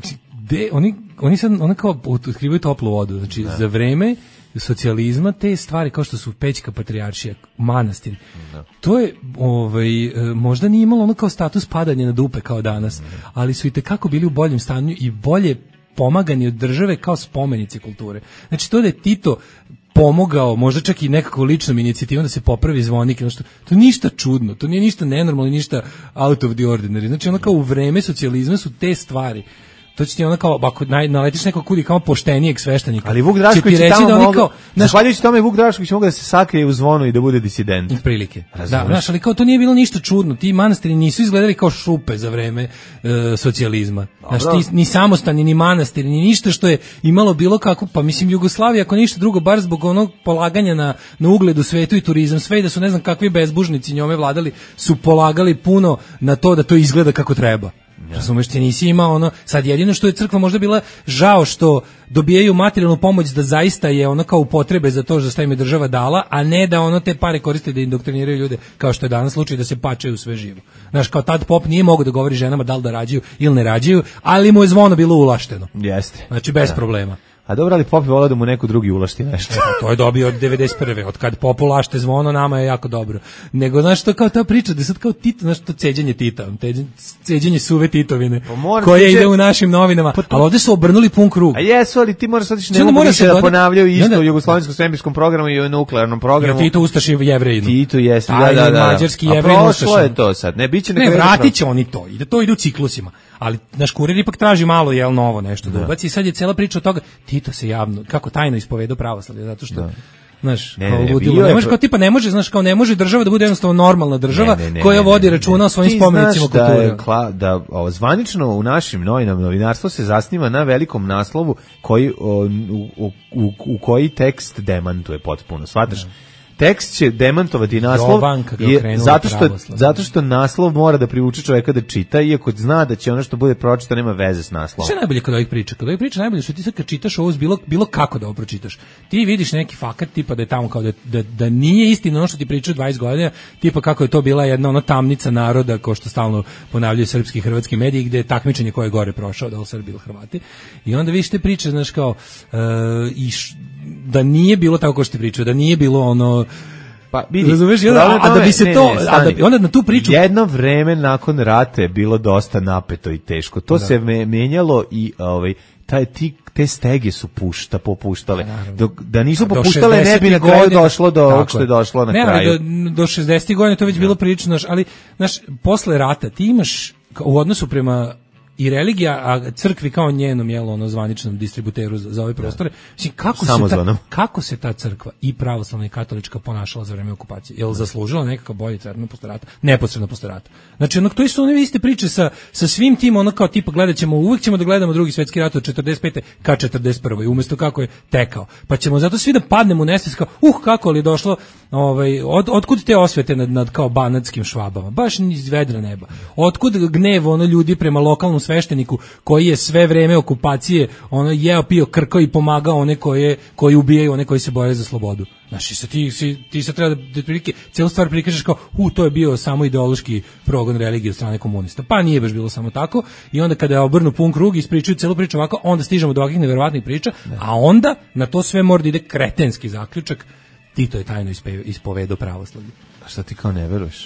de, oni oni sad ono kao otkrivaju toplu vodu. Znači ne. Za vreme socijalizma te stvari kao što su Pećka patrijaršija, manastir. Ne. To je ovaj možda nije imalo ono kao status padanja na dupe kao danas, ne. Ali su i tekako bili u boljem stanju i bolje pomagani od države kao spomenici kulture. Znači to da je Tito pomogao, možda čak i nekakvom ličnom inicijativom da se popravi zvonik, nešto, to nije ništa čudno, to nije ništa nenormalno, ništa out of the ordinary. Znači ono kao u vreme socijalizma su te stvari. To će ti ono kao, ako naletiš nekog kudi kao poštenijeg sveštenika. Ali Vuk Drašković je tamo da mogao, kao, zahvaljujući tome Vuk Drašković mogu da se sakrije u zvonu i da bude disident. Prilike. Da, znaš, ali kao to nije bilo ništa čudno. Ti manastiri nisu izgledali kao šupe za vreme uh, socijalizma. Znaš, ti, ni samostani, ni manastiri, ni ništa što je imalo bilo kako, pa mislim Jugoslavija, ako ništa drugo, bar zbog onog polaganja na, na ugled u svetu i turizam, sve i da su ne znam kakvi bezbužnici njome vladali, su polagali puno na to da to izgleda kako treba. Razumeš, ti nisi imao ono, sad jedino što je crkva možda bila žao što dobijaju materijalnu pomoć da zaista je ono kao upotrebe za to što im je država dala, a ne da ono te pare koriste da indoktriniraju ljude, kao što je danas slučaj da se pačaju sve živo. Znaš, kao tad pop nije mogao da govori ženama da li da rađaju ili ne rađaju, ali mu je zvono bilo ulašteno. Jeste. Znači, bez da. problema. A dobro, ali Pop je volao da mu neko drugi ulašti nešto. To je dobio od devedeset prve Od kad Pop ulašte zvono, nama je jako dobro. Nego, znaš, to kao ta priča, da sad kao Tito, znaš, to ceđenje Tita, ceđenje suve Titovine, pa koje ide u našim novinama, pa to... ali ovde su obrnuli pun krug. A jesu, ali ti moraš otići, ne mogu više da ponavljaju isto u jugoslovenskom svemirskom programu i u nuklearnom programu. Ja, Tito Ustaši Jevrejinu. Tito jeste, da, da, da. Mađarski Jevrejinu Ustaši. A prošlo je to sad, ne, biće ne, vratit će oni to, ide to ide u ciklusima. Ali naš kurir ipak traži malo, jel, novo nešto da ubaci i sad je cela priča od toga, Tito se javno, kako tajno ispovedao pravoslavlje, zato što, da. Znaš, ne, kao ne, ludilo, ne može, kao tipa, ne može, znaš, kao ne može država da bude jednostavno normalna država ne, ne, ne, koja ne, ne, vodi računa ne, o svojim spomenicima kulture. Da, kla, da o, zvanično u našim novinama novinarstvo se zasniva na velikom naslovu koji, o, u, u, u koji tekst demantuje potpuno, shvataš? Tekst će demantovati naslov je, zato što zato što naslov mora da privuče čovjeka da čita, iako zna da će ono što bude pročitano nema veze s naslovom. Što je najbolje kod ovih priča? Kod ovih priča najbolje što ti sad kad čitaš ovo bilo, bilo kako da ovo pročitaš. Ti vidiš neki fakat tipa da je tamo kao da, da, da nije istina ono što ti pričaju dvadeset godina, tipa kako je to bila jedna ona tamnica naroda, kao što stalno ponavljaju srpski i hrvatski mediji, gde je takmičenje ko je gore prošao, da li Srbi ili Hrvati. I onda vidiš te priče, znaš, kao uh, i š, da nije bilo tako kao što ti pričaju, da nije bilo ono pa vidi, razumeš, a, a da bi se ne, to, ne, a da bi, onda na tu priču jedno vreme nakon rata je bilo dosta napeto i teško. To da. se menjalo i ovaj taj ti te stege su pušta popuštale. Dok da nisu do popuštale ne bi na kraju godina, došlo do ovog što je došlo na ne, kraju. Do, do šezdesetih godina to već da. bilo prilično, ali znaš, posle rata ti imaš u odnosu prema i religija, a crkvi kao njenom jelo ono zvaničnom distributeru za, za ove prostore. Mislim, kako se ta, kako se ta crkva i pravoslavna i katolička ponašala za vreme okupacije? Jel zaslužila nekakav bolji tretman posle rata? Neposredno posle rata. Znači, ono, to su one iste priče sa, sa svim tim, ono kao tipa gledat ćemo, uvijek ćemo da gledamo drugi svetski rat od četrdeset pete ka četrdeset prve umesto kako je tekao. Pa ćemo zato svi da padnemo u nesvest kao, uh, kako li došlo, ovaj, od, otkud te osvete nad, nad kao banatskim Švabama? Baš iz vedra neba. Otkud gnev ono ljudi prema lokalnom svešteniku koji je sve vreme okupacije ono jeo, pio, krkao i pomagao one koje koji ubijaju, one koji se bore za slobodu. Znači, sa ti, si, ti se treba da prilike celu stvar prikažeš kao, u, to je bio samo ideološki progon religije od strane komunista. Pa nije baš bilo samo tako. I onda kada je obrnu pun krug i ispričaju celu priču ovako, onda stižemo do ovakvih neverovatnih priča, a onda na to sve mora da ide kretenski zaključak. Tito je tajno ispovedao pravoslavlje. A šta ti kao ne veruješ?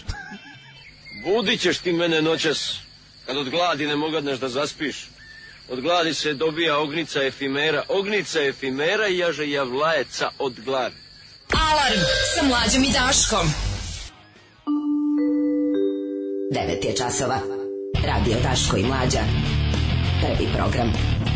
Budit ćeš ti mene noćas, kad od gladi ne mogadneš da zaspiš. Od gladi se dobija ognica efimera, ognica efimera i jaže javlajeca od gladi. Alarm sa Mlađom i Daškom. devet je časova. Radio Daško i Mlađa. Prvi program.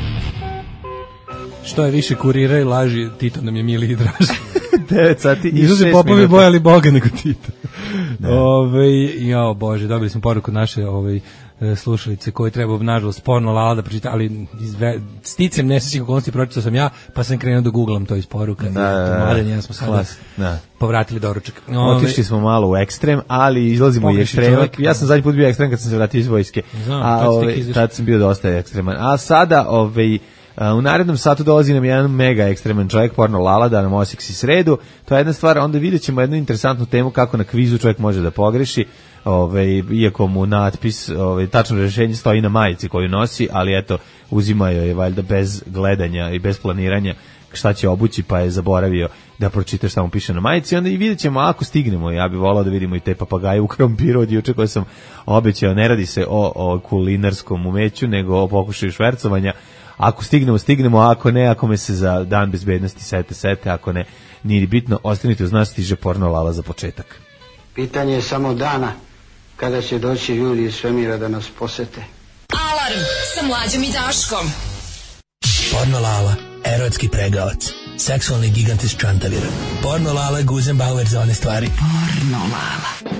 Što je više kurira i laži, Tito nam je mili i draži. devet sati i šest minuta. Nisu popovi bojali Boga nego Tito. Ove, jao Bože, dobili smo poruku naše ovaj, slušalice koje treba nažalost porno lala da pročita, ali izve, sticam nesrećnih okolnosti pročitao sam ja, pa sam krenuo da googlam to iz poruka. Da, Mladen, ja smo sada da. povratili doručak. Otišli smo malo u ekstrem, ali izlazimo i ekstrem. Ja sam zadnji put bio ekstrem kad sam se vratio iz vojske. Znam, a ove, tad sam bio dosta ekstreman. A sada ovaj u narednom satu dolazi nam jedan mega ekstreman čovjek, porno lala, da nam osjeksi sredu. To je jedna stvar, onda vidjet ćemo jednu interesantnu temu kako na kvizu čovjek može da pogreši. Ove, iako mu natpis, ove, tačno rješenje stoji na majici koju nosi, ali eto, uzimaju je valjda bez gledanja i bez planiranja šta će obući, pa je zaboravio da pročita šta mu piše na majici. Onda i vidjet ćemo ako stignemo. Ja bih volao da vidimo i te papagaje u krompiru od juče koje sam obećao. Ne radi se o, o kulinarskom umeću, nego o pokušaju švercovanja. Ako stignemo, stignemo, a ako ne, ako me se za dan bezbednosti sete, sete, ako ne, nije bitno, ostanite uz nas, stiže porno lala za početak. Pitanje je samo dana kada će doći ljudi iz svemira da nas posete. Alarm sa Mlađom i Daškom. Porno lala, erotski pregavac, seksualni gigant iz Čantavira. Porno lala, Guzenbauer za one stvari. Porno lala.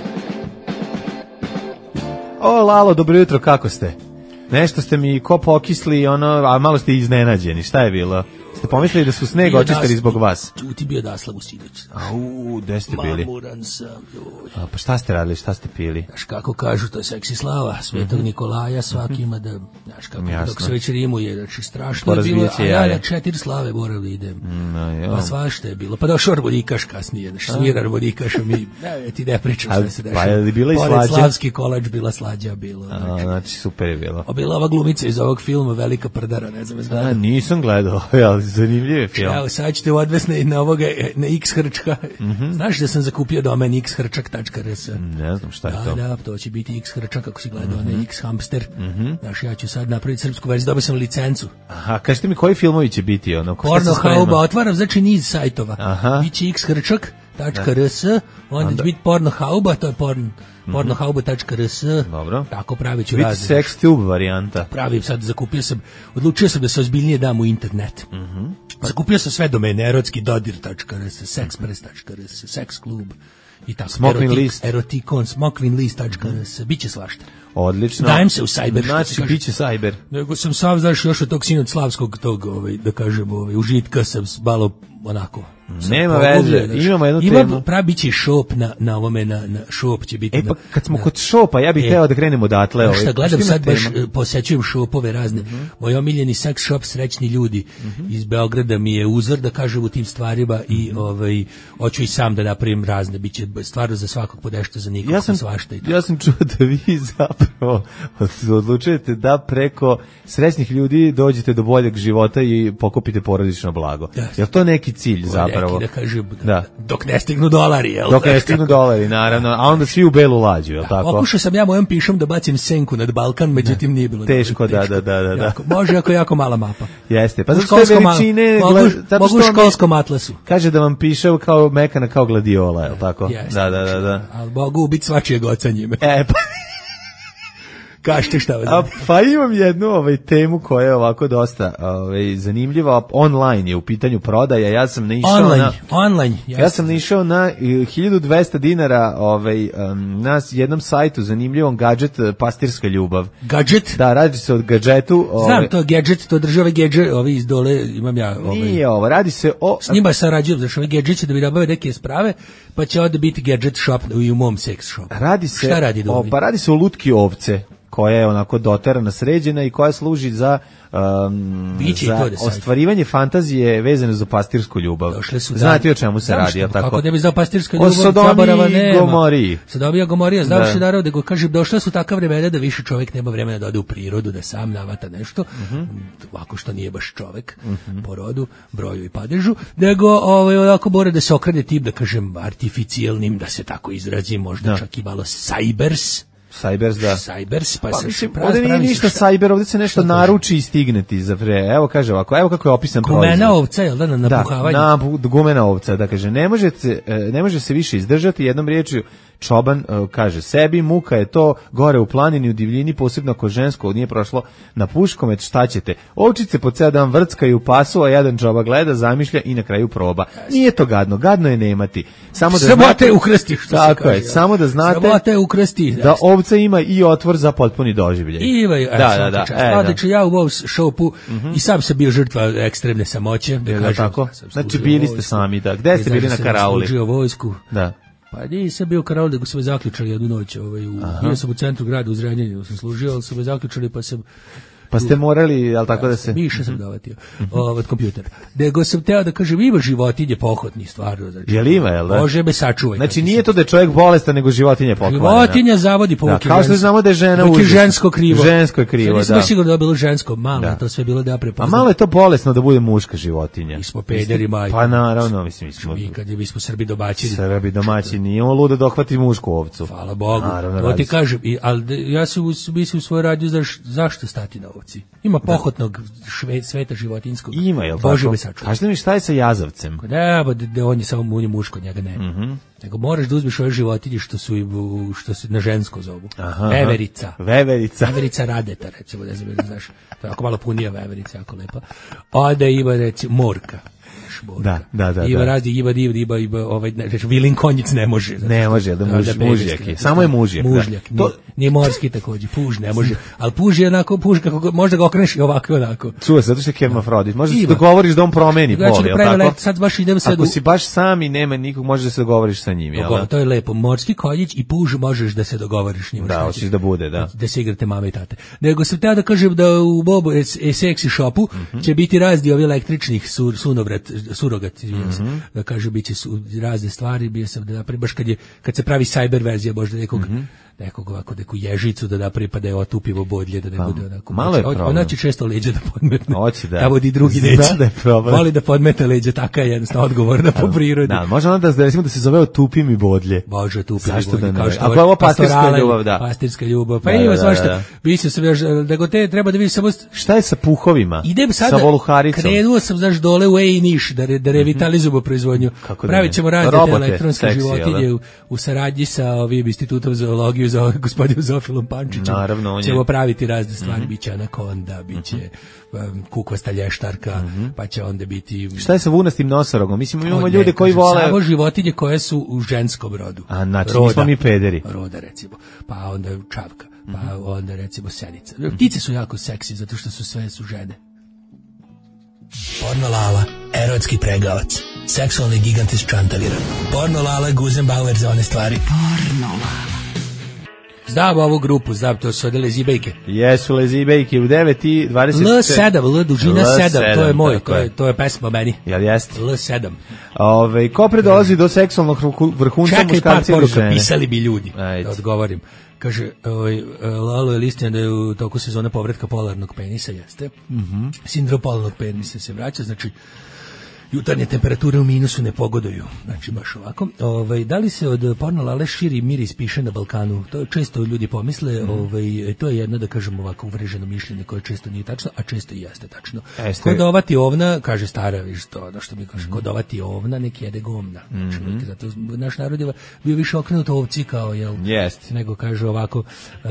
O, Lalo, dobro jutro, kako ste? Nešto ste mi ko pokisli, ono, a malo ste iznenađeni. Šta je bilo? Ste pomislili da su sneg očistili zbog vas? Ti bio Daslav u sinoć. Au, gde ste bili? Mamuran sam, joj. A, pa šta ste radili, šta ste pili? Znaš kako kažu, to je seksi slava Svetog mm-hmm. Nikolaja, svaki ima da, znaš kako, jasno. Dok se već rimuje, znači strašno je bilo, a ja na četiri slave morali idem. Mm, no, pa svašta je bilo, pa došao armonikaš kasnije, znaš, svira armonikaš, mi, ne, ti ne pričam šta se dešava. Pa je li bila i slađa? Pored slavski kolač bila slađa, bilo. A, znači, super je bilo. A bila ova glumica iz ovog filma, Velika prdara, ne znam, izgleda. A, nisam gledao, ali zanimljiv je film. Evo, sad ćete odvesti na ovoga, na X hrčka. Mm-hmm. Znaš da sam zakupio domen x hrčak tačka r s? Ne znam šta je da, to. Da, to će biti X hrčak, kako si gledao, mm-hmm. ne X hamster. Mm-hmm. Znaš, ja ću sad napraviti srpsku verziju, dobio sam licencu. Aha, kažete mi koji filmovi će biti ono? Porno hauba, otvaram, znači niz sajtova. Aha. Biće X hrčak tačka r s, onda će biti porno hauba, to je porno. porno hauba tačka r s. Dobro. Tako pravit ću razne. Biti sex tube varijanta. Pravim sad, zakupio sam, odlučio sam da se ozbiljnije dam u internet. Mhm. Zakupio sam sve domene, erotski dodir tačka r s, sexpress tačka r s, sex klub i tako. Smokvin Erotik, list. Erotikon, smokvin list tačka r s, biće svašta. Odlično. Dajem se u sajber. Znači, biće sajber. Nego sam sav, znaš, još od tog sinoć slavskog tog, ovaj, da kažem, ovaj, užitka sam malo onako. Nema veze, imamo jednu ima, temu. Pravi biće shop na, na ovome, na, na shop će biti. E pa kad smo na, kod shopa, ja bih e, teo da krenemo odatle. Ovaj. Šta gledam sad, baš posećujem shopove razne. Mm-hmm. Moj omiljeni sex shop Srećni ljudi mm-hmm. iz Beograda mi je uzor, da kažem, u tim stvarima mm-hmm. i ovaj, hoću i sam da napravim razne. Biće stvarno za svakog podešto, za nikog, ja sam, svašta. I tako. Ja sam čuo da vi zapravo odlučujete da preko srećnih ljudi dođete do boljeg života i pokupite porodično blago. Yes. Je li to neki cilj zapravo? Da kažem, da. Dok ne stignu dolari, jel? Dok ne stignu dolari, naravno, a onda svi u belu lađu, jel tako? Pokušao sam ja mojom pišom da bacim senku nad Balkan, međutim nije bilo. Teško, da, da, da, da. Jako, može ako jako mala mapa. Jeste, pa zato što veličine... Mogu, mogu u školskom atlasu. Kaže da vam piše kao mekana kao gladiola, jel tako? Jeste, da, da, da, da. Ali mogu ubiti svačije goca njime. E, pa... Kažete šta vas A, pa imam jednu ovaj, temu koja je ovako dosta ovaj, zanimljiva. Online je u pitanju prodaja. Ja sam naišao online, na... Online, ja sam naišao na hiljadu dvesta dinara ovaj, um, na jednom sajtu zanimljivom gadžet Pastirska ljubav. Gadžet? Da, radi se od gadžetu. Ovaj, Znam, to je gadžet, to države gadžet, ovi iz dole, imam ja... Ovaj, nije ovo, radi se o... S njima sarađujem, znači ovi gadžet će da mi dobave neke sprave, pa će ovdje biti gadžet shop i u mom sex shop. Radi se... Šta radi o, pa radi se o lutki ovce, koja je onako doterana, sređena i koja služi za, um, za ostvarivanje fantazije vezane za pastirsku ljubav. Znate o čemu se radi, je tako? Kako da bi za pastirska ljubav zaborava nema. Gomoriji. Sodobija Gomorija, znaš da narod, da kažem, došla su takav vremena da više čovjek nema vremena da ode u prirodu, da sam navata nešto, uh-huh. ovako što nije baš čovjek, uh-huh. po rodu, broju i padežu, nego ovaj, ovako mora da se okrene tip, da kažem, artificijalnim, da se tako izrazi, možda da. Čak i malo cybers, Cybers, da. Cybers, pa, pa se mislim, ovdje nije ništa cyber, ovdje se nešto naruči i stigne ti za vre. Evo kaže ovako, evo kako je opisan proizvod. Gumena ovca, jel da, na napuhavanje? Da, na, gumena ovca, da kaže, ne, možete, ne može se više izdržati, jednom riječju čoban kaže sebi, muka je to gore u planini, u divljini, posebno ako žensko nije prošlo na puškomet, šta ćete? Ovčice po ceo dan vrckaju u pasu, a jedan čoba gleda, zamišlja i na kraju proba. Nije to gadno, gadno je nemati. Samo da znate, ukrsti, što tako je, samo da znate ukrsti, da ovdje ovca ima i otvor za potpuni doživljaj. Ima, e, da, da, da. E, Odlično, ja u ovom šopu mm-hmm. i sam sam bio žrtva ekstremne samoće. Da, da tako? Znači bili ste sami, da. Gde ste bili na karauli? Služio vojsku. Da. Pa nisam bio karaul, nego su me zaključali jednu noć. Ovaj, u, bio sam u centru grada u Zrenjaninu, sam služio, ali su me zaključali pa sam... Pa ste morali, jel tako da se... Više sam dovatio od kompjutera. Nego sam teo da kažem, ima životinje pohotni stvarno. Znači, jel ima, jel da? Bože me sačuvaj. Znači nije to da je čovjek bolestan, nego životinje pokvarena. Životinja zavodi povuke. Da, kao što znamo da je žena užas. Žensko krivo. Žensko je krivo, da. Nisam sigurno da je bilo žensko, malo da. To sve bilo da ja prepoznam. A malo je to bolesno da bude muška životinja. Mi smo pederi, majko. Pa naravno, mislim, mi smo... Mi kad je, mi smo Srbi domaćini. Srbi domaćini, nije on ludo dohvati mušku ovcu. Hvala Bogu. To ti kažem, ali ja se mislim u svojoj radnju, zašto stati na ovci? Ima pohotnog šve, sveta životinskog. Ima, jel Bože tako? Me sačuva. Kažete mi šta je sa jazavcem? Da, ba, da on je samo on je muško, njega ne. Mm-hmm. Nego moraš da uzmeš ove životinje što su, što su na žensko zovu. Aha, veverica. Veverica. Veverica radeta, recimo, ne znam, ne znaš. To je ako malo punija veverica, jako lepa. A da ima, recimo, morka. Da, da, da. Iva da. razdi, Iva, Iva, Iva, Iva, ovaj, znači, Vilin konjic ne može. Znači, ne može, da, muž, da mužjak je. Samo je mužjak. Mužjak, da. To... nije morski također, puž ne može. Ali puž je onako, puž kako, možda ga okreneš i ovako onako. Čuva se, zato što je hermafrodit. Možda se dogovoriš da on promeni pol, znači, jel tako? Sad baš idem sad Ako si baš sam i nema nikog, možeš da se dogovoriš sa njim, jel? Dogovor, to je lepo. Morski konjić i puž možeš da se dogovoriš njima. Da, hoćeš da bude, da. Da se igrate mame i tate. Nego sam teo da kažem da u Bobu e, seksi shopu mm-hmm. će biti razni ovi električnih sur, sunovrat, surogat, mm-hmm. da kaže biće su razne stvari, bio sam da napravi baš kad je kad se pravi cyber verzija možda nekog mm-hmm. nekog ovako neku ježicu da napravi pa da je otupivo bodlje da ne pa, bude onako malo je problem. Ona će često leđa da podmetne. Hoće da. Da vodi drugi neće. Da je problem. Voli da podmete leđa, taka je jednostavno odgovorna po prirodi. Da, može onda da recimo da se zove otupim i bodlje. Bože, tupim i bodlje. Kao što ako je ovo pastirska ljubav, da. Pastirska ljubav. Pa ima svašta. Mislim se da go te treba da vidiš samo šta je sa puhovima. Idem sada sa voluharicom. Krenuo sam znaš dole u Ej Niš da da revitalizujemo proizvodnju. Pravićemo razne elektronske životinje u, u saradnji sa ovim institutom za zoologiju za gospodinom Zofilom Pančićem. Naravno, on ćemo je... praviti razne stvari, mm-hmm. biće anakonda, biće um, kukvasta lještarka, mm-hmm. pa će onda biti... Šta je sa vunastim nosorogom? Mislim, imamo ljude ne, koji vole... Samo životinje koje su u ženskom rodu. A, znači, roda, nismo mi pederi. Roda, recimo. Pa onda čavka, pa mm-hmm. onda, recimo, senica. Ptice su jako seksi, zato što su sve su žene. Porno Lala, erotski pregavac, seksualni gigant iz Čantavira. Porno Lala, Guzenbauer za one stvari. Porno Lala. Znam ovu grupu, znam, to su ode Lezibejke. Jesu Lezibejke u devet i dvadeset L sedam, L dužina sedam, to je moj, to je, to je pesma meni. Jel jeste? L sedam. Ove, ko predolazi do seksualnog vrhunca muškarci ili žene? Čekaj, par pisali bi ljudi, ajde. Da odgovorim. Kaže, ovaj, Lalo je listina da je u toku sezone povratka polarnog penisa, jeste. Mm-hmm. Sindrom polarnog penisa se vraća, znači jutarnje temperature u minusu ne pogoduju. Znači, baš ovako. Ovaj, da li se od porno Lale širi miris piše na Balkanu? To često ljudi pomisle, mm. ovaj, to je jedno, da kažemo ovako, uvreženo mišljenje koje često nije tačno, a često i jeste tačno. Jeste. Kodovati ovna, kaže stara, viš to, ono što mi kaže, mm. kodovati ovna, nek jede gomna. Znači, mm-hmm. zato naš narod je bio više okrenut ovci kao, jel? Jeste. Nego kaže ovako,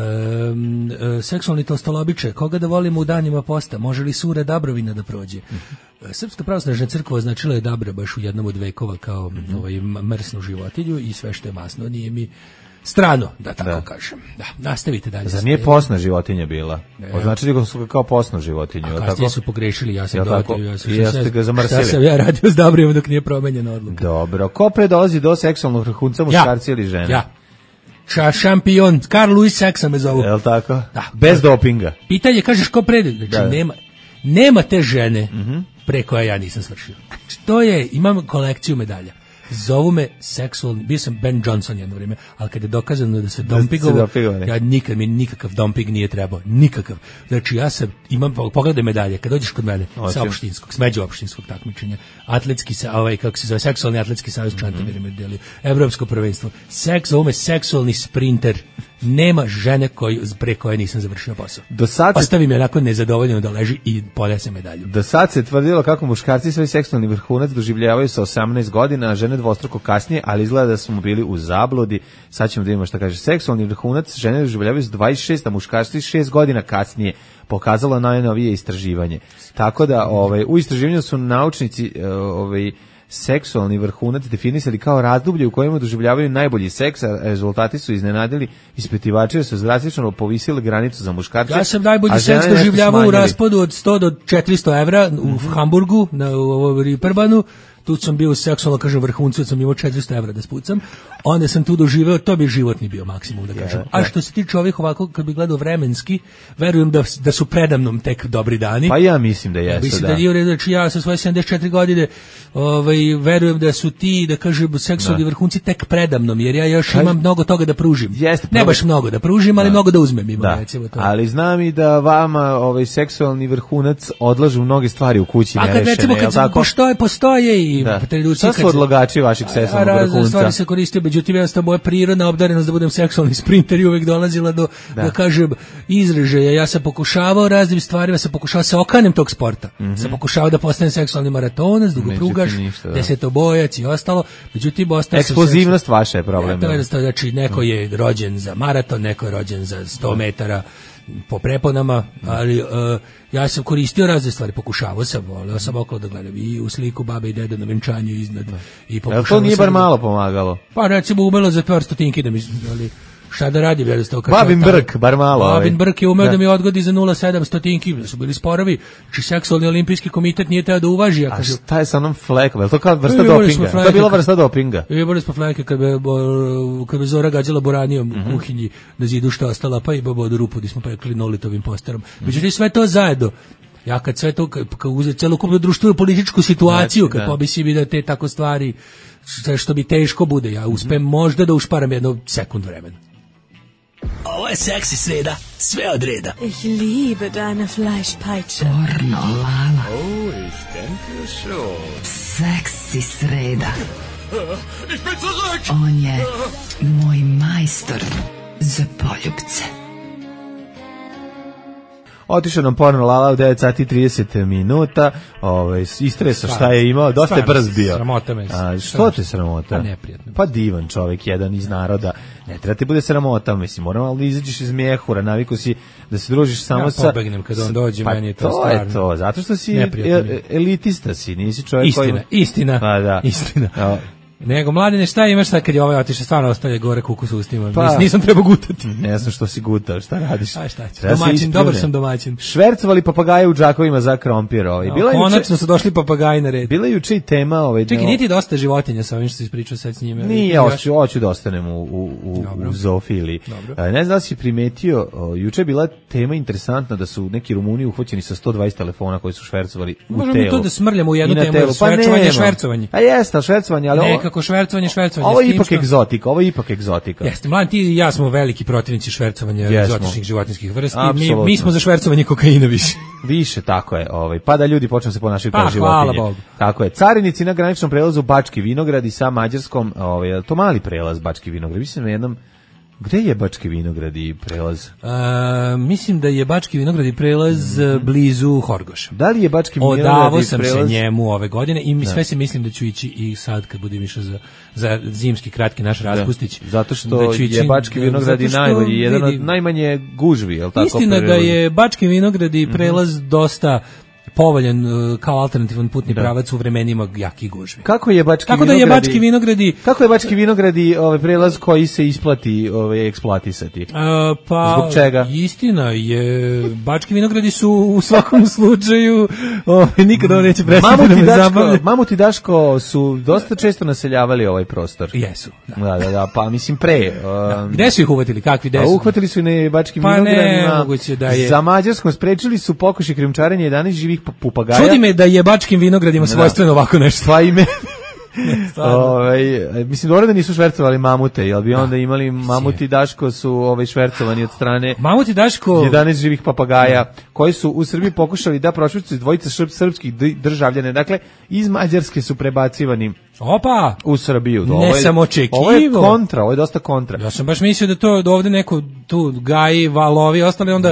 um, seksualni tolstolobiče, koga da volimo u danima posta, može li sura Dabrovina da prođe? Mm-hmm. Srpska pravoslavna crkva označila je Dabra baš u jednom od vekova kao mm-hmm. ovaj, mrsnu životinju i sve što je masno nije mi strano, da tako da. kažem. Da, nastavite dalje. Zar nije posna životinja bila? E, označili ga su kao posnu životinju. A kasnije tako? Su pogrešili, ja sam dodatio. Ja sam, I jeste ga zamrsili. Šta sam ja radio s Dabrijom dok nije promenjena odluka. Dobro. Ko pre dolazi do seksualnog vrhunca, muškarci ja. ili žene? Ja. Ša, šampion, Carl Lewis Seksa me zovu. Je li tako? Da. Bez dopinga. Pitanje, kažeš ko pre? Znači, da. nema, nema te žene mm-hmm. pre koja ja nisam svršio. To je, imam kolekciju medalja. Zovu me seksualni, bio sam Ben Johnson jedno vrijeme, ali kad je dokazano da se dompigovo, ja nikad mi nikakav domping nije trebao, nikakav. Znači ja sam, imam, pogledaj medalje, kad dođeš kod mene, Osim. sa opštinskog, s međuopštinskog takmičenja, atletski, ovaj, kako se zove, seksualni atletski savez Čantavir mm-hmm. medalje, evropsko prvenstvo, seks, zovu me seksualni sprinter, nema žene koji, pre koje nisam završio posao. Do sad Ostavi me onako nezadovoljeno da leži i podese medalju. Do sad se tvrdilo kako muškarci svoj seksualni vrhunac doživljavaju sa osamnaest godina, a žene dvostruko kasnije, ali izgleda da smo bili u zabludi. Sad ćemo da vidimo šta kaže. Seksualni vrhunac žene doživljavaju s dvadeset šest, a muškarci šest godina kasnije. Pokazalo najnovije istraživanje. Tako da ovaj, u istraživanju su naučnici ovaj, seksualni vrhunac definisali kao razdoblje u kojima doživljavaju najbolji seks, a rezultati su iznenadili ispitivači jer su drastično povisili granicu za muškarce. Ja sam najbolji seks doživljavao u raspadu od sto do četiristo evra u mm-hmm. Hamburgu, na u Riperbanu. Tu sam bio seksualno, kažem, vrhuncu, sam imao četiristo evra da spucam, onda sam tu doživeo, to bi životni bio maksimum, da kažem. A što se tiče ovih ovako, kad bi gledao vremenski, verujem da, da su predamnom tek dobri dani. Pa ja mislim da jesu, mislim da. da je u redu, znači ja sa svoje sedamdeset četiri godine ovaj, verujem da su ti, da kažem, seksualni da. vrhunci tek predamnom, jer ja još Kaj? imam mnogo toga da pružim. Jeste, ne baš mnogo da pružim, ali da. mnogo da uzmem. Imam, da. recimo, to. Ali znam i da vama ovaj seksualni vrhunac odlažu mnoge stvari u kući nerešene. A kad recimo, kad postoje, postoje i da. Šta su odlagači vaših seksualnog vrhunca? Razne stvari se koristio, međutim, jednostavno moja prirodna obdarenost da budem seksualni sprinter i uvek dolazila do, da, da kažem, izražaja. Ja sam pokušavao raznim stvarima, sam pokušavao se okanem tog sporta. Mm-hmm. Sam pokušavao da postanem seksualni maratonac, dugoprugaš, desetobojac i ostalo. Međutim, ostao eksplozivnost seksu... vaša je problem. Ja, to je jednostavno, znači, neko je rođen za maraton, neko je rođen za sto metara po preponama, ali uh, ja sam koristio razne stvari, pokušavao sam, voleo sam okolo da gledam i u sliku babe i dede na venčanju iznad. I pokušavao to nije bar malo pomagalo? Pa recimo umelo za par stotinki da mi, ali šta da radim, jednostavno. Babin brk, bar malo. Babin brk je umeo da. da mi odgodi za nula zarez sedam stotinki, da su bili sporovi, znači seksualni olimpijski komitet nije teo da uvaži. Ja a kažu, šta je sa onom flekom, je to kao vrsta dopinga? To je bila vrsta dopinga. Imali smo fleke kad bi, kad bi Zora gađala boranijom mm-hmm. u kuhinji na zidu što ostala, pa i babo od rupu gdje smo prekli nolitovim posterom. Mm-hmm. Međutim, sve to zajedno. Ja kad sve to, kad, kad uzeti celokupnu društvenu političku situaciju, kad pomislim i da te tako stvari, što bi teško bude, ja uspem možda da ušparam jedno sekund vremena. Ovo je seksi sreda, sve od reda. Ich liebe deine Fleischpeitsche. Pornolala. Oh, ich denke schon. Seksi sreda. Ich bin zurück. On je moj majstor za poljubce. Otišao nam porno lala u devet sati i trideset minuta, ovaj, istresa šta je imao, dosta je brz bio. Sramota me. A, što te sramota? Pa neprijatno. Pa divan čovjek, jedan iz naroda. Ne treba ti bude sramota, mislim, moram ali da izađeš iz mjehura, naviku si da se družiš samo ja sa... Ja pobegnem kad on dođe, pa meni je to, to stvarno. je to, zato što si el, elitista si, nisi čovjek istina, koji... Istina, pa, da. istina, istina. Nego, Mladine, šta imaš sad kad je ovaj otišao, stvarno ostaje gore kuku s ustima. Pa, nisam trebao gutati. Ne znam što si gutao, šta radiš? A šta ću, domaćin, dobar sam domaćin. Švercovali papagaje u džakovima za krompir. Ovaj. Bila no, konačno su došli papagaji na red. Bila je juče i tema... Ovaj, čekaj, nije ti dosta životinja sa ovim što si ispričao sad s njime? Nije, hoću, hoću da ostanem u, u, u, u zoofiliji. Ne znam da si primetio, o, juče je bila tema interesantna da su neki Rumuni uhvaćeni sa sto dvadeset telefona koji su švercovali u možemo telu. Možemo to da smrljamo u jednu temu, telu. Pa švercovanje, švercovanje. A jeste, švercovanje, ali... Nekako švercovanje, švercovanje. Ovo je ipak što... egzotika, ovo je ipak egzotika. Jeste, mladen, ti i ja smo veliki protivnici švercovanja egzotičnih životinjskih vrsti. Mi, mi smo za švercovanje kokaina više. Više, tako je. Ovaj, pa da ljudi počnu se ponašati kao pa, životinje. Hvala Bogu. Tako je. Carinici na graničnom prelazu Bački Vinogradi sa Mađarskom, ovaj, to mali prelaz Bački Vinogradi. Mislim na jednom... Gde je Bački Vinograd i prelaz? A, mislim da je Bački Vinograd i prelaz mm-hmm. blizu Horgoša. Da li je Bački Vinograd i prelaz? Odavo sam se njemu ove godine i mi sve se mislim da ću ići i sad kad budem išao za, za zimski kratki naš raspustić. Da. Zato što da je Bački Vinograd i najbolji, jedan od najmanje gužvi, je li tako? Istina prelaz? Da je Bački Vinograd i prelaz mm-hmm. dosta povoljan kao alternativan putni da. pravac u vremenima jakih gužvi. Kako je Bački Tako Vinogradi? Da je Bački Vinogradi Kako je Bački Vinogradi ovaj prelaz koji se isplati ovaj eksploatisati? Uh, pa zbog čega? Istina je Bački Vinogradi su u svakom slučaju ovaj nikada neće prestati da me zabavlja. Mamuti Daško su dosta često naseljavali ovaj prostor. Jesu. Da, da, da, da pa mislim pre. Um, da. Gde su ih uhvatili? Kakvi desu? Pa uhvatili su i na Bačkim pa Vinogradima. Ne, da je. Za Mađarskom sprečili su pokušaj krijumčarenja jedanaest živih papagaja. Čudi me da je Bačkim Vinogradima svojstveno ovako nešto. Pa ime. Ovaj mislim dobro da nisu švercovali mamute, jel bi onda imali Mamuti Daško su ovaj švercovani od strane Mamuti Daško jedanaest živih papagaja koji su u Srbiji pokušali da prošvercuju dvojica srpskih državljana. Dakle, iz Mađarske su prebacivani Opa! U Srbiju. Ne ovo je, sam očekivao. Ovo je kontra, ovo je dosta kontra. Ja sam baš mislio da to da ovde neko tu gaji, valovi, ostali onda da.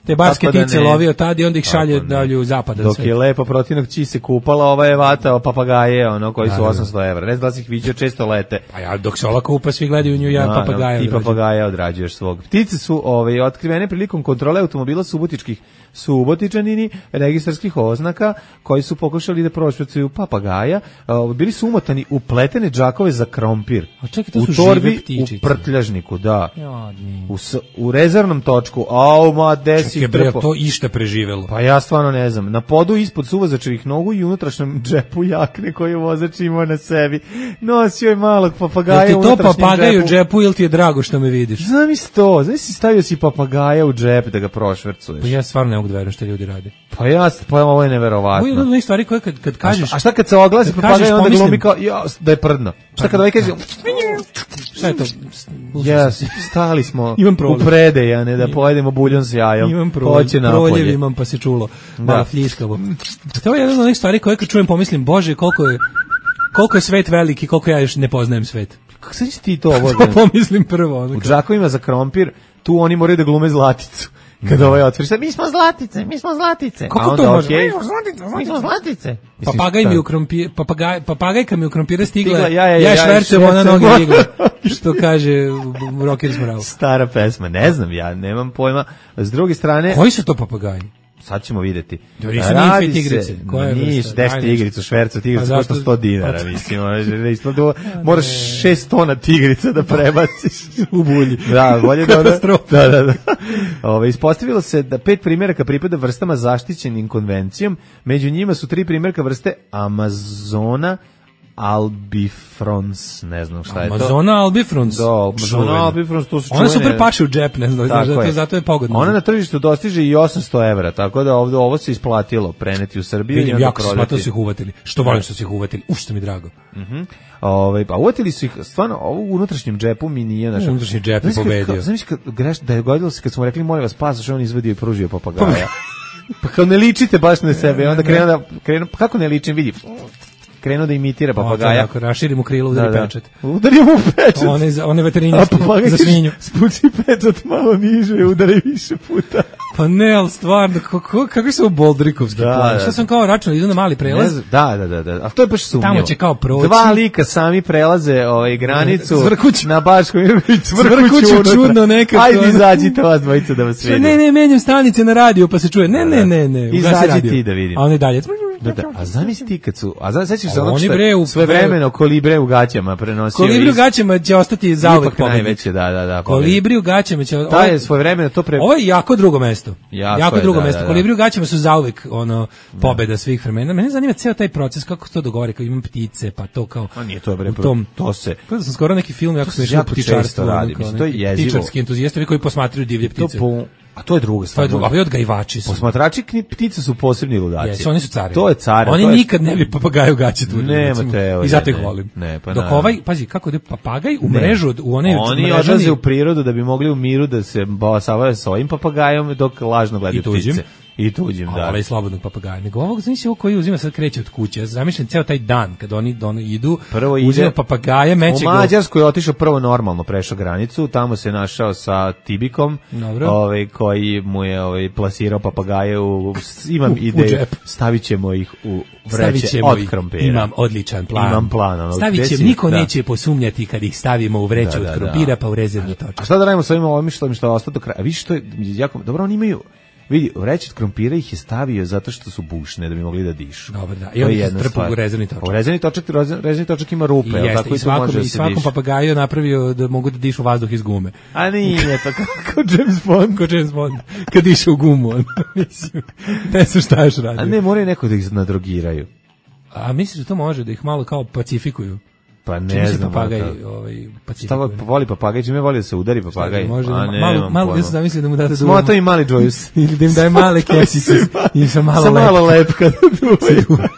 te barske ptice lovio tad i onda ih šalje dalje u zapad. Dok je lepo protivnog čiji se kupala, ova je vatao papagaje, ono, koji su osamsto evra. Ne znam da si ih vidio, često lete. Pa ja, dok se ova kupa, svi gledaju nju, ja papagaje. Ti papagaje odrađuješ svog. Ptice su ove, otkrivene prilikom kontrole automobila subotičkih Subotičanini, registarskih oznaka, koji su pokušali da prošvercuju papagaja. Bili su umotani u pletene džakove za krompir. A čekaj, to u su torbi, žive ptičice. u prtljažniku, da. U, u rezervnom točku. Au, ma, desi Čekaj, bre, to ište preživelo. Pa ja stvarno ne znam. Na podu ispod suvozačevih nogu i unutrašnjem džepu jakne koju vozač imao na sebi. Nosio je malog papagaja u unutrašnjem džepu. Je ti to papagaj u džepu ili ti je drago što me vidiš? Znam isto to. Znaš si stavio si papagaja u džep da ga prošvercuješ. Pa ja stvarno ne mogu da verujem što ljudi rade. Pa ja, pa ovo je neverovatno. Ovo je jedna od stvari koje kad, kad kažeš... A šta kad se oglasi papagaj, onda glumi kao, ja, da je prdno. Šta kad ovaj kaže... Šta je to? Jes, stali smo u predej, a ne da pojedemo buljon s jajom. Imam proljev, imam pa se čulo. Malo fljiskavo. To je jedna od onih stvari koje kad čujem pomislim, Bože, koliko je, koliko je svet veliki, koliko ja još ne poznajem svet. Kako sad će ti to ovo? To pomislim prvo. U džakovima za krompir, tu oni moraju da glume zlaticu. Kada ovaj otvori se, mi smo zlatice, mi smo zlatice. Kako to može? Okay, mi smo zlatice. Papagaj mi u krompir, papagaj, papagajka mi u krompira stigla, stigla ja, ja, ja, ja švercujem, ona noge igla. Što kaže Rockers Morale. Stara pesma, ne znam, ja nemam pojma. S druge strane... Koji su to papagaji? Sad ćemo vidjeti. Radi tigrice. Koje nisu, deš tigricu, švercu, tigricu košta sto dinara, mislim. Moraš šest tona tigrica da prebaciš u bulji. Da, bolje da... Da, da, da. Ove, ispostavilo se da pet primjeraka pripada vrstama zaštićenim konvencijom, među njima su tri primjerka vrste Amazona, albifrons, ne znam šta je to. Amazona albifrons. Da, Amazona albifrons, to su čuvene. Ona super paše u džep, ne znam, zato je, zato je pogodno. Ona na tržištu dostiže i osamsto evra, tako da ovdje ovo se isplatilo preneti u Srbiju. Vidim, jako se smatno su ih uvatili. Što volim što su ih uvatili, uš što mi drago. Uh-huh. Ove, pa uvatili su ih, stvarno, ovo u unutrašnjem džepu mi nije naša. Unutrašnji džep je pobedio. Znaš da je godilo se kad smo rekli, molim vas, pasoš, on izvadio i pružio papagaja. Pa kao ne ličite baš na sebe, onda krenu da, krenu, kako ne ličim, vidi, krenuo da imitira papagaja. Ako raširim u krilo, udari da, da. pečet. Udari mu pečet. One, one veterinarske za svinju. Spuci pečet malo niže i udari više puta. Pa ne, ali stvarno, kako, kako su boldrikovski da, plan? Šta sam kao računao, idu na mali prelaz? Ne, da, da, da, da. A to je baš sumnjivo. Tamo će kao proći. Dva lika sami prelaze ovaj, granicu Cvrkuć. na Baškom i Cvrkuću čudno nekako. Ajde, izađite vas dvojica da vas vidim. Ne, ne, menjam stanice na radio pa se čuje. Ne, ne, ne, ne. Izađi ti da vidim. A oni dalje. Da, da. A zamisli ti kad su, a znaš, sećaš se onog što je sve vremeno Kolibre u gaćama prenosio. Kolibri u gaćama će ostati zauvek pobednik. Najveće, da, da, da. Kolibri u gaćama će... Da je svoje vremeno to pre... Ovo je jako drugo mesto. Jako, jako je, drugo da, mesto. Da, da. Kolibri u gaćama su zauvek ono, pobeda svih vremena. Mene zanima ceo taj proces, kako to dogovore, kao imam ptice, pa to kao... A nije to bre, tom, to se... Kada sam skoro neki film, jako smiješao ptičarstvo. To je jezivo. Ptičarski entuzijastovi koji posmatraju divlje ptice. A to je druga stvar. To je druga, a vi odgajivači su. Posmatrači ptice su posebni ludaci. Jesu, oni su cari. To je car. Oni je... nikad ne bi papagaju gaće tu. Nema te. I zato ih volim. Ne, pa dok na... ovaj, pazi, kako da papagaj u mrežu, u one oni mrežani... odlaze u prirodu da bi mogli u miru da se savaju sa ovim papagajom dok lažno gledaju ptice. I tuđim, da. Ali slobodnog papagaja. Nego ovog, znači, ovo koji uzima sad kreće od kuće. Zamišljam ceo taj dan kad oni, oni idu, prvo uzima papagaje, meće ga... U Mađarsku je otišao prvo normalno, prešao granicu, tamo se našao sa Tibikom, ovaj, koji mu je ovaj, plasirao papagaje u... Imam u, ideju, u stavit ćemo ih u vreće od krompira. Imam odličan plan. Imam plan. Ono, stavit ćemo, niko da. neće posumnjati kad ih stavimo u vreću da, da, od krompira, da. pa u rezervnu točku. A šta da radimo sa ovim ovim što mi što ostalo do kraja? A vidiš što je jako... Dobro, oni imaju... Vidi, vreće od krompira ih je stavio zato što su bušne, da bi mogli da dišu. Dobro, da. I on ih strpu u rezervni točak. U rezervni točak, rezervni točak ima rupe, I, jeste, tako i, svakom, može i svakom papagaju napravio da mogu da dišu vazduh iz gume. A nije to kao James Bond. Kao James Bond. Kad diše u gumu, on, mislim. Ne znam šta još radi. A ne, moraju neko da ih nadrogiraju. A misliš da to može, da ih malo kao pacifikuju? Pa ne znam. Papagaj, ovaj, Šta voli papagaj? Čime voli da se udari papagaj? Može, a ne, malo, malo da se zamisli da mu date duva. Smoto i mali džojus. Ili da im daje male keksice. I sa malo, malo lepka da duvaju.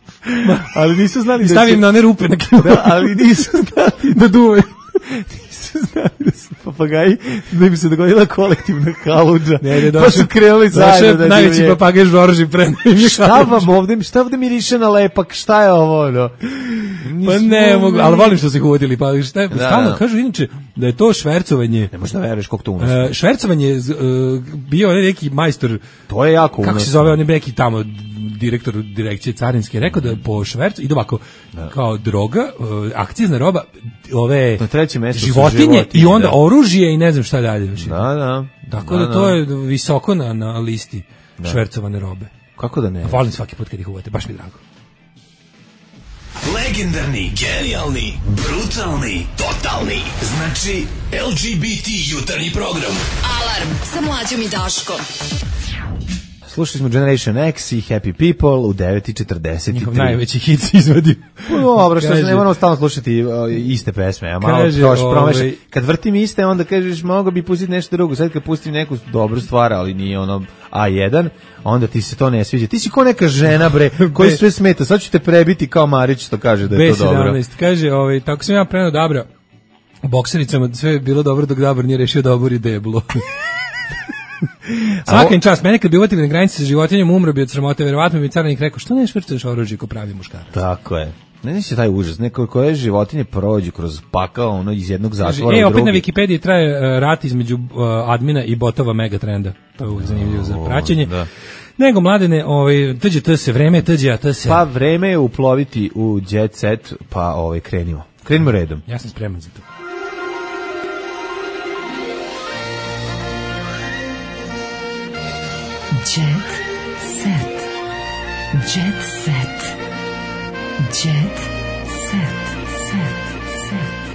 Ali nisu znali da stavim će... na one rupe na kilu. Da, ali nisu znali da duvaju. Nisu Znaju da su papagaji, da im se dogodila kolektivna haludža. Ne, ne, pa su krenuli zajedno. Da najveći papagaj Žorži pre. Šta vam ovde, šta ovde miriše na lepak, šta je ovo, no? Pa ne mogu, ali volim što se ih uvodili, pa šta je, da, stalno da. Kažu inače da je to švercovanje. Ne možeš da veruješ koliko to unosno. Uh, švercovanje je uh, bio neki majstor. To je jako unosno. Kako se zove, on je neki tamo direktor direkcije carinske, rekao da po švercu ide ovako, da. Kao droga, uh, akcizna roba, ove životinje, životinje i onda da. Oružje i ne znam šta dalje. Da, da. Tako da, da to je visoko na, na listi da. Švercovane robe. Kako da ne? Volim svaki put kad ih uvate, baš mi drago. Legendarni, genijalni, brutalni, totalni. Znači L G B T jutarnji program. Alarm sa Mlađom i Daškom. Slušali smo Generation X i Happy People u devet i četrdeset tri. Njihov najveći hit se izvadio. Dobro, što se ne moramo stalno slušati uh, iste pesme, a malo proš, promešaj. Ovaj... Kad vrtim iste, onda kažeš, mogo bi pustiti nešto drugo. Sad kad pustim neku dobru stvar, ali nije ono A jedan, onda ti se to ne sviđa. Ti si ko neka žena, bre, koji sve smeta. Sad ću te prebiti kao Marić, što kaže da je to dobro. B sedamnaest, kaže, ovaj, tako sam ja preno Dabra. U boksericama sve je bilo dobro dok Dabor nije rešio da obori deblo. Svaka im čast, mene kad bi uvatili na granici sa životinjem, umro bi od sramote, verovatno bi carinik rekao, što ne švrcuješ oružje ko pravi muškarac? Tako je. Ne nisi taj užas, neko koje životinje prođu kroz pakao, ono iz jednog zatvora e, u opet drugi. Na Wikipediji traje uh, rat između uh, admina i botova Megatrenda. To je uvijek zanimljivo za praćenje. Da. Nego, mladene, ovaj, tđe to se vreme, tđe a to se... Pa vreme je uploviti u jet set, pa ovaj, krenimo. Krenimo redom. Ja sam spreman za to. Jet set. Jet set. Jet set. Set. Set.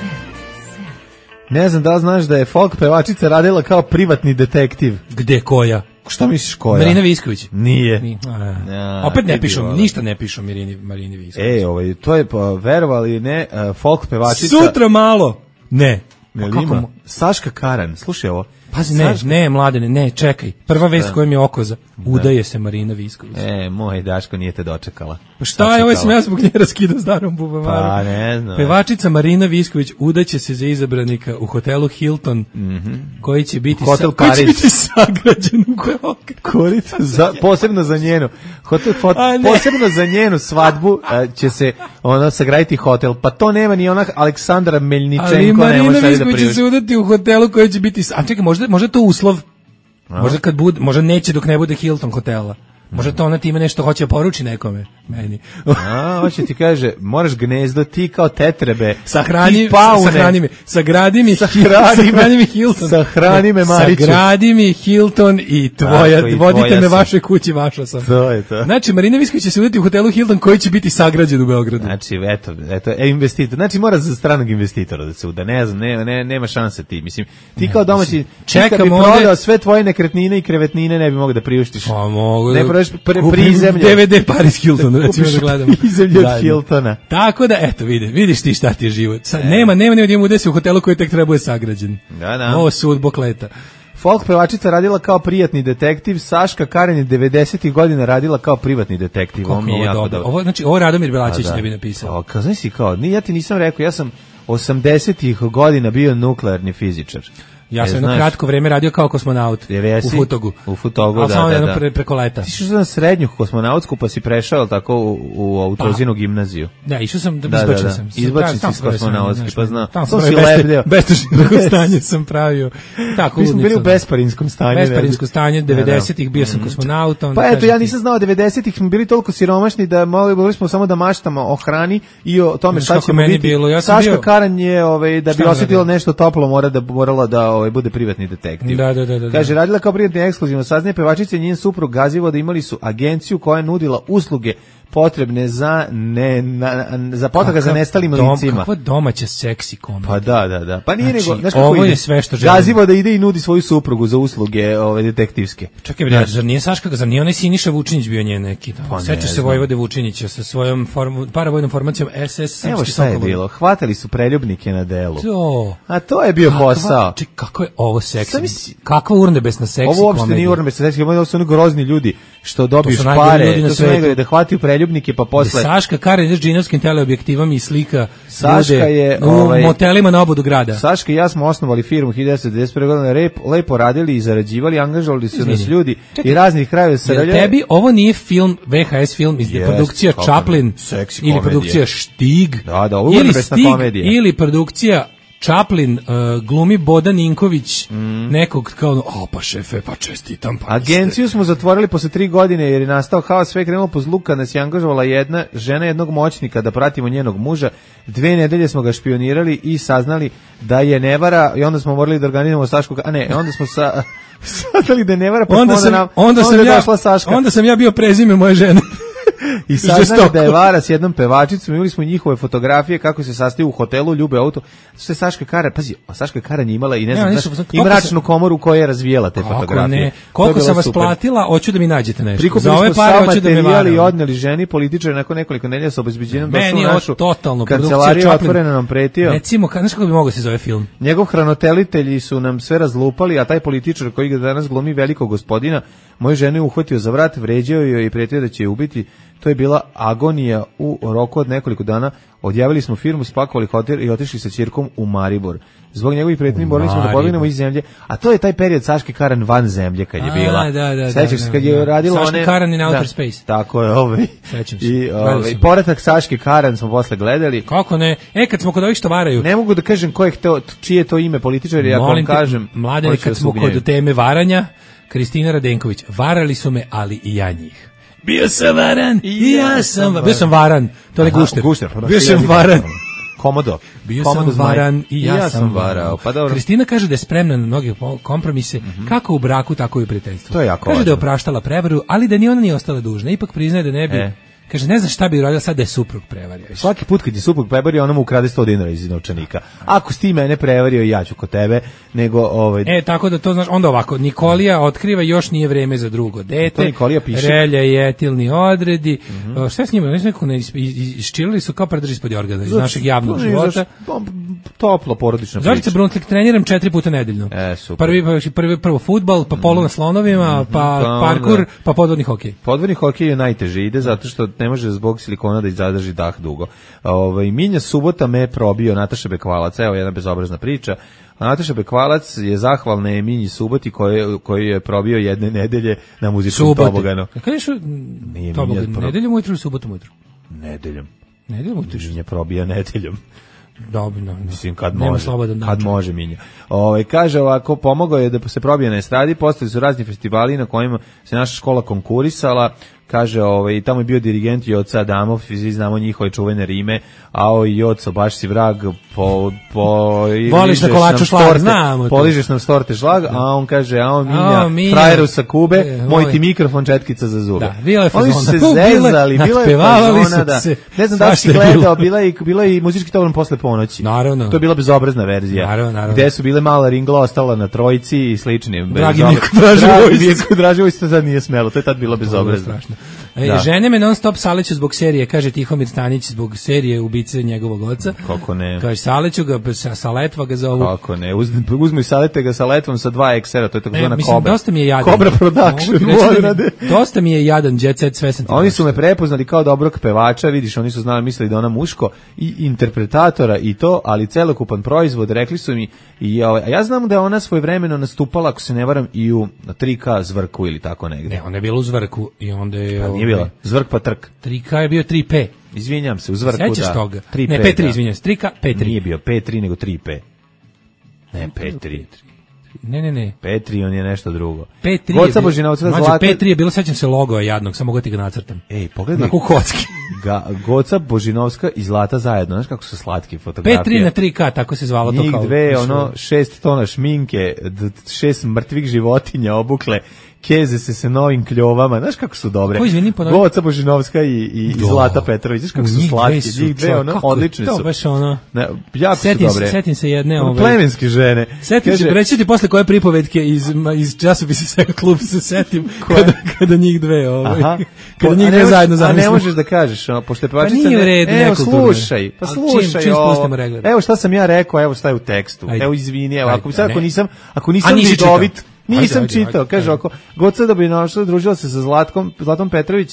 Set. Ne znam da li znaš da je folk pevačica radila kao privatni detektiv. Gde koja? Šta misliš koja? Marina Visković. Nije. Nije. Ja, opet ne pišu, ništa ne pišu Marini, Marini Visković. E, ovaj, to je, pa, verovali ne, folk pevačica... Sutra malo! Ne. Ne, ima? Saška Karan, slušaj ovo. Pazi, ne, ne, mladene, ne, čekaj. Prva vest koja mi je okoza. Udaje se Marina Visković. E, moj Daško nije te dočekala. Pa šta je, ovo sam ja zbog nje raskidao s Darom Bubamarom. Pa ne znam. Pevačica Marina Visković udaće se za izabranika u hotelu Hilton, mm-hmm. koji će biti, Hotel sa, koji će biti sagrađen u Beogradu. Korica, za, posebno za njenu. Hotel, fot, posebno za njenu svadbu a, će se ono sagraditi hotel. Pa to nema ni ona Aleksandra Meljničenko. Ali Marina Visković će se udati u hotelu koji će biti... A čekaj, možda, možda to uslov. A? Možda kad bude, možda neće dok ne bude Hilton hotela. Možda to ona time nešto hoće poruči nekome, meni. A, hoće ti kaže, moraš gnezdo ti kao tetrebe. Sahrani, sahrani me, sagradi mi, sahrani, sahrani mi Hilton. Sahrani me Mariću. Sagradi mi Hilton i tvoja, tako, i vodite tvoja me sam. Vašoj kući, vaša sam. To je to. Znači, Marina Visković će se udati u hotelu Hilton koji će biti sagrađen u Beogradu. Znači, eto, eto, e, investitor. Znači, mora za stranog investitora da se uda. Ne znam, ne, ne, nema šanse ti. Mislim, ti ne, kao domaći, čekam bi prodao ovde... sve tvoje nekretnine i krevetnine, ne bi mogao da priuštiš. Pa mogu ne da... Pre, prizemlje. D V D Paris Hilton, recimo da gledamo. Prizemlje od Hiltona. Tako da, eto, vidi, vidiš ti šta ti je život. Sad, e. Nema, nema, nema, nema udesi u hotelu koji tek treba je sagrađen. Da, da. Ovo sud bokleta. Folk pevačica radila kao prijatni detektiv, Saška Karan je devedesetih godina radila kao privatni detektiv. Kako ovo dobro. dobro. Ovo, znači, ovo Radomir Belačić ne bi napisao. Kao, znaš si kao, ni, ja ti nisam rekao, ja sam osamdesetih godina bio nuklearni fizičar. Ja sam jedno kratko vreme radio kao kosmonaut u Futogu. U Futogu, da, samo da, da. Pre, preko leta. Ti išao na srednju kosmonautsku pa si prešao tako u, u Autozinu pa, gimnaziju. Da, išao sam, da, izbačen da, da. sam. Izbačen si s kosmonautski, pa znam. Tamo sam si lebdeo. Bestežinsko stanje sam pravio. Tako, mi smo bili u besparinskom stanju. Besparinsko stanje, devedesetih bio sam kosmonaut. Pa eto, ja nisam znao, devedesetih smo bili toliko siromašni da mogli smo samo da maštamo o hrani i o tome šta ćemo biti. Saška Karan je, da bi osjetila nešto toplo, morala da bude privatni detektiv. Da, da, da, da. Kaže, radila kao privatni ekskluzivno saznaje pevačice i njen suprug Gazivo da imali su agenciju koja je nudila usluge potrebne za ne na, za potraga za nestalim dom, licima. Kakva domaća seksi komedija. Pa da, da, da. Pa nije znači, nego, znaš kako ovo ide? Je sve što želim. Gazivo da ide i nudi svoju suprugu za usluge, ove detektivske. Čekaj, bre, zar nije Saška, zar nije onaj Siniša Vučinić bio njen neki? Pa sećaš se Vojvode Vučinića sa svojom formu, paravojnom formacijom S S Srpski. Evo šta je bilo, hvatali su preljubnike na delu. To. A to je bio kakva, posao. Ček, kako je ovo seksi? Kakva urnebesna seksi komedija. Ovo uopšte nije urnebesna seksi komedija, ovo su oni grozni ljudi što dobiješ pare, to su najgore da hvataju preljubnike poljubnike, pa posle... Saška Karen ide s džinovskim teleobjektivom i slika Saška je, u ovaj, motelima na obodu grada. Saška i ja smo osnovali firmu hiljadu devetsto devedeset prve. godine, rep, lepo radili i zarađivali, angažovali su nas ljudi i raznih krajeva sa Jel tebi ovo nije film, V H S film, iz yes, produkcija Chaplin ili produkcija Štig, da, da, ovo ili je Stig, komedija. Ili produkcija Chaplin, uh, glumi Boda Ninković, mm. nekog kao, o pa šefe, pa čestitam. Pa Agenciju smo zatvorili posle tri godine jer je nastao haos, sve je krenulo po zlu kad nas je angažovala jedna žena jednog moćnika da pratimo njenog muža. Dve nedelje smo ga špionirali i saznali da je nevara i onda smo morali da organizujemo Sašku, a ne, onda smo sa... saznali da je nevara, pa onda sam, nam, onda, onda sam ja, došla Saška. Onda sam ja bio prezime moje žene. I saznali da je vara s jednom pevačicom, imali smo njihove fotografije kako se sastaju u hotelu, ljube auto. To je Saška Karan, pazi, a Saška Karan je imala i ne znam, ne, znaš, i mračnu komoru koja je razvijela te fotografije. Ne, koliko sam vas super. Platila, hoću da mi nađete nešto. Prikupili za ove pare hoću da mi varaju. I odneli ženi političari nakon nekoliko nedelja sa obezbeđenjem došli u našu totalno kancelariju, otvoreno nam pretio. Recimo, znaš kako bi mogao se zove film? Njegov hranitelji su nam sve razlupali, a taj političar koji ga danas glumi velikog gospodina, moju ženu je uhvatio za vrat, vređao joj i pretio da će je ubiti. To je bila agonija u roku od nekoliko dana. Odjavili smo firmu, spakovali hotel i otišli sa ćerkom u Maribor. Zbog njegovih pretnji borili smo da pobegnemo iz zemlje. A to je taj period Saške Karan van zemlje kad je bila. A, da, da, sećaš se kad je da, radila one... Saška Karan in Outer da, Space. Tako je, ovaj. Sećam se. I ovaj, povratak Saške Karan smo posle gledali. Kako ne? E, kad smo kod ovih što varaju. Ne mogu da kažem ko je to, čije to ime političari, ako vam kažem... Mladene, kad smo kod teme varanja, Kristina Radenković, varali su me, ali i ja njih. Bio sam varan i ja sam varan. Bio sam varan, to je Gušter. Gušter. Bio sam varan. Komodo. Bio sam varan i ja, ja sam varao. Pa dobro. Kristina kaže da je spremna na mnoge kompromise, mm-hmm. kako u braku, tako i u prijateljstvu. To je jako Kaže važno. Da je opraštala prevaru, ali da ni ona nije ostala dužna. Ipak priznaje da ne bi... E. Kaže, ne znam šta bi uradila sad da je suprug prevario. Svaki put kad je suprug prevario, ona mu ukrade sto dinara iz novčanika. Ako si ti mene prevario, ja ću kod tebe, nego... Ovaj... E, tako da to znaš, onda ovako, Nikolija otkriva još nije vreme za drugo dete. To Nikolija piše. Relja i etilni odredi. Mm-hmm. Šta je s njima? Oni su nekako ne iščilili su kao predrži ispod organa iz našeg javnog života. Toplo, porodična priča. Zorica Bruntlik, treniram četiri puta nedeljno. E, super. Prvi, prvi, prvo fudbal, pa polo na slonovima, mm-hmm. pa da, parkur, da. Pa podvodni hokej. Podvodni hokej je najteže, ide zato što ne može zbog silikona da zadrži dah dugo. Ovaj Minja Subota me probio Nataša Bekvalac, evo jedna bezobrazna priča. A Nataša Bekvalac je zahvalna je Minji Suboti koji koji je probio jedne nedelje na muzičkom toboganu. Kaže što tobogan nedeljom ujutru ili subotom ujutru? Nedeljom. Nedeljom ujutru. Minja probija nedeljom. Dobro, no, mislim kad može, kad može Minja. Ovaj kaže ovako, pomogao je da se probije na estradi, postojali su razni festivali na kojima se naša škola konkurisala. Kaže, ovaj, tamo je bio dirigent Joca Adamov, svi znamo njihove čuvene rime, a o Joco, baš si vrag, po, po, voliš na kolaču šlag, znamo. Poližeš nam storte šlag, da. A on kaže, a on Minja, Minja frajeru sa Kube, e, moj ti mikrofon četkica za zube. Da, bila je fazona. Oni su se zezali, bila je fazona, da. Ne znam da si gledao, bila je, bila je i muzički tovan posle ponoći. Naravno. To je bila bezobrazna verzija. Naravno, naravno. Gde su bile mala ringla, ostala na trojici i slični. Dragi Mirko Dražović. Dražović se sad nije smelo, to je tad bilo bezobrazno. Da. Žene me non stop saleću zbog serije, kaže Tihomir Stanić, zbog serije ubice njegovog oca. Kako ne? Kaže saleću ga, saletva ga zovu. Kako ne? Uzmi, uzmi salete ga sa letvom sa dva eksera, to je tako zvana Kobra. Dosta mi je jadan. Kobra Production. Da mi, dosta mi je jadan Jet Set, sve sam ti Oni su me prepoznali kao dobrog pevača, vidiš, oni su znali, mislili da ona muško i interpretatora i to, ali celokupan proizvod, rekli su mi i ovaj, a ja znam da je ona svojevremeno nastupala, ako se ne varam, i u tri K Zvrku ili tako negde. Ne, ona je bila u Zvrku i onda je... Pa nije bila, Zvrk pa trk. tri K je bio tri P. Izvinjam se, u Zvrku, da. Sećaš toga? tri P, ne, P tri, da. izvinjam se, tri K, P tri. Nije bio P tri, nego tri P. Ne, P tri. Ne, ne, ne. P tri, on je nešto drugo. P tri Goca Božinovska zlata. P tri je bilo, sećam se logoa jadnog, samo ga ti ga nacrtam. Ej, pogledaj. Na kukocki. Ga, Goca Božinovska i Zlata zajedno, znaš kako su slatki fotografije. P tri na tri K, tako se zvalo to kao. Njih dve, ono, šest tona šminke, šest mrtvih životinja obukle, keze se sa novim kljovama, znaš kako su dobre. Ko izvini, ponovim? Goca Božinovska i, i, i Zlata Petrović, znaš kako su slatki. Njih dve, ono, odlične su. To baš ono. Ne, jako setim su dobre. Se, setim se jedne, ove. Plemenske žene. Setim Kaže, se, reći ti posle koje pripovetke iz, iz časopisa Seka klub se setim kada, kada njih dve, ovaj. Aha. Kada njih dve zajedno zamislim. A ne možeš da kažeš, no, pošto je pevačica. Pa nije u redu, evo, slušaj, pa slušaj čim, čim ovo. Evo šta sam ja rekao, evo šta je u tekstu. Ajde. Evo izvini, evo, ako, sad, ako nisam, ako nisam vidovit, nisam ajde, ajde, čitao, ajde, kaže ajde. Oko, Goca da bi našla, družila se sa Zlatkom, Zlatom Petrović,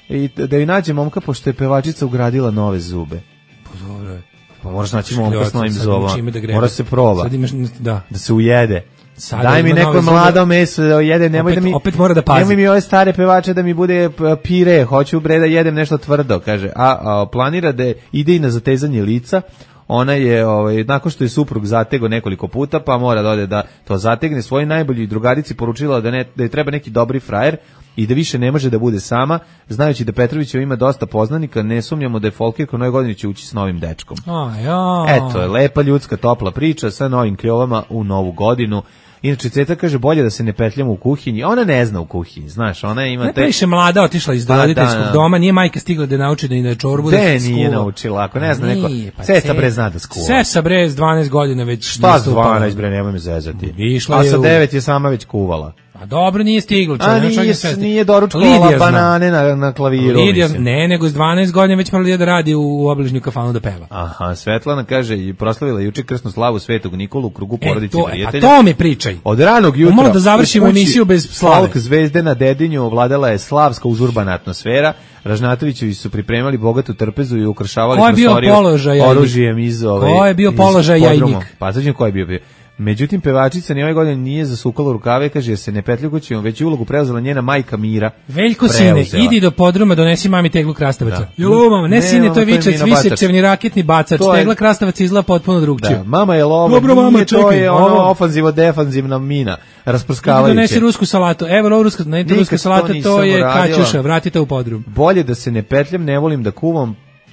i da joj nađe momka, pošto je pevačica ugradila nove zube. Pa dobro je. Pa moraš naći momka s novim zubama. Mora se proba. Sad imaš, da. Da se ujede. Sada daj mi neko mlado meso da jede, nemoj opet, da mi opet mora da pazi. Nemoj mi ove stare pevače da mi bude pire, hoću bre da jedem nešto tvrdo, kaže. A, a planira da ide i na zatezanje lica. Ona je, ovaj, nakon što je suprug zatego nekoliko puta, pa mora da ode da to zategne, svojoj najboljoj drugarici poručila da, ne, da je treba neki dobri frajer i da više ne može da bude sama, znajući da Petrovićeva ima dosta poznanika, ne sumnjamo da je Folkirka u novoj godini će ući s novim dečkom. A, ja. Eto je, lepa ljudska topla priča sa novim kljovama u novu godinu. Inače, Ceta kaže bolje da se ne petljamo u kuhinji. Ona ne zna u kuhinji, znaš, ona ima... Ne, previše mlada otišla iz roditeljskog da, doma, nije majka stigla da nauči da i na čorbu da se skuva. Nije naučila, ako ne zna neko... Pa Ceta bre zna da skuva. Cesa bre s dvanaest godina već... Šta s dvanaest bre, nemoj me zezati. Išla a je sa u... devet je sama već kuvala. A dobro, nije stiglo. A nije, nije doručkovala banane na, na klaviru. Lidija, ne, nego s dvanaest godina već morala da radi u, u obližnju kafanu da peva. Aha, Svetlana kaže, i proslavila juče krsnu slavu Svetog Nikolu u krugu porodice e, i prijatelja. A to mi pričaj. Od ranog jutra. Malo da završimo emisiju bez slave. Folk zvezde na Dedinju vladala je slavska uzurbana atmosfera. Ražnatovićevi su pripremali bogatu trpezu i ukrašavali prostoriju oružjem iz ove... Ko je bio položaj jajnik? Pa sad ćemo ko je bio bio. Međutim, pevačica ni ove godine nije zasukala rukave, kaže, jer se ne petlja kućom, već je ulogu preuzela njena majka Mira. Veljko, sine, idi do podruma, donesi mami teglu krastavaca. Jo, mama, ne, ne sine, to je vičec, visečevni raketni bacač, je... tegla krastavac izgleda potpuno drugčije. Da, mama je lova, dobro, nije, mama, čekaj, to je ono ofanzivo-defanzivna mina, rasprskavajuće. Donesi rusku salatu, evo, ovo ruska, ne, ruska salata, to, to je kaćuša, vratite u podrum. Bolje da se ne petljam, ne volim da kuvam,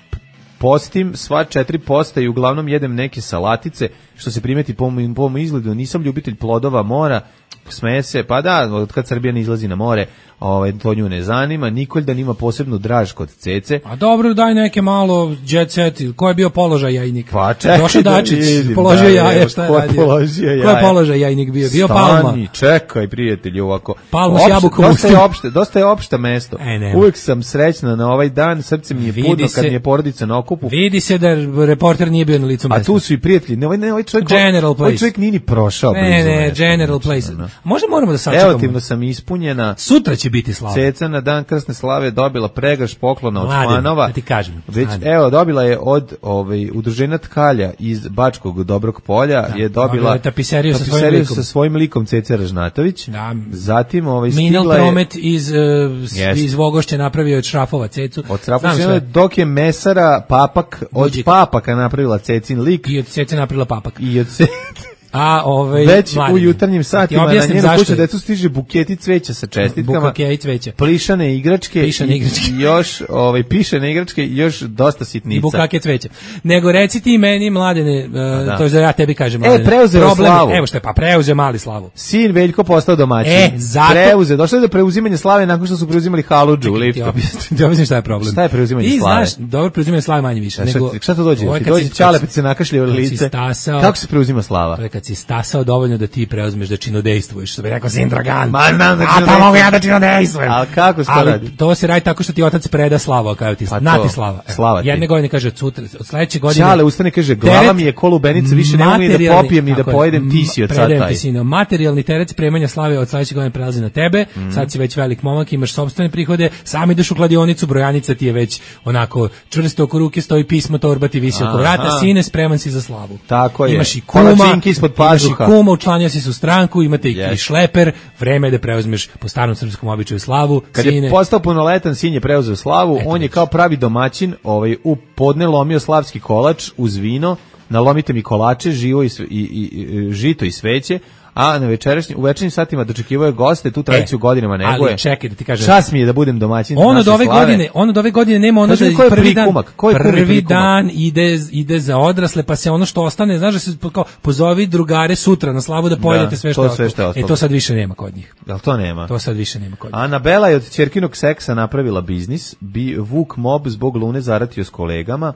postim sva četiri posta i uglavnom jedem neke salatice, što se primeti po mom izgledu. Nisam ljubitelj plodova mora, smeje se, pa da, od kad Srbija ne izlazi na more, ovaj, to nju ne zanima. Nikoljdan ima posebnu draž kod Cece. A dobro, daj neke malo jet set, ko je bio položaj jajnik? Pa čekaj, Došao Dačić, vidim, položio da, jaja, šta je radio? Položio jaja. Ko je položaj jajnik bio? Bio Stani, Palma. Čekaj, prijatelji, ovako. Palma s jabukom. Dosta je opšte, dosta je opšte mesto. E, uvijek sam srećna na ovaj dan, srce mi je pudno kad mi je porodica na okupu. Vidi se da reporter nije bio na licu mesta. A tu su i prijatelji. Ne, ovaj, ne, ovaj čovjek, General Place. Ovaj čovjek nije ni prošao. Ne, ne, General Place. Možda moramo da sačekamo. Relativno sam ispunjena. Sutra će biti slava. Ceca na dan krsne slave dobila pregrš poklona od Mladen, fanova. Da ti kažem. Već, evo, dobila je od ovaj, udruženja tkalja iz Bačkog Dobrog polja. Da, je dobila tapiseriju sa, sa svojim likom Cece Ražnatović. Da. Zatim ovaj, Minal stigla je... Promet iz, uh, yes. iz Vogošće napravio od šrafova Cecu. Od šrafova, dok je mesara Papak od Buđik. Papaka napravila Cecin lik. I od Cece napravila Papak. I od Cece... A ovaj već mladine, u jutarnjim satima na njenu kuću decu stiže buketi cveća sa čestitkama, bukake cveća, plišane igračke, plišane igračke. I još ovaj pišane igračke i još dosta sitnica. I bukake cveća. Nego reci ti meni, Mladene, uh, to je za ja tebi kažem, Mladene. E, preuzeo slavu. Evo što je, pa preuzeo mali slavu. Sin Veljko postao domaćin. E, zato preuzeo, došlo je do preuzimanja slave nakon što su preuzimali haludžu u liftu. Ti objasni šta je problem. Šta je preuzimanje I, slave? Znaš, dobro preuzimanje slave manje više, nego šta to dođe? Ti dođe ćale pa se nakašlje u lice. Kako se preuzima slava? To je kad si stasao dovoljno da ti preuzmeš da činodejstvuješ, što bi rekao Sin Dragan. Ma znam da činodejstvujem. A pa mogu ja da činodejstvujem. Ali kako se to radi? To se radi tako što ti otac preda slavu, kao ti pa na ti slava. Slava ti. Jedne godine kaže od sutra, od sledeće godine. Čale ustane kaže glava mi je ko lubenica, više ne mogu ni da popijem ni da pojedem, ti si od sad taj. Sino, materijalni teret spremanja slave od sledeće godine prelazi na tebe. Mm. Sad si već velik momak, imaš sopstvene prihode, sam ideš u kladionicu, brojanica ti je već onako čvrsto oko ruke, stoji pismo, torba ti visi oko vrata, sine, spreman si za slavu. Tako je. Imaš i kuma, ispod pazuha. Imaš i kuma, učlanio si se u stranku, imate yes. i šleper, vreme je da preuzmeš po starom srpskom običaju slavu. Kad sine. je postao punoletan, sin je preuzeo slavu, Eto on je kao pravi domaćin, ovaj, u podne lomio slavski kolač uz vino, nalomite mi kolače, živo i, i, i, žito i sveće, a na večerašnjim u večernjim satima dočekivao je goste, tu tradiciju e, godinama neguje. Ali čekaj da ti kažem. Čast mi je da budem domaćin. On od ove slave. godine, on od ove godine nema ono znači, da je prvi dan, prvi prikumak? dan ide ide za odrasle, pa se ono što ostane, znaš da se kao pozovi drugare sutra na slavu da pojedete da, sve što, sve što je ostalo. E to sad više nema kod njih. Jel to nema? To sad više nema kod njih. Anabela je od ćerkinog seksa napravila biznis, bi Vuk Mob zbog Lune zaratio s kolegama.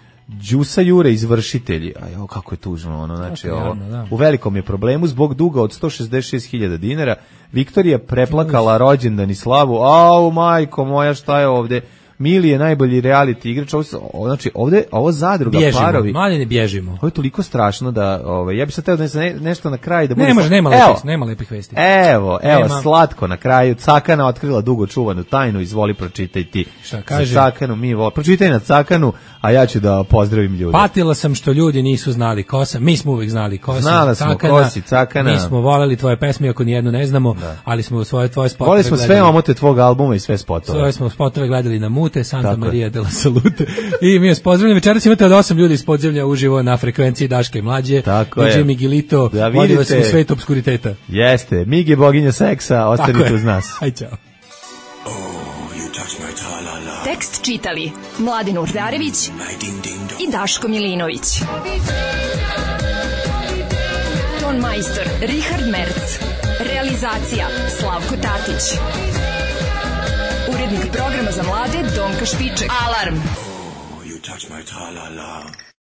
Đusa Jure izvršitelji, a jo, kako je tužno ono, znači ovo, javno, da. U velikom je problemu zbog duga od sto šezdeset šest hiljada dinara. Viktorija preplakala rođendan i slavu, au majko moja, šta je ovde? Mili je najbolji reality igrač, ovo, znači ovde, ovo zadruga bježimo, parovi. Maljene, bježimo. Ovo je toliko strašno da, ovaj, ja bih sad teo da ne, nešto na kraju da bude... Ne može, nema lepih, nema lepih vesti. Evo, evo, nema. Slatko na kraju, Cakana otkrila dugo čuvanu tajnu, izvoli pročitaj ti. Šta kaže? Za Cakanu mi vol... Pročitaj na Cakanu, a ja ću da pozdravim ljude. Patila sam što ljudi nisu znali ko sam, mi smo uvek znali ko sam. Znala smo ko si, Cakana. Mi smo voleli tvoje pesme, ako nijednu ne znamo, da. Ali smo svoje tvoje spotove voleli smo sve omote tvog albuma i sve spotove. Sve smo spotove gledali na Mute, Santa Tako Maria de la Salute. I mi vas pozdravljamo. Večeras imate od osam ljudi iz podzemlja uživo na frekvenciji Daška i Mlađe. Tako D J Miguelito, da vodi vas u svet obskuriteta. Jeste, Migi boginja seksa, ostanite uz nas. Aj, čao. Tekst čitali Mladin Urdarević i Daško Milinović. Ton majstor Richard Merc. Realizacija Slavko Tatić. Urednik programa za mlade Donka Špiček. Alarm! Oh, you touch my tra-la-la.